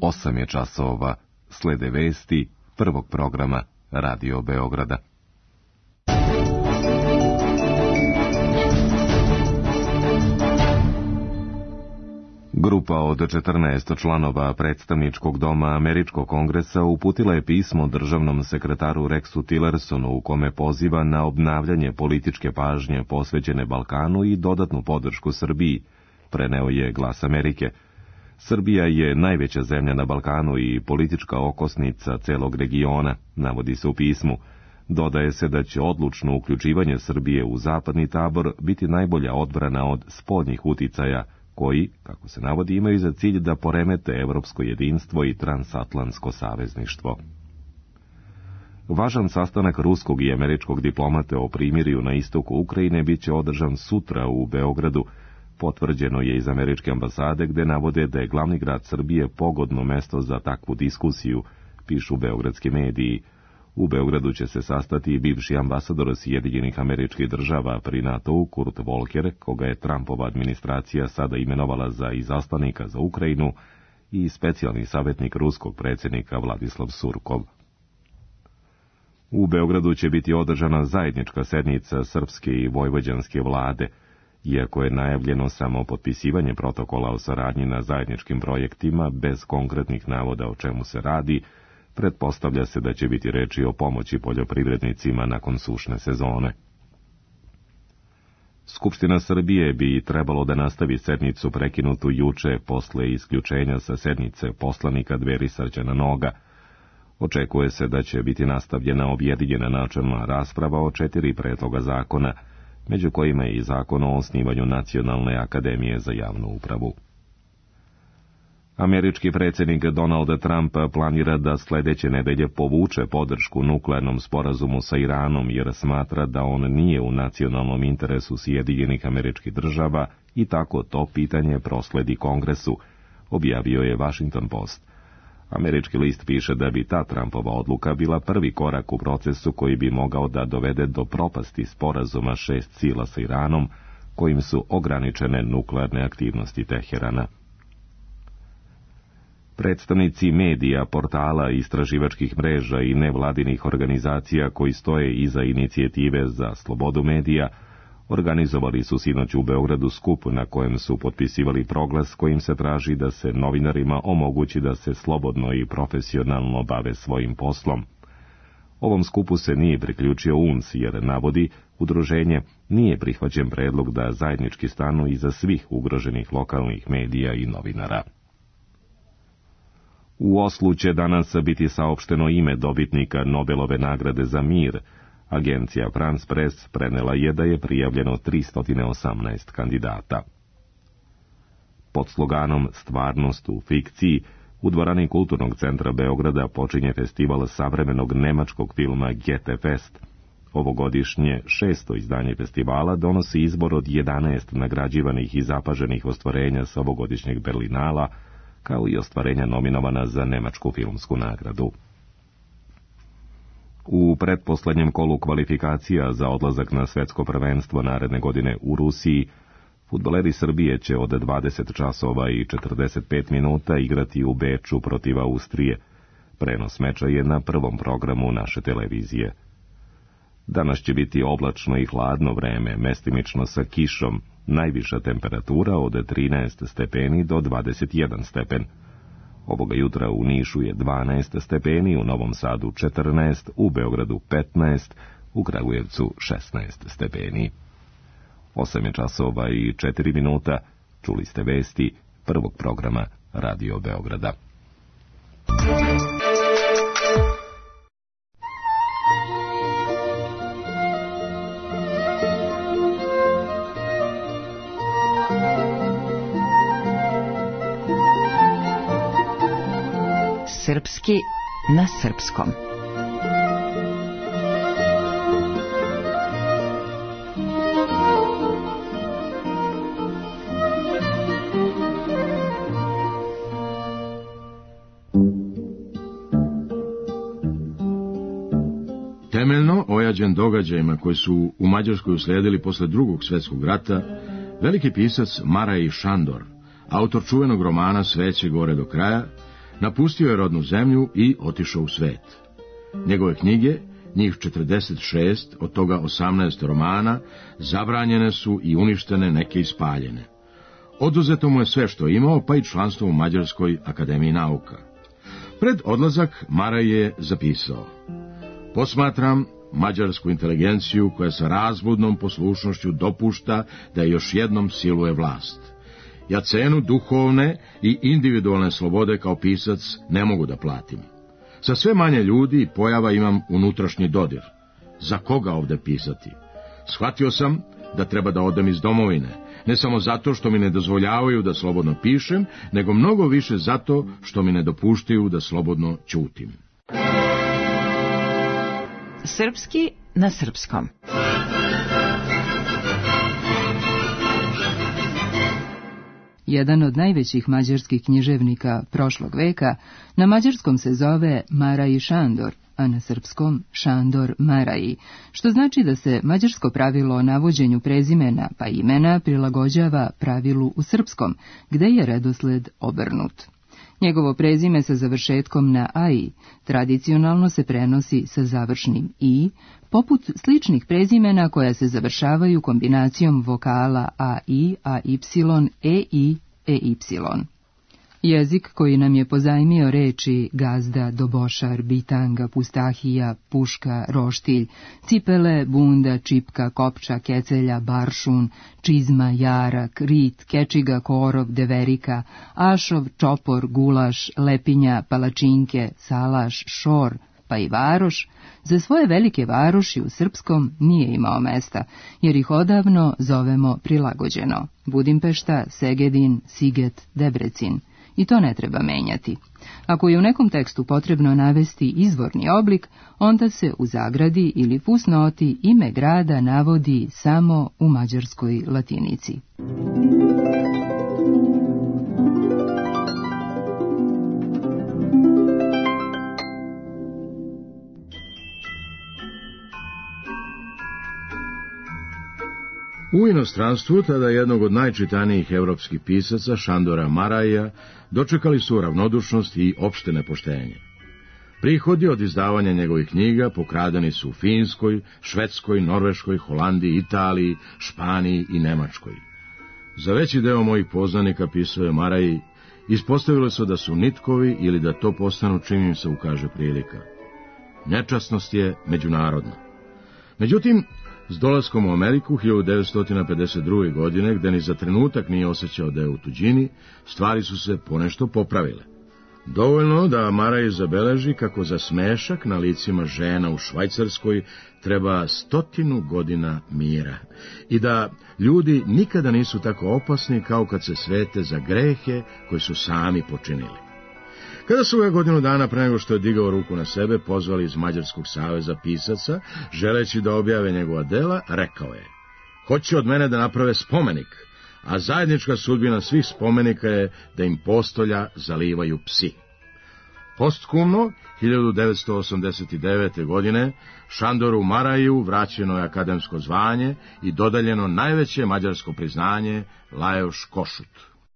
osam je časova, slede vesti prvog programa Radio Beograda. Grupa od četrnaest članova predstavničkog doma Američkog kongresa uputila je pismo državnom sekretaru Rexu Tillersonu u kome poziva na obnavljanje političke pažnje posvećene Balkanu i dodatnu podršku Srbiji, preneo je Glas Amerike. Srbija je najveća zemlja na Balkanu i politička okosnica celog regiona, navodi se u pismu. Dodaje se da će odlučno uključivanje Srbije u zapadni tabor biti najbolja odbrana od spoljnih uticaja, koji, kako se navodi, imaju za cilj da poremete evropsko jedinstvo i transatlantsko savezništvo. Važan sastanak ruskog i američkog diplomate o primirju na istoku Ukrajine bit će održan sutra u Beogradu. Potvrđeno je iz američke ambasade, gde navode da je glavni grad Srbije pogodno mesto za takvu diskusiju, pišu beogradski mediji. U Beogradu će se sastati i bivši ambasador Sjedinjenih Američkih Država pri NATO-u Kurt Volker, koga je Trumpova administracija sada imenovala za izaslanika za Ukrajinu, i specijalni savjetnik ruskog predsjednika Vladislav Surkov. U Beogradu će biti održana zajednička sednica srpske i vojvođanske vlade. Iako je najavljeno samo potpisivanje protokola o saradnji na zajedničkim projektima bez konkretnih navoda o čemu se radi, pretpostavlja se da će biti reči o pomoći poljoprivrednicima nakon sušne sezone. Skupština Srbije bi trebalo da nastavi sednicu prekinutu juče posle isključenja sa sednice poslanika Dveri Srđana Noga. Očekuje se da će biti nastavljena objedinjena načelna rasprava o četiri predloga zakona, među kojima je i zakon o osnivanju Nacionalne akademije za javnu upravu. Američki predsjednik Donald Trump planira da sledeće nedelje povuče podršku nuklearnom sporazumu sa Iranom jer smatra da on nije u nacionalnom interesu Sjedinjenih Američkih Država i tako to pitanje prosledi Kongresu, objavio je Washington Post. Američki list piše da bi ta Trumpova odluka bila prvi korak u procesu koji bi mogao da dovede do propasti sporazuma šest sila sa Iranom, kojim su ograničene nuklearne aktivnosti Teherana. Predstavnici medija, portala, istraživačkih mreža i nevladinih organizacija koji stoje iza inicijative za slobodu medija organizovali su sinoć u Beogradu skup na kojem su potpisivali proglas kojim se traži da se novinarima omogući da se slobodno i profesionalno bave svojim poslom. Ovom skupu se nije priključio U N S jer, navodi, udruženje nije prihvaćen predlog da zajednički stanu iza svih ugroženih lokalnih medija i novinara. U Oslu će danas biti saopšteno ime dobitnika Nobelove nagrade za mir. Agencija France Press prenela je da je prijavljeno tristo osamnaest kandidata. Pod sloganom Stvarnost u fikciji, u dvorani Kulturnog centra Beograda počinje festival savremenog nemačkog filma Goethe Fest. Ovogodišnje šesto izdanje festivala donosi izbor od jedanaest nagrađivanih i zapaženih ostvarenja sa ovogodišnjeg Berlinala, kao i ostvarenja nominovana za nemačku filmsku nagradu. U pretposlednjem kolu kvalifikacija za odlazak na svetsko prvenstvo naredne godine u Rusiji, fudbaleri Srbije će od dvadeset časova i četrdeset pet minuta igrati u Beču protiv Austrije. Prenos meča je na prvom programu naše televizije. Danas će biti oblačno i hladno vreme, mestimično sa kišom, najviša temperatura od trinaest stepeni do dvadeset jedan stepen. Ovoga jutra u Nišu je dvanaest stepeni, u Novom Sadu četrnaest, u Beogradu petnaest, u Kragujevcu šesnaest stepeni. Osam je časova i četiri minuta, čuli ste vesti prvog programa Radio Beograda. Srpski na srpskom. Temeljno ojađen događajima koji su u Mađarskoj uslijedili posle drugog svjetskog rata, veliki pisac Maraj Šandor, autor čuvenog romana Sveće gore do kraja, Napustio je rodnu zemlju i otišao u svet. Njegove knjige, njih četrdeset šest, od toga osamnaest romana, zabranjene su i uništene, neke ispaljene. Oduzeto mu je sve što je imao, pa i članstvo u Mađarskoj akademiji nauka. Pred odlazak Maraj je zapisao: posmatram mađarsku inteligenciju koja sa razbudnom poslušnošću dopušta da još jednom siluje vlast. Ja cenu duhovne i individualne slobode kao pisac ne mogu da platim. Sa sve manje ljudi i pojava imam unutrašnji dodir. Za koga ovde pisati? Shvatio sam da treba da odem iz domovine, ne samo zato što mi ne dozvoljavaju da slobodno pišem, nego mnogo više zato što mi ne dopuštaju da slobodno ćutim. Srpski na srpskom. Jedan od najvećih mađarskih književnika prošlog veka, na mađarskom se zove Maraji Šandor, a na srpskom Šandor Maraji, što znači da se mađarsko pravilo o navođenju prezimena pa imena prilagođava pravilu u srpskom, gde je redosled obrnut. Njegovo prezime sa završetkom na ai tradicionalno se prenosi sa završnim i, poput sličnih prezimena koja se završavaju kombinacijom vokala ai, ay, ei, ey. Jezik koji nam je pozajmio reči gazda, dobošar, bitanga, pustahija, puška, roštilj, cipele, bunda, čipka, kopča, kecelja, baršun, čizma, jarak, rit, kečiga, korov, deverika, ašov, čopor, gulaš, lepinja, palačinke, salaš, šor, pa i varoš, za svoje velike varoši u srpskom nije imao mesta, jer ih odavno zovemo prilagođeno: Budimpešta, Segedin, Siget, Debrecin. I to ne treba menjati. Ako je u nekom tekstu potrebno navesti izvorni oblik, onda se u zagradi ili fusnoti ime grada navodi samo u mađarskoj latinici. U inostranstvu, tada jednog od najčitanijih evropskih pisaca, Šandora Maraja, dočekali su ravnodušnost i opšte nepoštenje. Prihodi od izdavanja njegovih knjiga pokradani su u Finskoj, Švedskoj, Norveškoj, Holandiji, Italiji, Španiji i Nemačkoj. Za veći deo mojih poznanika, pisao je Maraji, ispostavilo se da su nitkovi ili da to postanu čim im se ukaže prilika. Nečasnost je međunarodna. Međutim, s dolaskom u Ameriku hiljadu devetsto pedeset druge. godine, gde ni za trenutak nije osjećao da je u tuđini, stvari su se ponešto popravile. Dovoljno da Maraj zabeleži kako za smešak na licima žena u Švajcarskoj treba stotinu godina mira i da ljudi nikada nisu tako opasni kao kad se svete za grehe koje su sami počinili. Kada su ga godinu dana pre nego što je digao ruku na sebe pozvali iz Mađarskog saveza pisaca, želeći da objave njegova dela, rekao je: hoće od mene da naprave spomenik, a zajednička sudbina svih spomenika je da im postolja zalivaju psi. Postkumno, hiljadu devetsto osamdeset devete. godine, Šandoru Maraju vraćeno je akademsko zvanje i dodaljeno najveće mađarsko priznanje Lajoš Košut.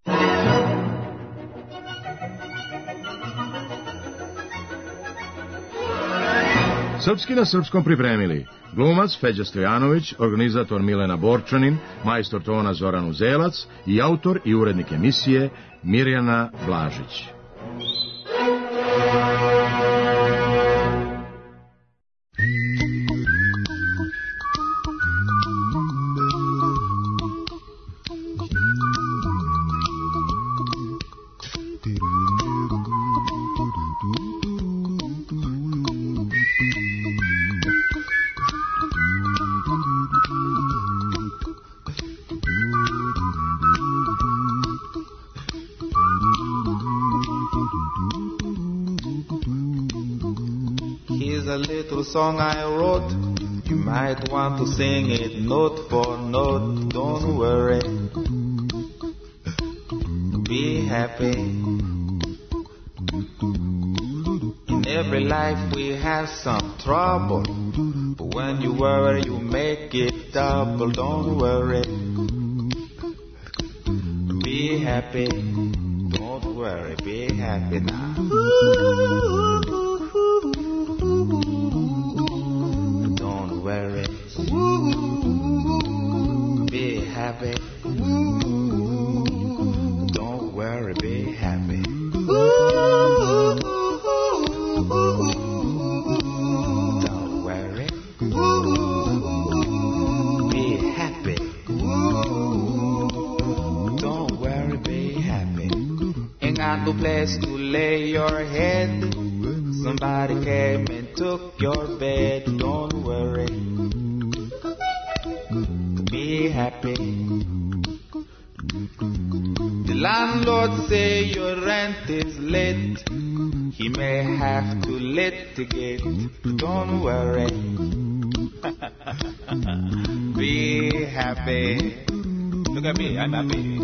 Srpski na srpskom pripremili glumac Feđa Stojanović, organizator Milena Borčanin, majstor tona Zoran Uzelac i autor i urednik emisije Mirjana Blažić. Song I wrote, you might want to sing it note for note. Don't worry, be happy. In every life we have some trouble, but when you worry you make it double. Don't worry, be happy. Don't worry, be happy now. Don't worry, be happy. Don't worry, be happy. Don't worry, be happy. Don't worry, be happy. Ain't got no place to lay your head. Somebody came and took your bed. Don't worry, be happy. The landlord say your rent is late. He may have to litigate. Don't worry, be happy. Look at me, I'm happy.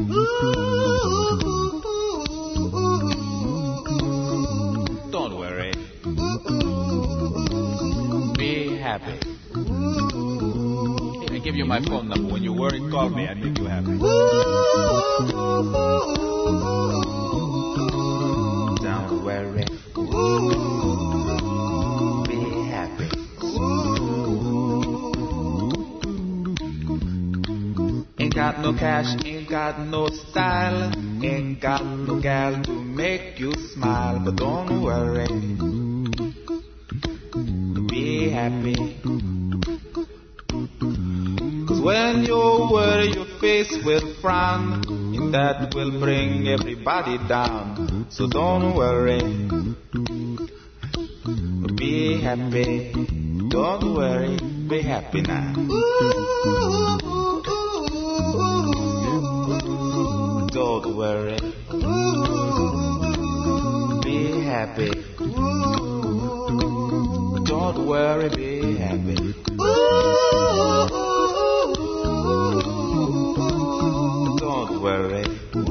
Don't worry, be happy. I give you my phone number. When you worry, call me. I make you happy. Don't worry, be happy. Ain't got no cash, ain't got no style, ain't got no gal to make you smile. But don't worry, be happy. Cause when you worry, your face will frown, and that will bring everybody down. So don't worry, be happy. Don't worry, be happy now. Don't worry, be happy. Don't worry, be happy. Don't worry,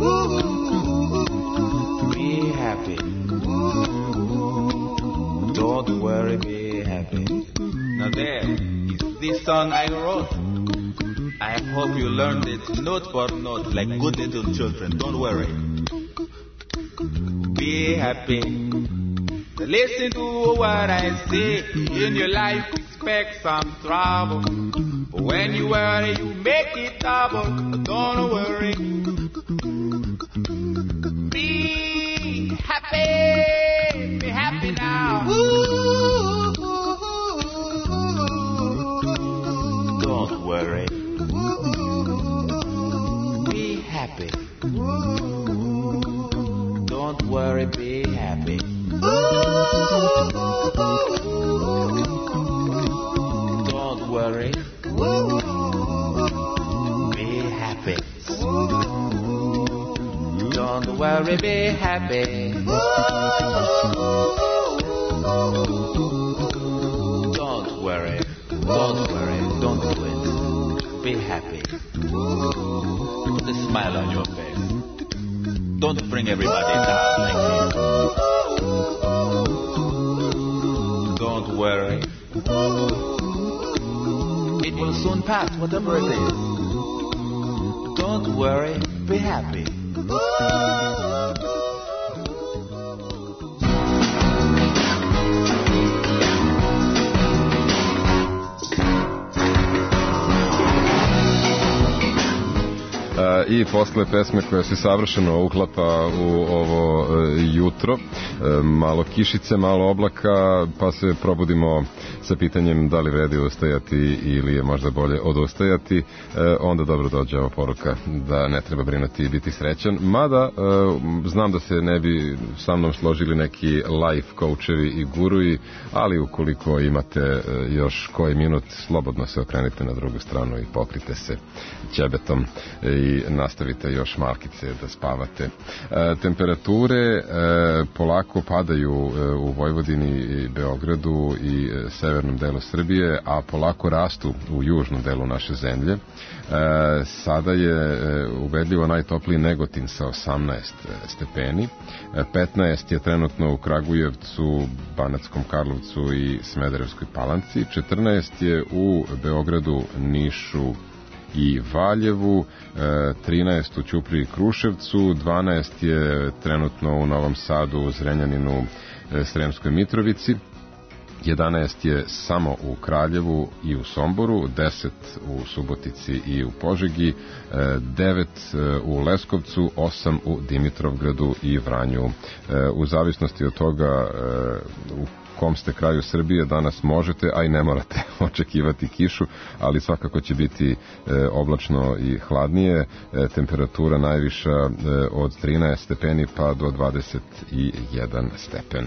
be happy. Don't worry, be happy. Now there is this song I wrote. I hope you learned it note for note like good little children. Don't worry, be happy. Listen to what I say. In your life expect some trouble, but when you worry you make it double. Don't worry, be happy. Be happy now. Don't worry, be happy. Don't worry, be happy. Don't worry, be happy. Don't worry, be happy. Don't worry, don't worry, don't do it. Be happy. Put a smile on your face. Don't bring everybody down like this. Don't worry, it will soon pass, whatever it is. Don't worry, be happy. I posle pesme koja se savršeno uklapa u ovo jutro, malo kišice, malo oblaka, pa se probudimo sa pitanjem da li vredi ustajati ili je možda bolje odustajati, onda dobro dođe ova poruka da ne treba brinuti i biti srećan, mada znam da se ne bi sa mnom složili neki life coachevi i guruji, ali ukoliko imate još koji minut, slobodno se okrenite na drugu stranu i pokrite se ćebetom i nastavite još malkice da spavate. E, temperature e, polako padaju e, u Vojvodini i Beogradu i e, severnom delu Srbije, a polako rastu u južnom delu naše zemlje. E, sada je e, ubedljivo najtopliji Negotin sa osamnaest stepeni, e, petnaest je trenutno u Kragujevcu, Banatskom Karlovcu i Smederevskoj Palanci, četrnaest je u Beogradu, Nišu i Valjevu, trinaest u Ćupriji i Kruševcu, dvanaest je trenutno u Novom Sadu, Zrenjaninu Sremskoj Mitrovici, jedanaest je samo u Kraljevu i u Somboru, deset u Subotici i u Požegi, devet u Leskovcu, osam u Dimitrovgradu i Vranju. U zavisnosti od toga u kom ste kraju Srbije danas možete, a i ne morate očekivati kišu, ali svakako će biti oblačno i hladnije, temperatura najviša od trinaest stepeni pa do dvadeset jedan stepen.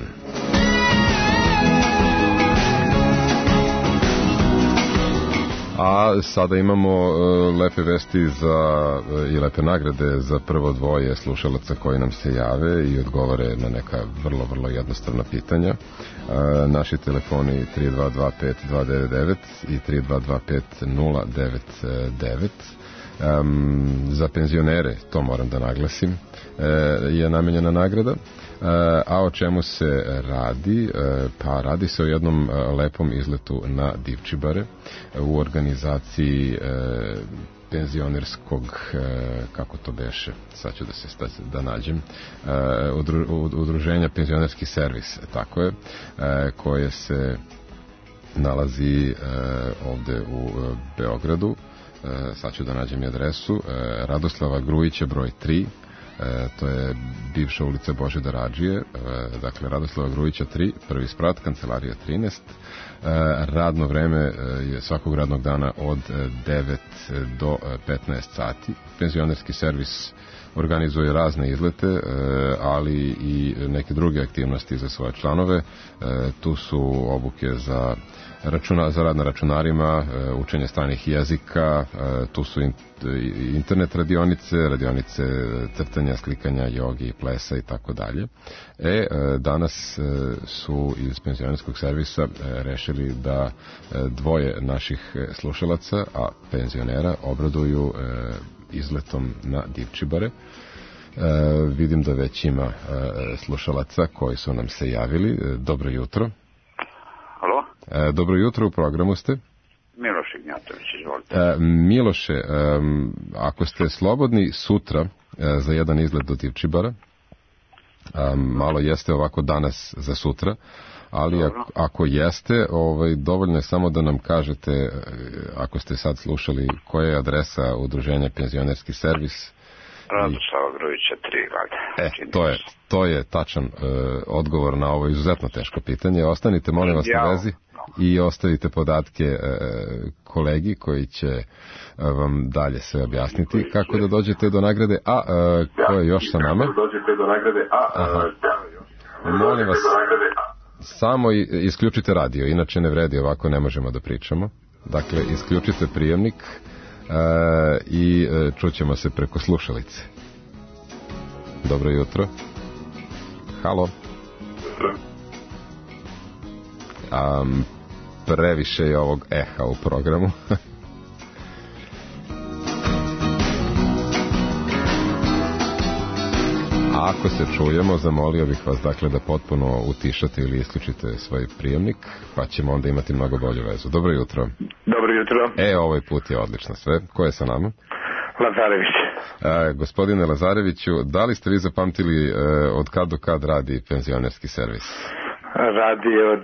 A sada imamo uh, lepe vesti za, uh, i lepe nagrade za prvo dvoje slušalaca koji nam se jave i odgovore na neka vrlo, vrlo jednostavna pitanja. Uh, naši telefoni tri dva dva pet dva devet devet i tri dva dva pet nula devet devet. Um, za penzionere, to moram da naglasim, uh, je namenjena nagrada. A o čemu se radi? Pa radi se o jednom lepom izletu na Divčibare u organizaciji penzionerskog, kako to beše, sad ću da se da nađem, udruženja Penzionerski servis, tako je, koje se nalazi ovde u Beogradu. Sad ću da nađem i adresu. Radoslava Grujića broj tri, E, to je bivša ulica Božidara Radžije, e, dakle Radoslava Grujića tri, prvi sprat, kancelarija trinaest. E, radno vreme e, je svakog radnog dana od devet do petnaest sati. Penzionerski servis organizuje razne izlete, e, ali i neke druge aktivnosti za svoje članove. E, tu su obuke za računa, za rad na računarima, učenje stranih jezika, tu su internet radionice, radionice crtanja, slikanja, jogi, plesa i tako dalje. E, danas su iz penzionerskog servisa rešili da dvoje naših slušalaca, a penzionera, obraduju izletom na Divčibare. Vidim da već ima slušalaca koji su nam se javili. Dobro jutro. E, dobro jutro, u programu ste. Miloš Ignjatović, izvolite. E, Miloše, e, ako ste slobodni sutra e, za jedan izlet do Divčibara, e, malo jeste ovako danas za sutra, ali ako, ako jeste, ovaj, dovoljno je samo da nam kažete, ako ste sad slušali, koja je adresa udruženja Penzionerski servis. Radoslava Grujića tri, valjda. E, to je, to je tačan e, odgovor na ovo izuzetno teško pitanje. Ostanite, molim vas, na vezi i ostavite podatke e, kolegi koji će e, vam dalje sve objasniti kako da dođete do nagrade. A e, ko je još sa nama? Aha. Molim vas, samo isključite radio, inače ne vredi, ovako ne možemo da pričamo. Dakle, isključite prijemnik Uh, i uh, čućemo se preko slušalice. Dobro jutro. Halo. Um, previše je ovog eha u programu. Ako se čujemo, zamolio bih vas dakle da potpuno utišate ili isključite svoj prijemnik, pa ćemo onda imati mnogo bolju vezu. Dobro jutro. Dobro jutro. E, ovaj put je odlično sve. Ko je sa nama? Lazarević. E, gospodine Lazareviću, da li ste vi zapamtili e, od kad do kad radi penzionerski servis? Radi od...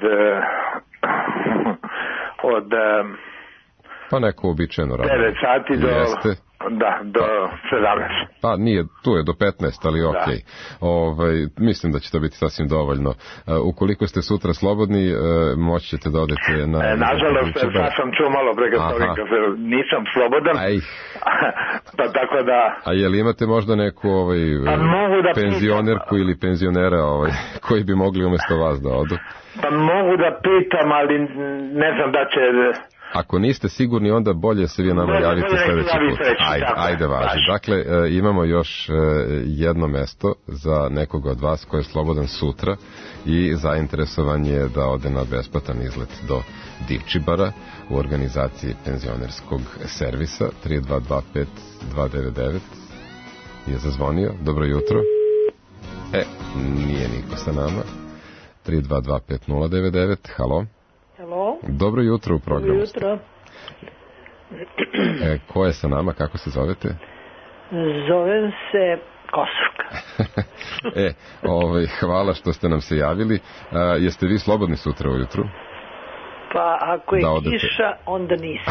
od... Pa neko uobičajeno radi. devet sati do... Jeste. Da, do sedamnaest. Pa nije, tu je do petnaest, ali ok. Da. Ovaj, mislim da će to biti sasvim dovoljno. Uh, ukoliko ste sutra slobodni, uh, moći ćete da odete na... E, nažalost, sad sam čuo malo prega nisam slobodan. Aj. Pa tako da... A je li imate možda neku ovaj, pa da penzionerku pitam. Ili penzionera ovaj, koji bi mogli umjesto vas da odu? Pa mogu da pitam, ali ne znam da će... Ako niste sigurni, onda bolje se vi nama javite sljedeći put. Ajde, ajde važi. Dakle, e, imamo još e, jedno mesto za nekoga od vas koji je slobodan sutra i zainteresovan je da ode na besplatan izlet do Divčibara u organizaciji penzionerskog servisa. Tri dva dva pet dva devet devet je zazvonio. Dobro jutro. E, nije niko sa nama. Tri dva dva pet nula devet devet. Halo. Halo. Dobro jutro u programu. Dobro jutro. E, ko je sa nama, kako se zovete? Zovem se Kosovka. E, ovaj, hvala što ste nam se javili. A, jeste vi slobodni sutra ujutru? Pa ako je da kiša, onda nisam.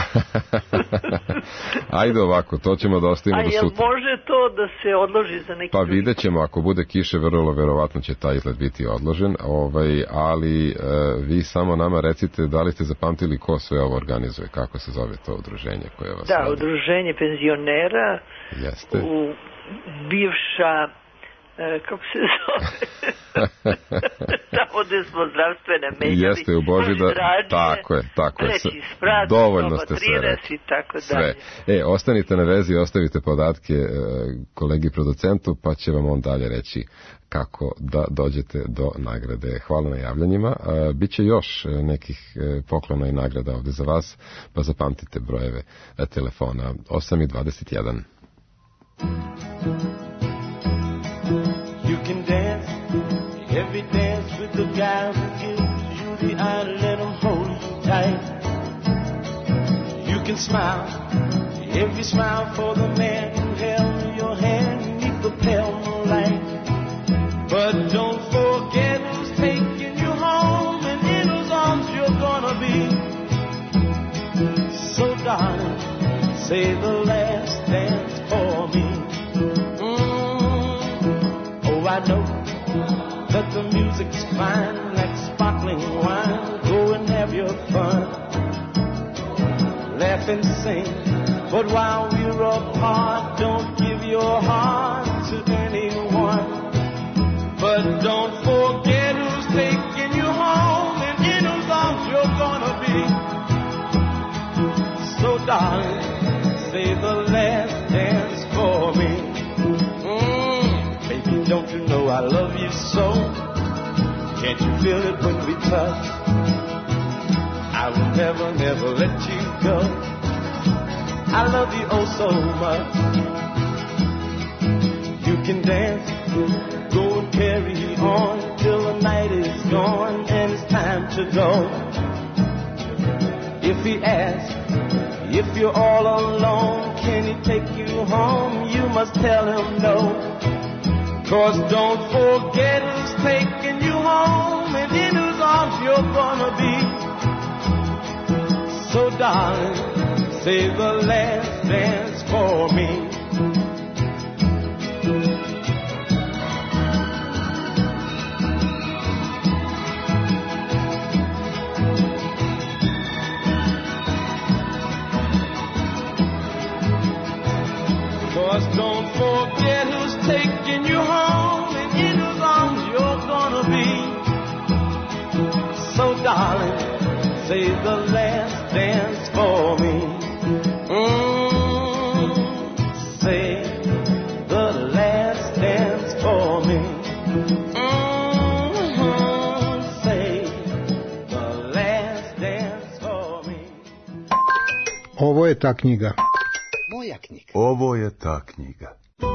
Ajde ovako, to ćemo da ostavimo do sutra. A jel može to da se odloži za neki... Pa vidjet ćemo, ako bude kiše, vrlo verovatno će taj izgled biti odložen, ovaj, ali e, vi samo nama recite da li ste zapamtili ko sve ovo organizuje, kako se zove to udruženje koje vas... Da, radi. udruženje penzionera. Jeste. U bivša... kako se zove, tamo gde smo zdravstvene menjali. Jeste, u Božidar, tako je, tako je. Treći sprat, dovoljno ste sve rekli. I tako sve. dalje. E, ostanite na vezi, ostavite podatke e, kolegi producentu, pa će vam on dalje reći kako da dođete do nagrade. Hvala na javljanjima. E, Biće još nekih e, poklona i nagrada ovde za vas, pa zapamtite brojeve e, telefona osam i dvadeset jedan. You can dance, every dance with the guy who gives you the eye, let him hold you tight. You can smile, every smile for the man who held your hand beneath the pale moonlight. But don't forget who's taking you home and in whose arms you're gonna be. So darling, say the last dance for me. I know that the music's fine, like sparkling wine. Go and have your fun, laugh and sing. But while we're apart, don't give your heart to anyone. But don't forget who's taking you home and in whose arms you're gonna be. So darling, say the last dance for me. Don't you know I love you so? Can't you feel it when we touch? I will never, never let you go. I love you oh so much. You can dance, go and carry on till the night is gone and it's time to go. If he asks, if you're all alone, can he take you home? You must tell him no. Cause don't forget who's taking you home and in whose arms you're gonna be. So darling, say the last dance for me. Cause don't forget who's taking you home and in whose arms you're gonna be. So darling, say the last dance for me. Mm, say the last dance for me. Mm, say the last dance for me. Ovo je ta knjiga. Moja knjiga. Ovo je ta knjiga.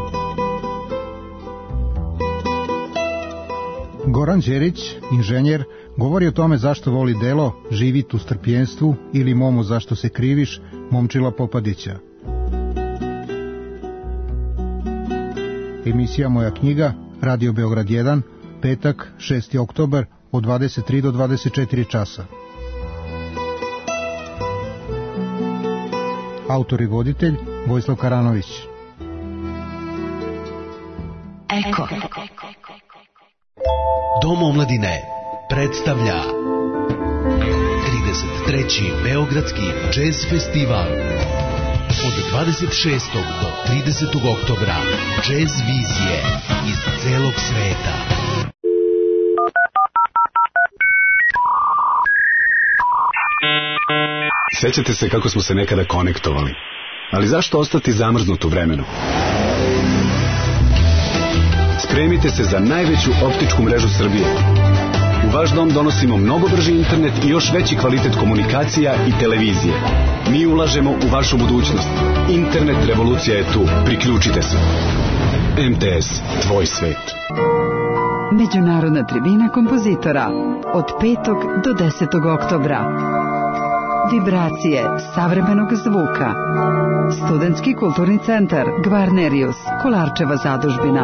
Goran Đerić, inženjer, govori o tome zašto voli delo Živit u strpljenstvu ili Momo zašto se kriviš, Momčila Popadića. Emisija Moja knjiga, Radio Beograd jedan, petak, šesti oktobar, od dvadeset tri do dvadeset četiri časa. Autor i voditelj Vojislav Karanović. Eko. Dom omladine predstavlja trideset treći Beogradski džez festival. Od dvadeset šestog do tridesetog oktobra džez vizije iz celog sveta. Sećate se kako smo se nekada konektovali, ali zašto ostati zamrznut u vremenu? Spremite se za najveću optičku mrežu Srbije. U vaš dom donosimo mnogo brži internet i još veći kvalitet komunikacija i televizije. Mi ulažemo u vašu budućnost. Internet revolucija je tu. Priključite se. M T S, tvoj svet. Međunarodna tribina kompozitora od petog do desetog oktobra. Vibracije savremenog zvuka. Studentski kulturni centar Gvarnerius, Kolarčeva zadužbina.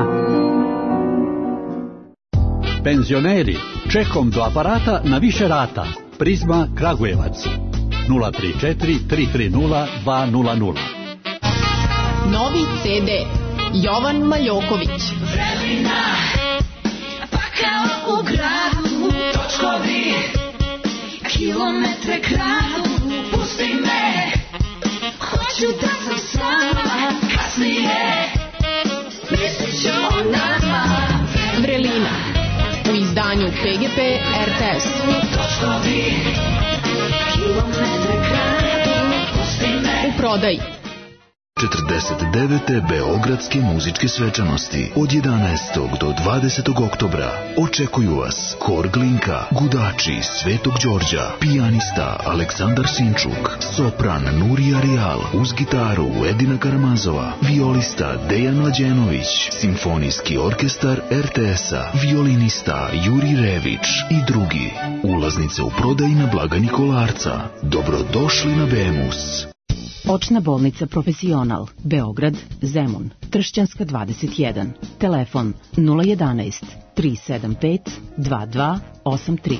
Penzioneri, čekom do aparata na više rata. Prizma Kragujevac. nula tri četiri tri tri nula dva nula nula. Novi ce de Jovan Maljoković. Vremena, pa kao u gradu, točkovi, kilometre kradu, pusti me, hoću da sam sama, kasnije, mislit ću o nama. Vrelina, u izdanju pe ge pe er te es. Točkovi, kilometre kradu, pusti me. U prodaji. četrdeset devete Beogradske muzičke svečanosti od jedanaestog do dvadesetog oktobra očekuju vas Hor Glinka, Gudači Svetog Đorđa, pijanista Aleksandar Sinčuk, sopran Nurija Rijal, uz gitaru Edina Karamazova, violista Dejan Mlađenović, simfonijski orkestar er te es-a, violinista Juri Rević i drugi. Ulaznice u prodaji na blagajni Kolarca. Dobrodošli na Bemus. Očna bolnica Profesional, Beograd, Zemun, Tršćanska dvadeset jedan. Telefon nula jedanaest tri sedam pet dva dva osam tri.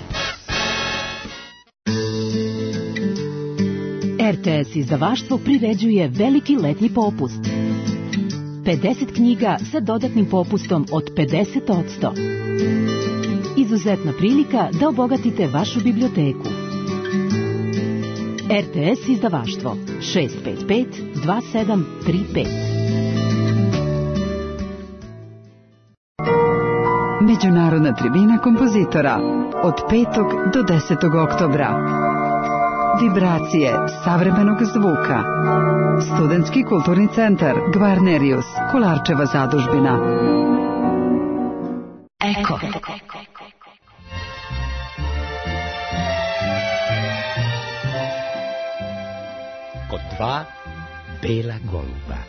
er te es izdavaštvo priređuje veliki letnji popust. pedeset knjiga sa dodatnim popustom od pedeset posto. Izuzetna prilika da obogatite vašu biblioteku. er te es izdavaštvo šest pet pet dva sedam tri pet. Međunarodna tribina kompozitora od petog do desetog oktobra. Vibracije savremenog zvuka. Studentski kulturni centar Gvarnerius, Kolarčeva zadužbina. Eko. Kod dva bela goluba.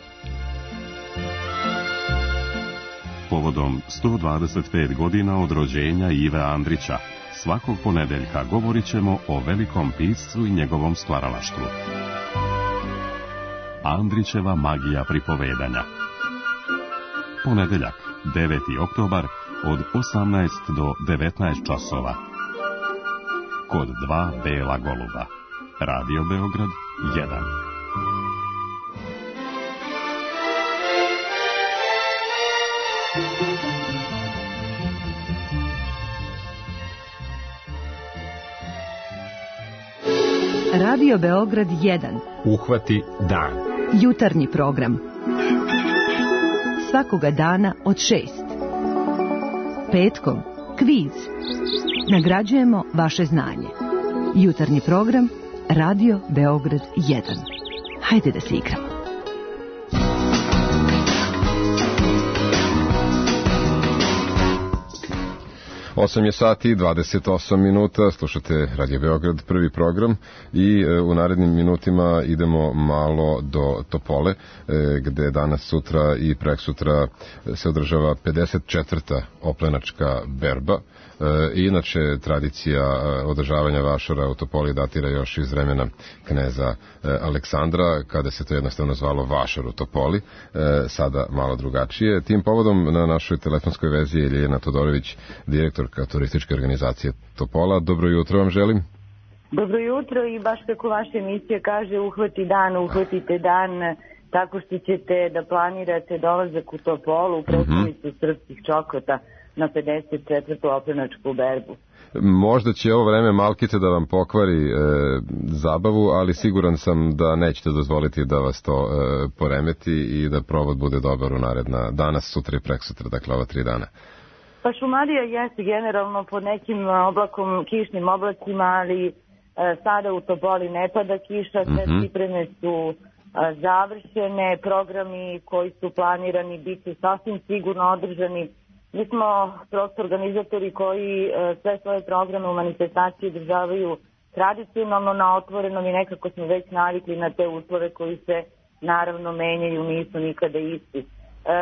Povodom sto dvadeset pet godina od rođenja Ive Andrića, svakog ponedeljka govorit ćemo o velikom piscu i njegovom stvaralaštvu. Andrićeva magija pripovedanja. Ponedeljak, deveti oktobar, od osamnaest do devetnaest časova. Kod dva bela goluba. Radio Beograd jedan. Radio Beograd jedan. Uhvati dan. Jutarnji program. Svakoga dana od šest. Petkom kviz. Nagrađujemo vaše znanje. Jutarnji program Radio Beograd jedan. Hajde da se igramo. osam je sati, dvadeset osam minuta, slušate Radio Beograd, prvi program i e, u narednim minutima idemo malo do Topole, e, gde danas, sutra i preksutra se održava pedeset četvrta oplenačka berba. E, inače, tradicija održavanja vašara u Topoli datira još iz vremena kneza e, Aleksandra, kada se to jednostavno zvalo vašar u Topoli, e, sada malo drugačije. Tim povodom na našoj telefonskoj vezi je Ljiljana Todorović, direktor turističke organizacije Topola. Dobro jutro vam želim. Dobro jutro i baš kako vaša emisija kaže, uhvati dan, uhvatite dan tako što ćete da planirate dolazak u Topolu, u predstavnicu mm-hmm. srpskih čokota na pedeset četvrtu oplenačku berbu. Možda će ovo vreme malkice da vam pokvari e, zabavu, ali siguran sam da nećete dozvoliti da vas to e, poremeti i da provod bude dobar u naredna danas, sutra i preksutra, dakle ova tri dana. Pa Šumadija jeste generalno pod nekim oblakom, kišnim oblacima, ali e, sada u Topoli ne pada kiša, sve mm-hmm. pripreme su e, završene, programi koji su planirani bit će sasvim sigurno održani. Mi smo prosto organizatori koji e, sve svoje programe u manifestaciji održavaju tradicionalno na otvorenom i nekako smo već navikli na te uslove koji se naravno menjaju, nisu nikada isti.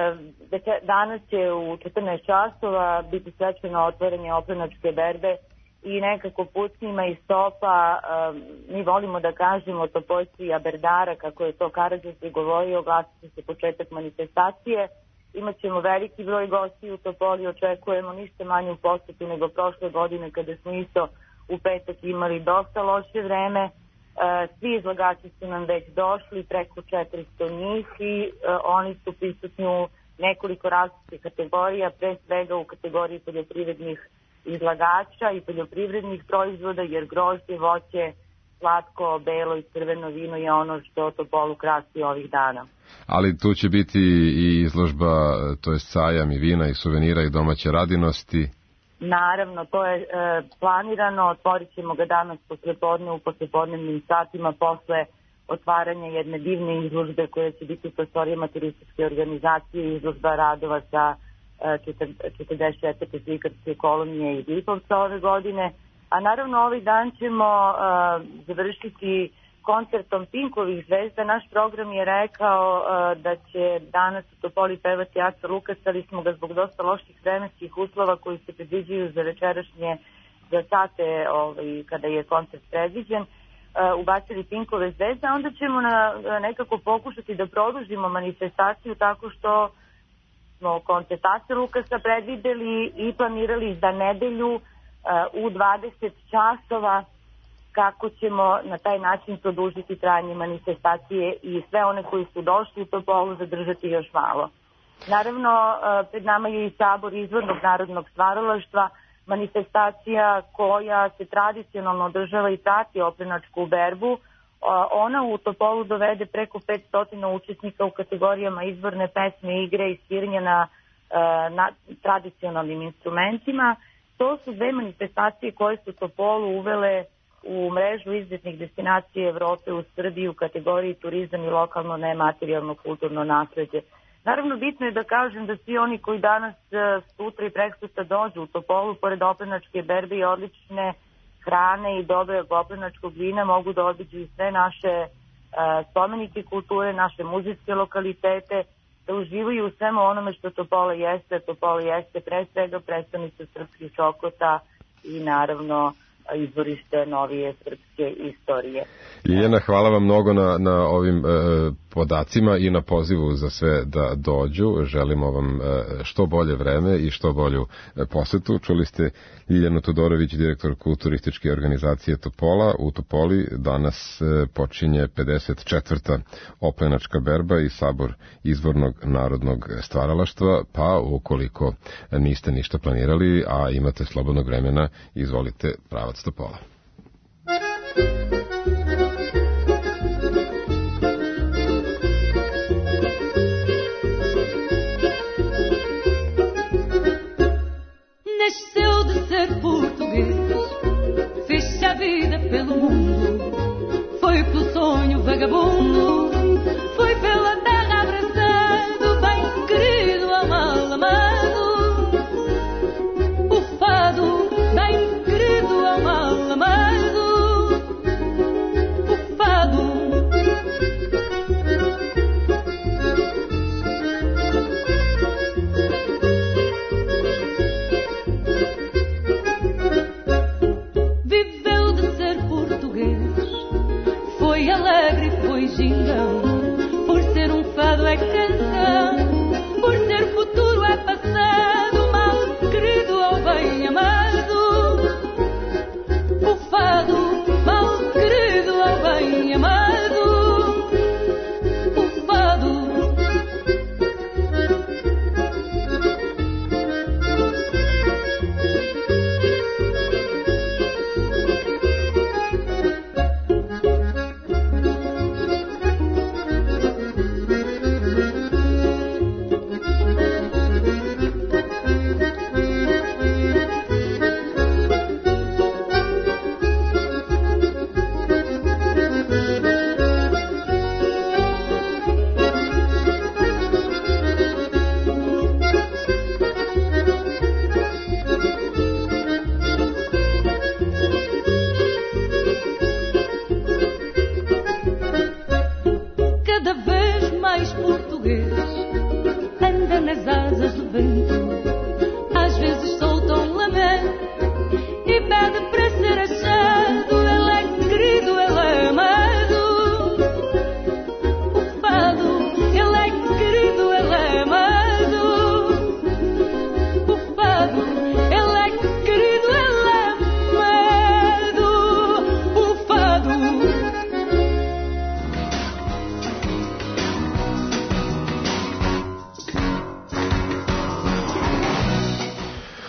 Danas će u četrnaest časova biti svečano otvorenje oplenačke berbe i nekako pucnjima i stopa, mi volimo da kažemo Topojci Aberdara, kako je to Karađorđe govorio, oglasit se početak manifestacije. Imaćemo veliki broj gosti u Topoli, očekujemo ništa manju posetu nego prošle godine kada smo isto u petak imali dosta loše vreme. Svi izlagači su nam već došli, preko četiristo njih i oni su prisutni u nekoliko različitih kategorija, pre svega u kategoriji poljoprivrednih izlagača i poljoprivrednih proizvoda, jer grožđe, voće, slatko, belo i crveno vino je ono što Topolu krasi ovih dana. Ali tu će biti i izložba, to je sajam i vina i suvenira i domaće radinosti. Naravno, to je e, planirano, otvorit ćemo ga danas poslepodne u poslepodnevnim satima posle otvaranja jedne divne izložbe koja će biti u prostorijama turističke organizacije, izložba radova sa četrdeset četvrte slikarske kolonije iz Lipovca ove godine. A naravno ovaj dan ćemo uh, završiti koncertom Pinkovih zvezda. Naš program je rekao uh, da će danas u Topoli pevati Aca Lukas, ali smo ga zbog dosta loših vremenskih uslova koji se predviđaju za večerašnje za sate ovaj, kada je koncert predviđen, uh, ubacili Pinkove zvezde. Onda ćemo na, nekako pokušati da produžimo manifestaciju tako što smo koncert Ace Lukasa predvideli i planirali za nedelju uh, u dvadeset časova, kako ćemo na taj način produžiti trajanje manifestacije i sve one koji su došli u Topolu zadržati još malo. Naravno, uh, pred nama je i sabor izvornog narodnog stvaralaštva, manifestacija koja se tradicionalno održava i prati oplenačku berbu. Uh, ona u Topolu dovede preko petsto učesnika u kategorijama izvorne pesme, igre i sviranja na, uh, na tradicionalnim instrumentima. To su dve manifestacije koje su Topolu uvele u mrežu izuzetnih destinacija Evrope u Srbiji u kategoriji turizam i lokalno nematerijalno kulturno nasleđe. Naravno, bitno je da kažem da svi oni koji danas, sutra i preksutra dođu u Topolu, pored oplenačke berbe i odlične hrane i dobrog oplenačkog vina, mogu da obiđu i sve naše uh, spomenike kulture, naše muzejske lokalitete, da uživaju u svemu onome što Topola jeste. Topola jeste pre svega predstavnica srpskih čokota i naravno izvorište novije srpske istorije. Ljiljana, hvala vam mnogo na, na ovim e, podacima i na pozivu za sve da dođu. Želimo vam e, što bolje vreme i što bolju e, posetu. Čuli ste Ljiljanu Todorović, direktorku turističke organizacije Topola. U Topoli danas e, počinje pedeset četvrta oplenačka berba i sabor izvornog narodnog stvaralaštva, pa ukoliko niste ništa planirali, a imate slobodnog vremena, izvolite pravac Topola. Nasceu de ser português, fez-se a vida pelo mundo, foi pelo sonho vagabundo, foi pela terra abraçado, bem querido ao mal amado, o fado, bem querido ao mal amado, o fado. Viveu de ser português, foi alegre, foi gingão, por ser um fado é canção, por ser futuro é passado, mal querido ou bem amado, o fado, mal querido ou bem amado, o fado.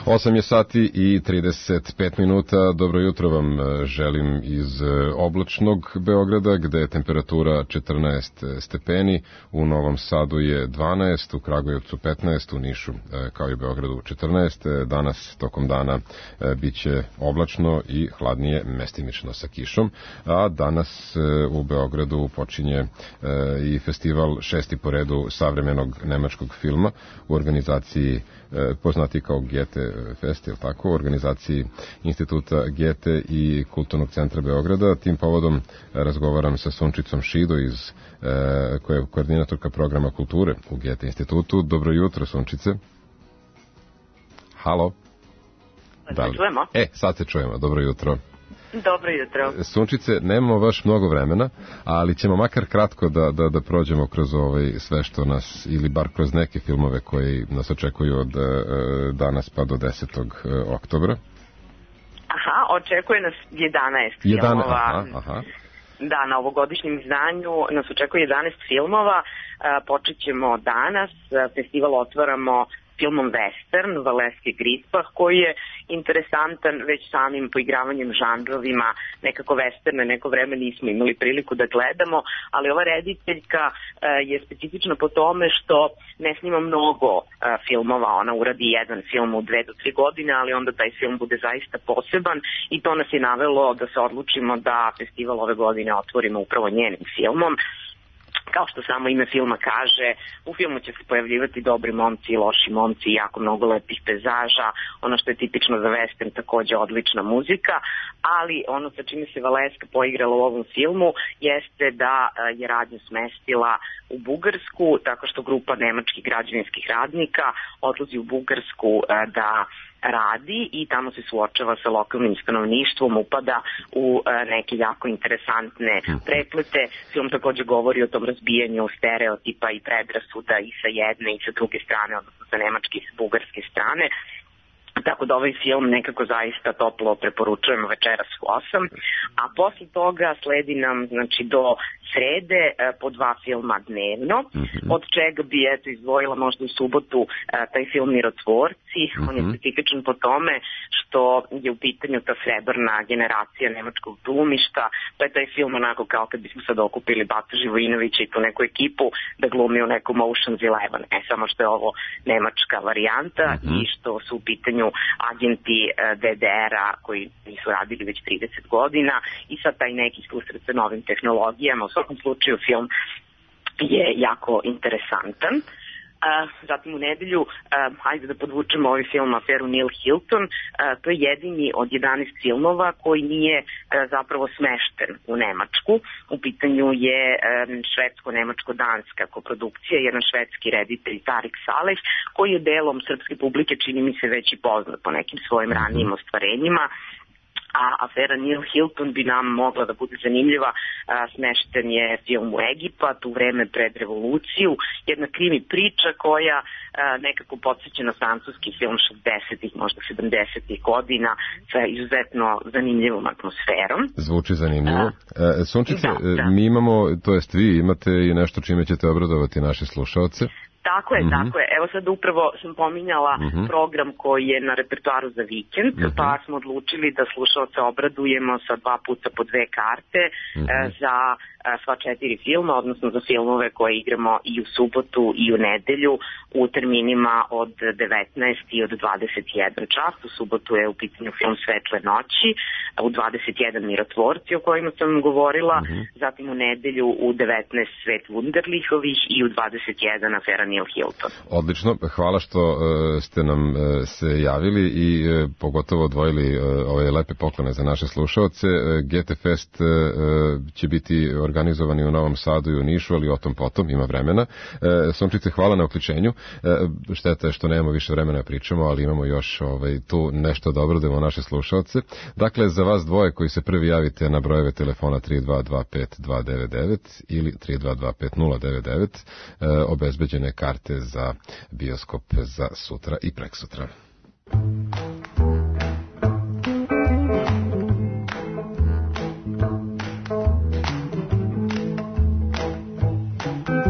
osam je sati i trideset pet minuta. Dobro jutro vam želim iz oblačnog Beograda, gde je temperatura četrnaest stepeni, u Novom Sadu je dvanaest, u Kragujevcu petnaest, u Nišu kao i Beogradu četrnaest. Danas tokom dana biće oblačno i hladnije, mestimično sa kišom, a danas u Beogradu počinje i festival šesti po redu savremenog nemačkog filma u organizaciji poznati kao Goethe Fest, je tako, u organizaciji Instituta Goethe i Kulturnog centra Beograda. Tim povodom razgovaram sa Sunčicom Šido, iz, koja je koordinatorka programa kulture u Goethe institutu. Dobro jutro, Sunčice. Halo. Da li čujemo? E, sad se čujemo. Dobro jutro. Dobro jutro. Sunčice, nemamo baš mnogo vremena, ali ćemo makar kratko da, da, da prođemo kroz ovaj sve što nas, ili bar kroz neke filmove koji nas očekuju od uh, danas pa do desetog oktobra. Aha, očekuje nas jedanaest Jedana, filmova. aha, aha. Da, na ovogodišnjem izdanju nas očekuje jedanaest filmova. Uh, počet ćemo danas, festival otvaramo filmom Western, Valeske Grispah, koji je interesantan već samim poigravanjem žanrovima. Nekako Westerne neko vreme nismo imali priliku da gledamo, ali ova rediteljka e, je specifična po tome što ne snima mnogo e, filmova. Ona uradi jedan film u dve do tri godine, ali onda taj film bude zaista poseban i to nas je navelo da se odlučimo da festival ove godine otvorimo upravo njenim filmom. Kao što samo ime filma kaže, u filmu će se pojavljivati dobri momci i loši momci i jako mnogo lepih pezaža, ono što je tipično za western, takođe odlična muzika, ali ono sa čime se Valeska poigrala u ovom filmu jeste da je radnju smestila u Bugarsku, tako što grupa nemačkih građevinskih radnika odlazi u Bugarsku da radi i tamo se suočava sa lokalnim stanovništvom, upada u neke jako interesantne preplete. Film takođe govori o tom razbijanju stereotipa i predrasuda i sa jedne i sa druge strane, odnosno sa nemačke i sa bugarske strane. Tako da ovaj film nekako zaista toplo preporučujemo večeras u osam, a posle toga sledi nam, znači, do srede po dva filma dnevno, mm-hmm. od čega bi eto izdvojila možda u subotu taj film Mirotvorci. Mm-hmm. On je specifičan po tome što je u pitanju ta srebrna generacija nemačkog glumišta, pa je taj film onako kao kad bismo sad okupili Batu Živojinovića i tu neku ekipu da glumi u nekom Ocean's Eleven. E, samo što je ovo nemačka varijanta, mm-hmm. i što su u pitanju agenti de de era koji nisu radili već trideset godina i sad taj neki susret sa novim tehnologijama. U svakom slučaju film je jako interesantan. Uh, zatim u nedelju, uh, hajde da podvučemo ovaj film Aferu Neil Hilton. Uh, to je jedini od jedanaest filmova koji nije uh, zapravo smešten u Nemačku. U pitanju je um, švedsko-nemačko-danska koprodukcija, jedan švedski reditelj Tarik Saleh, koji je delom srpske publike čini mi se već i poznat po nekim svojim ranijim ostvarenjima. A afera Neil Hilton bi nam mogla da bude zanimljiva. Smešten je film u Egipat u vreme pred revoluciju, jedna krimi priča koja a, nekako podsjeća na francuski film šezdesetih, možda sedamdesetih godina sa izuzetno zanimljivom atmosferom. Zvuči zanimljivo. E, Sunčice, da, da. mi imamo, to jest vi imate i nešto čime ćete obradovati naše slušalce. Tako je, mm-hmm. tako je. Evo sad upravo sam pominjala mm-hmm. program koji je na repertoaru za vikend, mm-hmm. pa smo odlučili da slušalce obradujemo sa dva puta po dve karte mm-hmm. e, za e, sva četiri filma, odnosno za filmove koje igramo i u subotu i u nedelju u terminima od devetnaest i od dvadeset jedan čas. U subotu je u pitanju film Svetle noći, u dvadeset jedan Mirotvorci o kojima sam govorila, mm-hmm. zatim u nedelju u devetnaest Svet Wunderlichovih i u dvadeset jedan Afera Neil Hilton. Odlično, hvala što uh, ste nam uh, se javili i uh, pogotovo odvojili uh, ove lepe poklone za naše slušalce. Uh, Goethe Fest uh, će biti organizovani u Novom Sadu i u Nišu, ali o tom potom, ima vremena. Uh, Sunčice, hvala na uključenju. Uh, šteta je što nemamo više vremena da pričamo, ali imamo još ovaj, tu nešto da obradujemo naše slušalce. Dakle, za vas dvoje koji se prvi javite na brojeve telefona tri dva dva pet dva devet devet ili tri dva dva pet nula devet devet, uh, obezbeđene karte za bioskop za sutra i preksutra.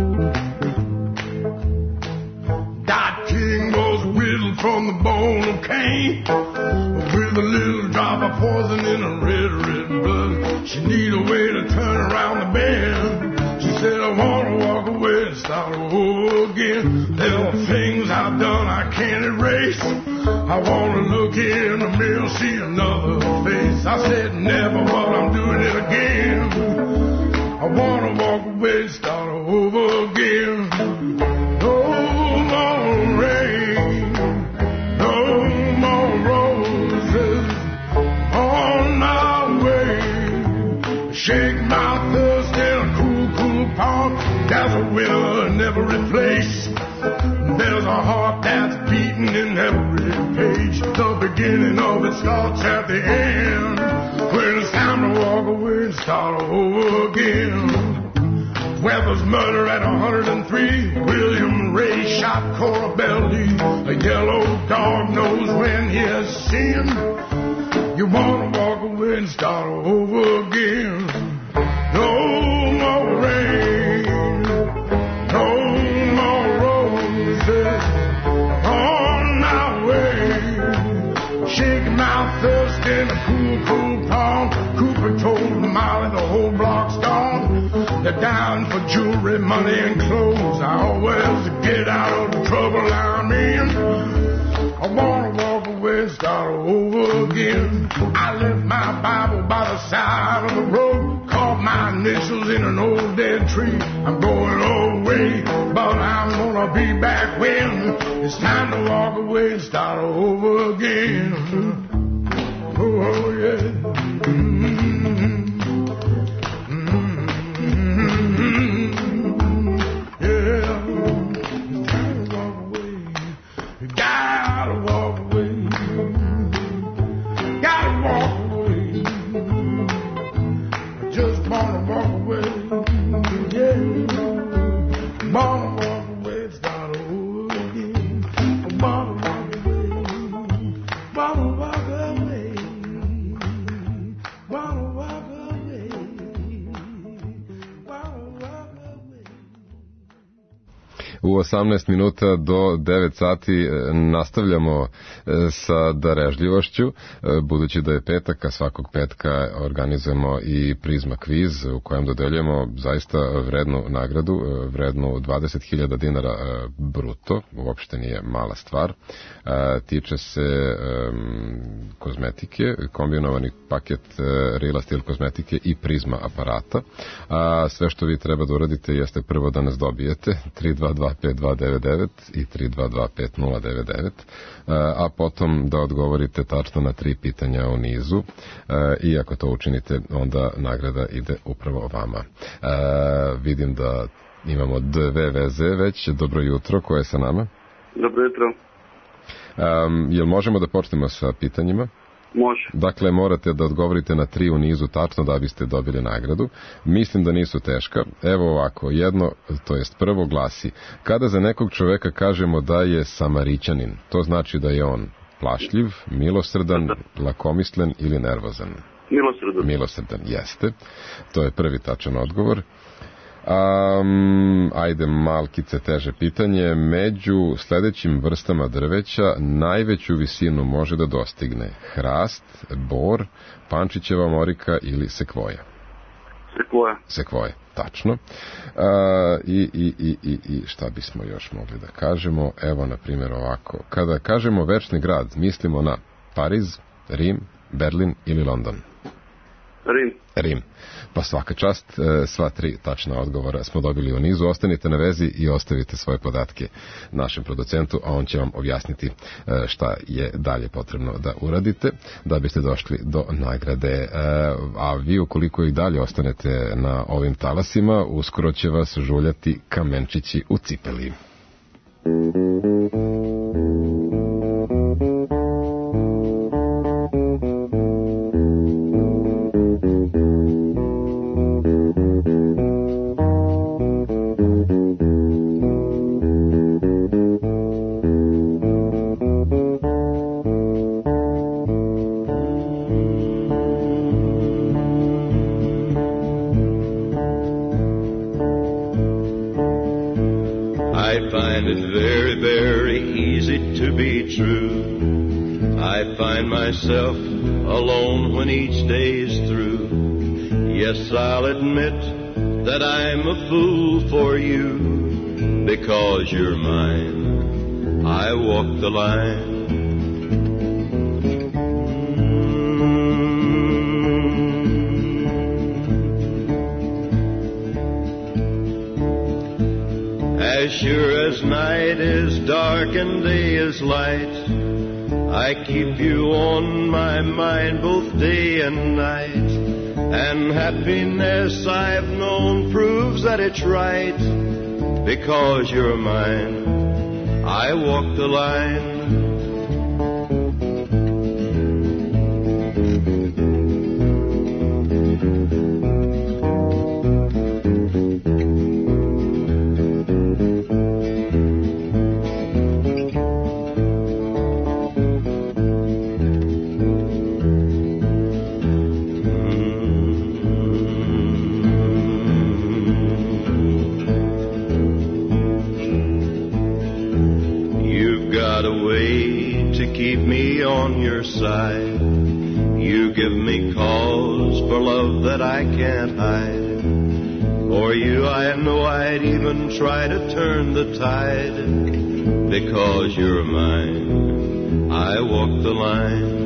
From the bone of pain. With a little drop of poison in her red, red blood. She need a way to turn around the bend. She said, I want to walk away and start over again. There are things I've done I can't erase. I want to look in the mirror, see another face. I said never, but I'm doing it again. I want to walk away and start over again. No more rain, no more roses on my way. Shake my thirst in a cool, cool pond. There's a winner in every place. There's a heart that's beating in every page. The beginning of it starts at the end. When it's time to walk away and start over again. Where there's murder at one hundred three. William Ray shot Cora Belly. A yellow dog knows when he has sinned. You want to walk away and start over again. No more rain, no more roses on my way. Shaking my thirst in a cool, cool pond. Cooper told Molly the whole block's gone. They're down for jewelry, money, and clothes. I always get out of the trouble I'm in. I want to walk away and start over again. I left my Bible by the side of the road. Caught my initials in an old dead tree. I'm going away, but I'm gonna be back when it's time to walk away and start over again. Oh, yeah. Mm-hmm. U osamnaest minuta do devet sati nastavljamo sa darežljivošću, budući da je petak, a svakog petka organizujemo i Prizma kviz u kojem dodeljujemo zaista vrednu nagradu, vrednu dvadeset hiljada dinara bruto, uopšte nije mala stvar. Tiče se kozmetike, kombinovani paket Real Steel kozmetike i Prizma aparata. A sve što vi treba da uradite jeste prvo da nas dobijete, tri dva dva pet dva devet devet i tri dva dva pet nula devet devet, a potom da odgovorite tačno na tri pitanja u nizu, i ako to učinite, onda nagrada ide upravo vama. Vidim da imamo dve veze već. Dobro jutro, ko je sa nama? Dobro jutro. Jel možemo da počnemo sa pitanjima? Može. Dakle, morate da odgovorite na tri u nizu tačno da biste dobili nagradu. Mislim da nisu teška. Evo ovako, jedno, to jest prvo glasi: kada za nekog čoveka kažemo da je Samarićanin, to znači da je on plašljiv, milosrdan, lakomislen ili nervozan? Milosrdan. Milosrdan, jeste. To je prvi tačan odgovor. Um, ajde, malkice teže pitanje. Među sledećim vrstama drveća najveću visinu može da dostigne hrast, bor, pančićeva morika ili sekvoja? Sekvoja. Sekvoja, tačno. Uh, i, i, i, i, I šta bismo još mogli da kažemo? Evo, na primjer, ovako. Kada kažemo večni grad, mislimo na Pariz, Rim, Berlin ili London? Rim. Rim. Pa svaka čast, sva tri tačna odgovora smo dobili u nizu. Ostanite na vezi i ostavite svoje podatke našem producentu, a on će vam objasniti šta je dalje potrebno da uradite da biste došli do nagrade. A vi, ukoliko i dalje ostanete na ovim talasima, uskoro će vas žuljati kamenčići u cipeli. I find myself alone when each day is through. Yes, I'll admit that I'm a fool for you. Because you're mine, I walk the line. As sure as night is dark and day is light, I keep you on my mind both day and night. And happiness I've known proves that it's right. Because you're mine, I walk the line. Side. You give me cause for love that I can't hide. For you I know I'd even try to turn the tide. Because you're mine, I walk the line.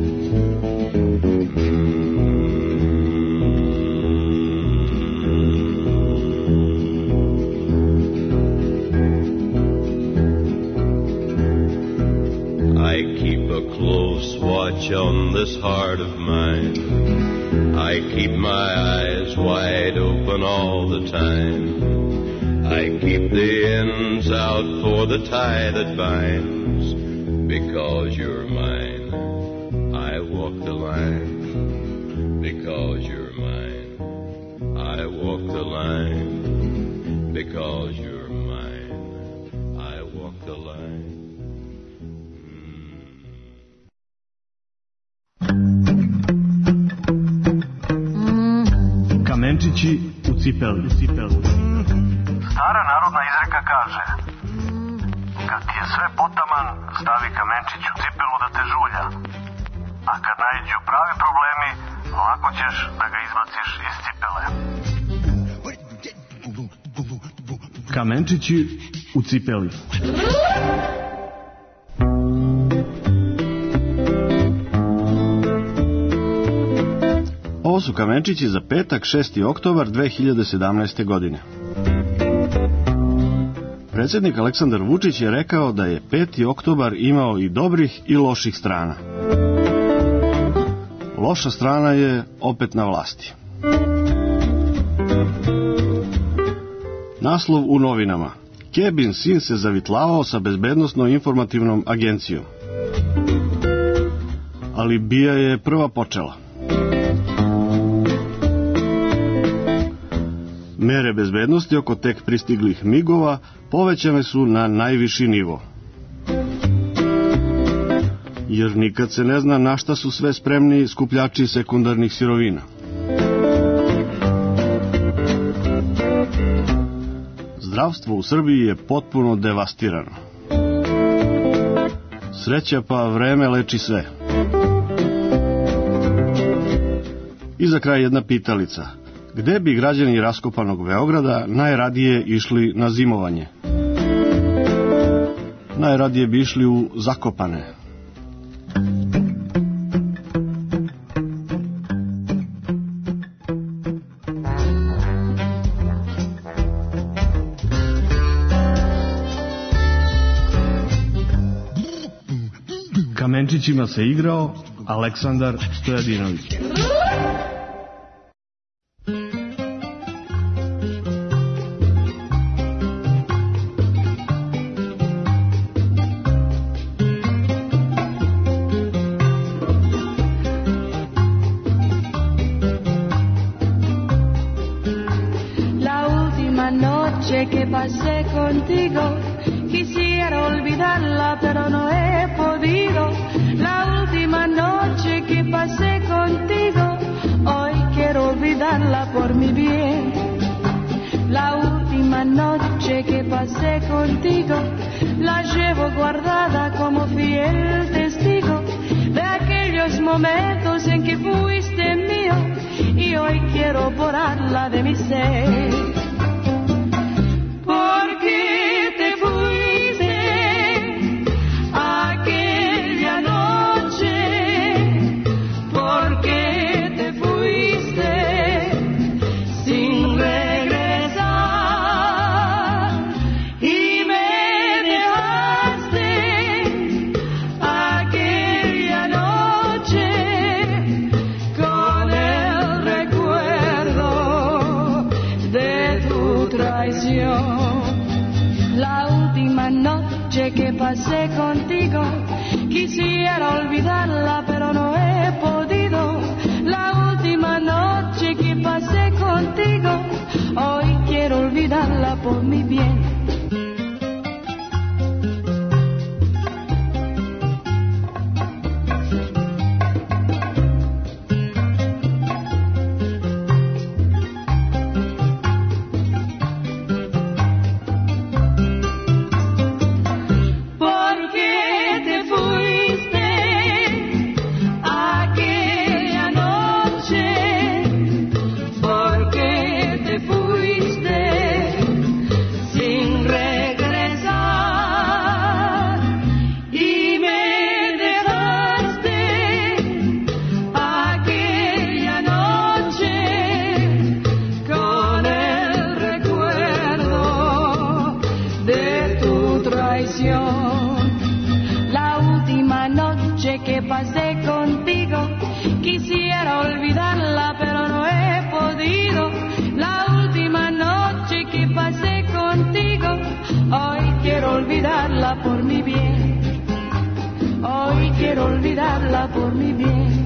On this heart of mine, I keep my eyes wide open all the time. I keep the ends out for the tie that binds. Because you're mine, I walk the line. Because you're mine, I walk the line. Because you're mine, I walk the line. Kamenčići u cipeli. Stara narodna izreka kaže: kad ti je sve potaman, stavi kamenčić u cipelu da te žulja. A kad naiđu pravi problemi, lako ćeš da ga izbaciš iz cipele. Kamenčići u cipeli. Ovo su kamenčići za petak, šesti oktobar dve hiljade sedamnaeste. godine. Predsjednik Aleksandar Vučić je rekao da je peti oktobar imao i dobrih i loših strana. Loša strana je opet na vlasti. Naslov u novinama: Kebin sin se zavitlavao sa bezbednosno-informativnom agencijom. Ali bija je prva počela. Mere bezbednosti oko tek pristiglih migova povećane su na najviši nivo. Jer nikad se ne zna na šta su sve spremni skupljači sekundarnih sirovina. Zdravstvo u Srbiji je potpuno devastirano. Sreća pa vreme leči sve. I za kraj jedna pitalica. Gde bi građani raskopanog Beograda najradije išli na zimovanje? Najradije bi išli u Zakopane. Kamenčićima se igrao Aleksandar Stojadinović. Que pasé contigo, quisiera olvidarla, pero no he podido. La última noche que pasé contigo, hoy quiero olvidarla por mi bien. La última noche que pasé contigo, la llevo guardada como fiel testigo. aquellos momentos en que fuiste mío y hoy quiero borrarla de mi ser. Porque te fuiste aquella noche, porque te fuiste sin regresar y me dejaste aquella noche con el recuerdo de tu traición. La última noche que pasé contigo quisiera olvidarla pero no he podido. La última noche que pasé contigo hoy quiero olvidarla por mi bien. La última noche que pasé contigo quisiera olvidarla pero no he podido. La última noche que pasé contigo hoy quiero olvidarla por mi bien. Hoy quiero olvidarla por mi bien.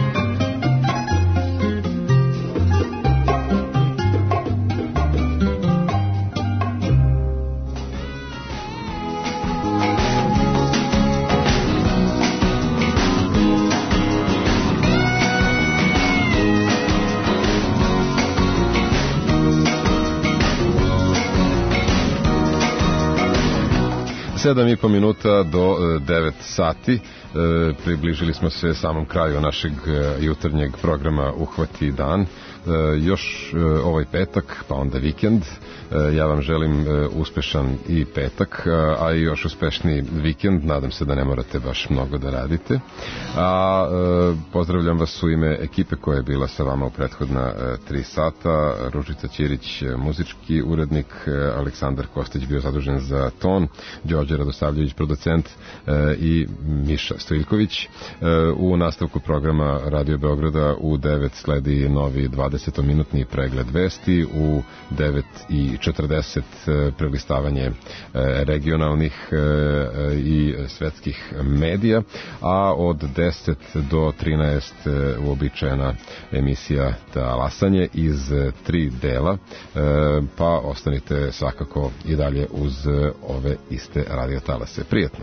Sedam i po minuta do devet sati. E, približili smo se samom kraju našeg jutarnjeg programa Uhvati dan. E, još e, ovaj petak, pa onda vikend. E, ja vam želim e, uspešan i petak, a i još uspešniji vikend. Nadam se da ne morate baš mnogo da radite. A e, pozdravljam vas u ime ekipe koja je bila sa vama u prethodna e, tri sata. Ružica Ćirić, muzički urednik, e, Aleksandar Kostić bio zadužen za ton, Đorđe Radosavljević, producent, e, i Miša Stojiljković. E, u nastavku programa Radio Beograda u devet sledi novi dvadesetominutni pregled vesti, u devet i četrdeset e, prelistavanje e, regionalnih e, i svetskih medija, a od deset do trinaest e, uobičajena emisija Talasanje iz e, tri dela, e, pa ostanite svakako i dalje uz e, ove iste radio talase. Prijetno.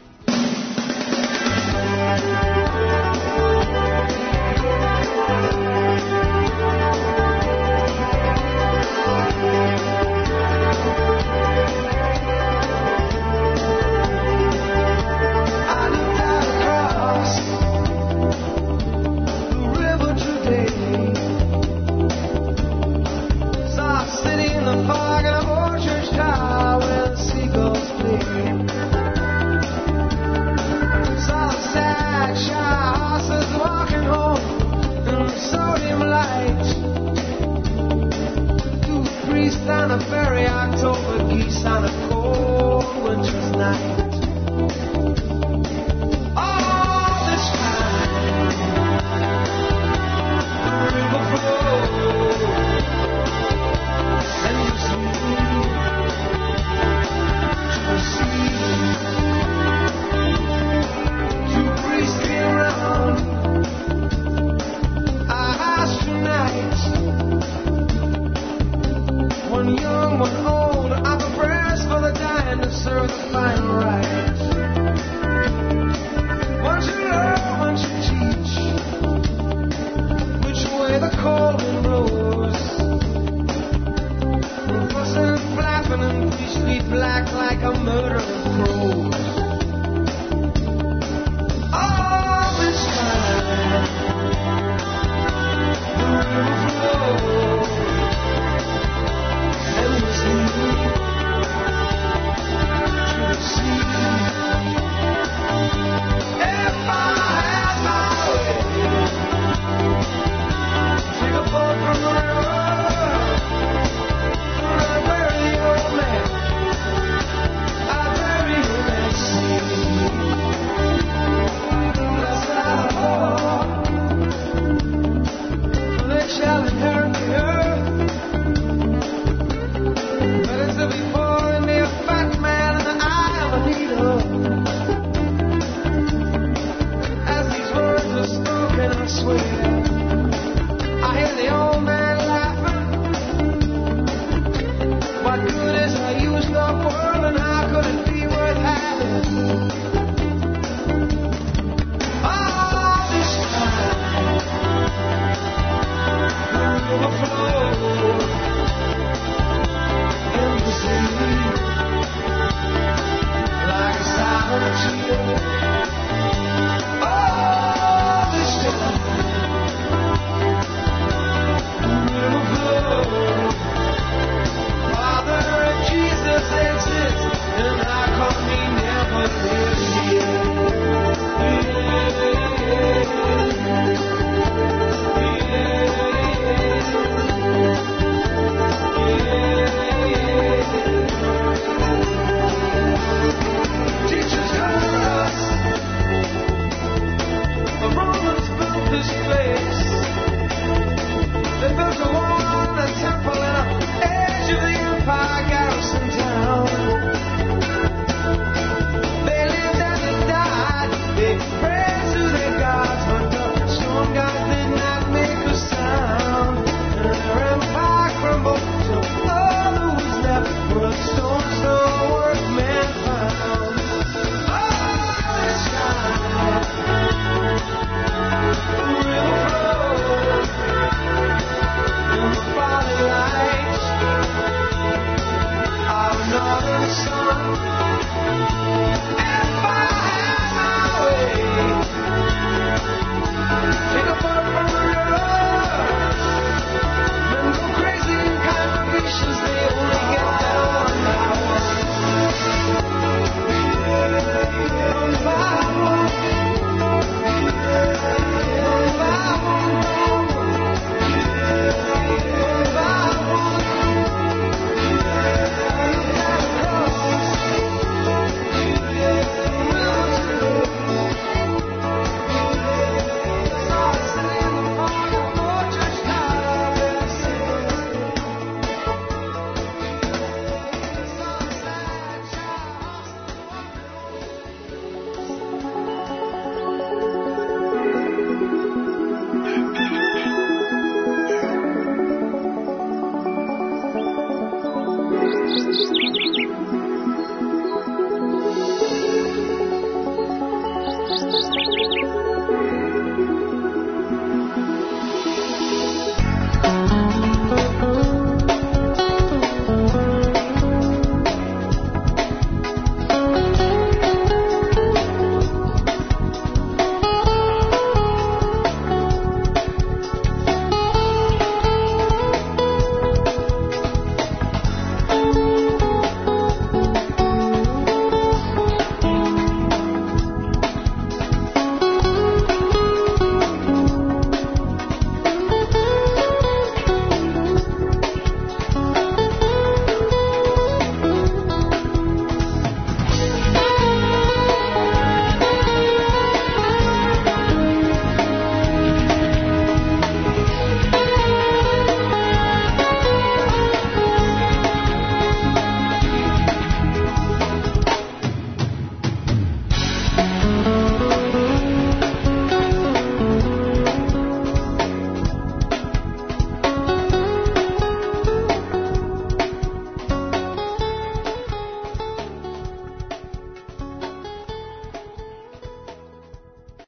On a very October geese on a cold winter's night. All this time, the river flows, and you see to the sea, two priests came round. I asked tonight. One young, one old, offer prayers for the dying to serve the final rites. One should learn, one should teach which way the cold wind blows. We're fussing and flapping and we sleep black like a murder of crows. All this time. gonna stop worrying.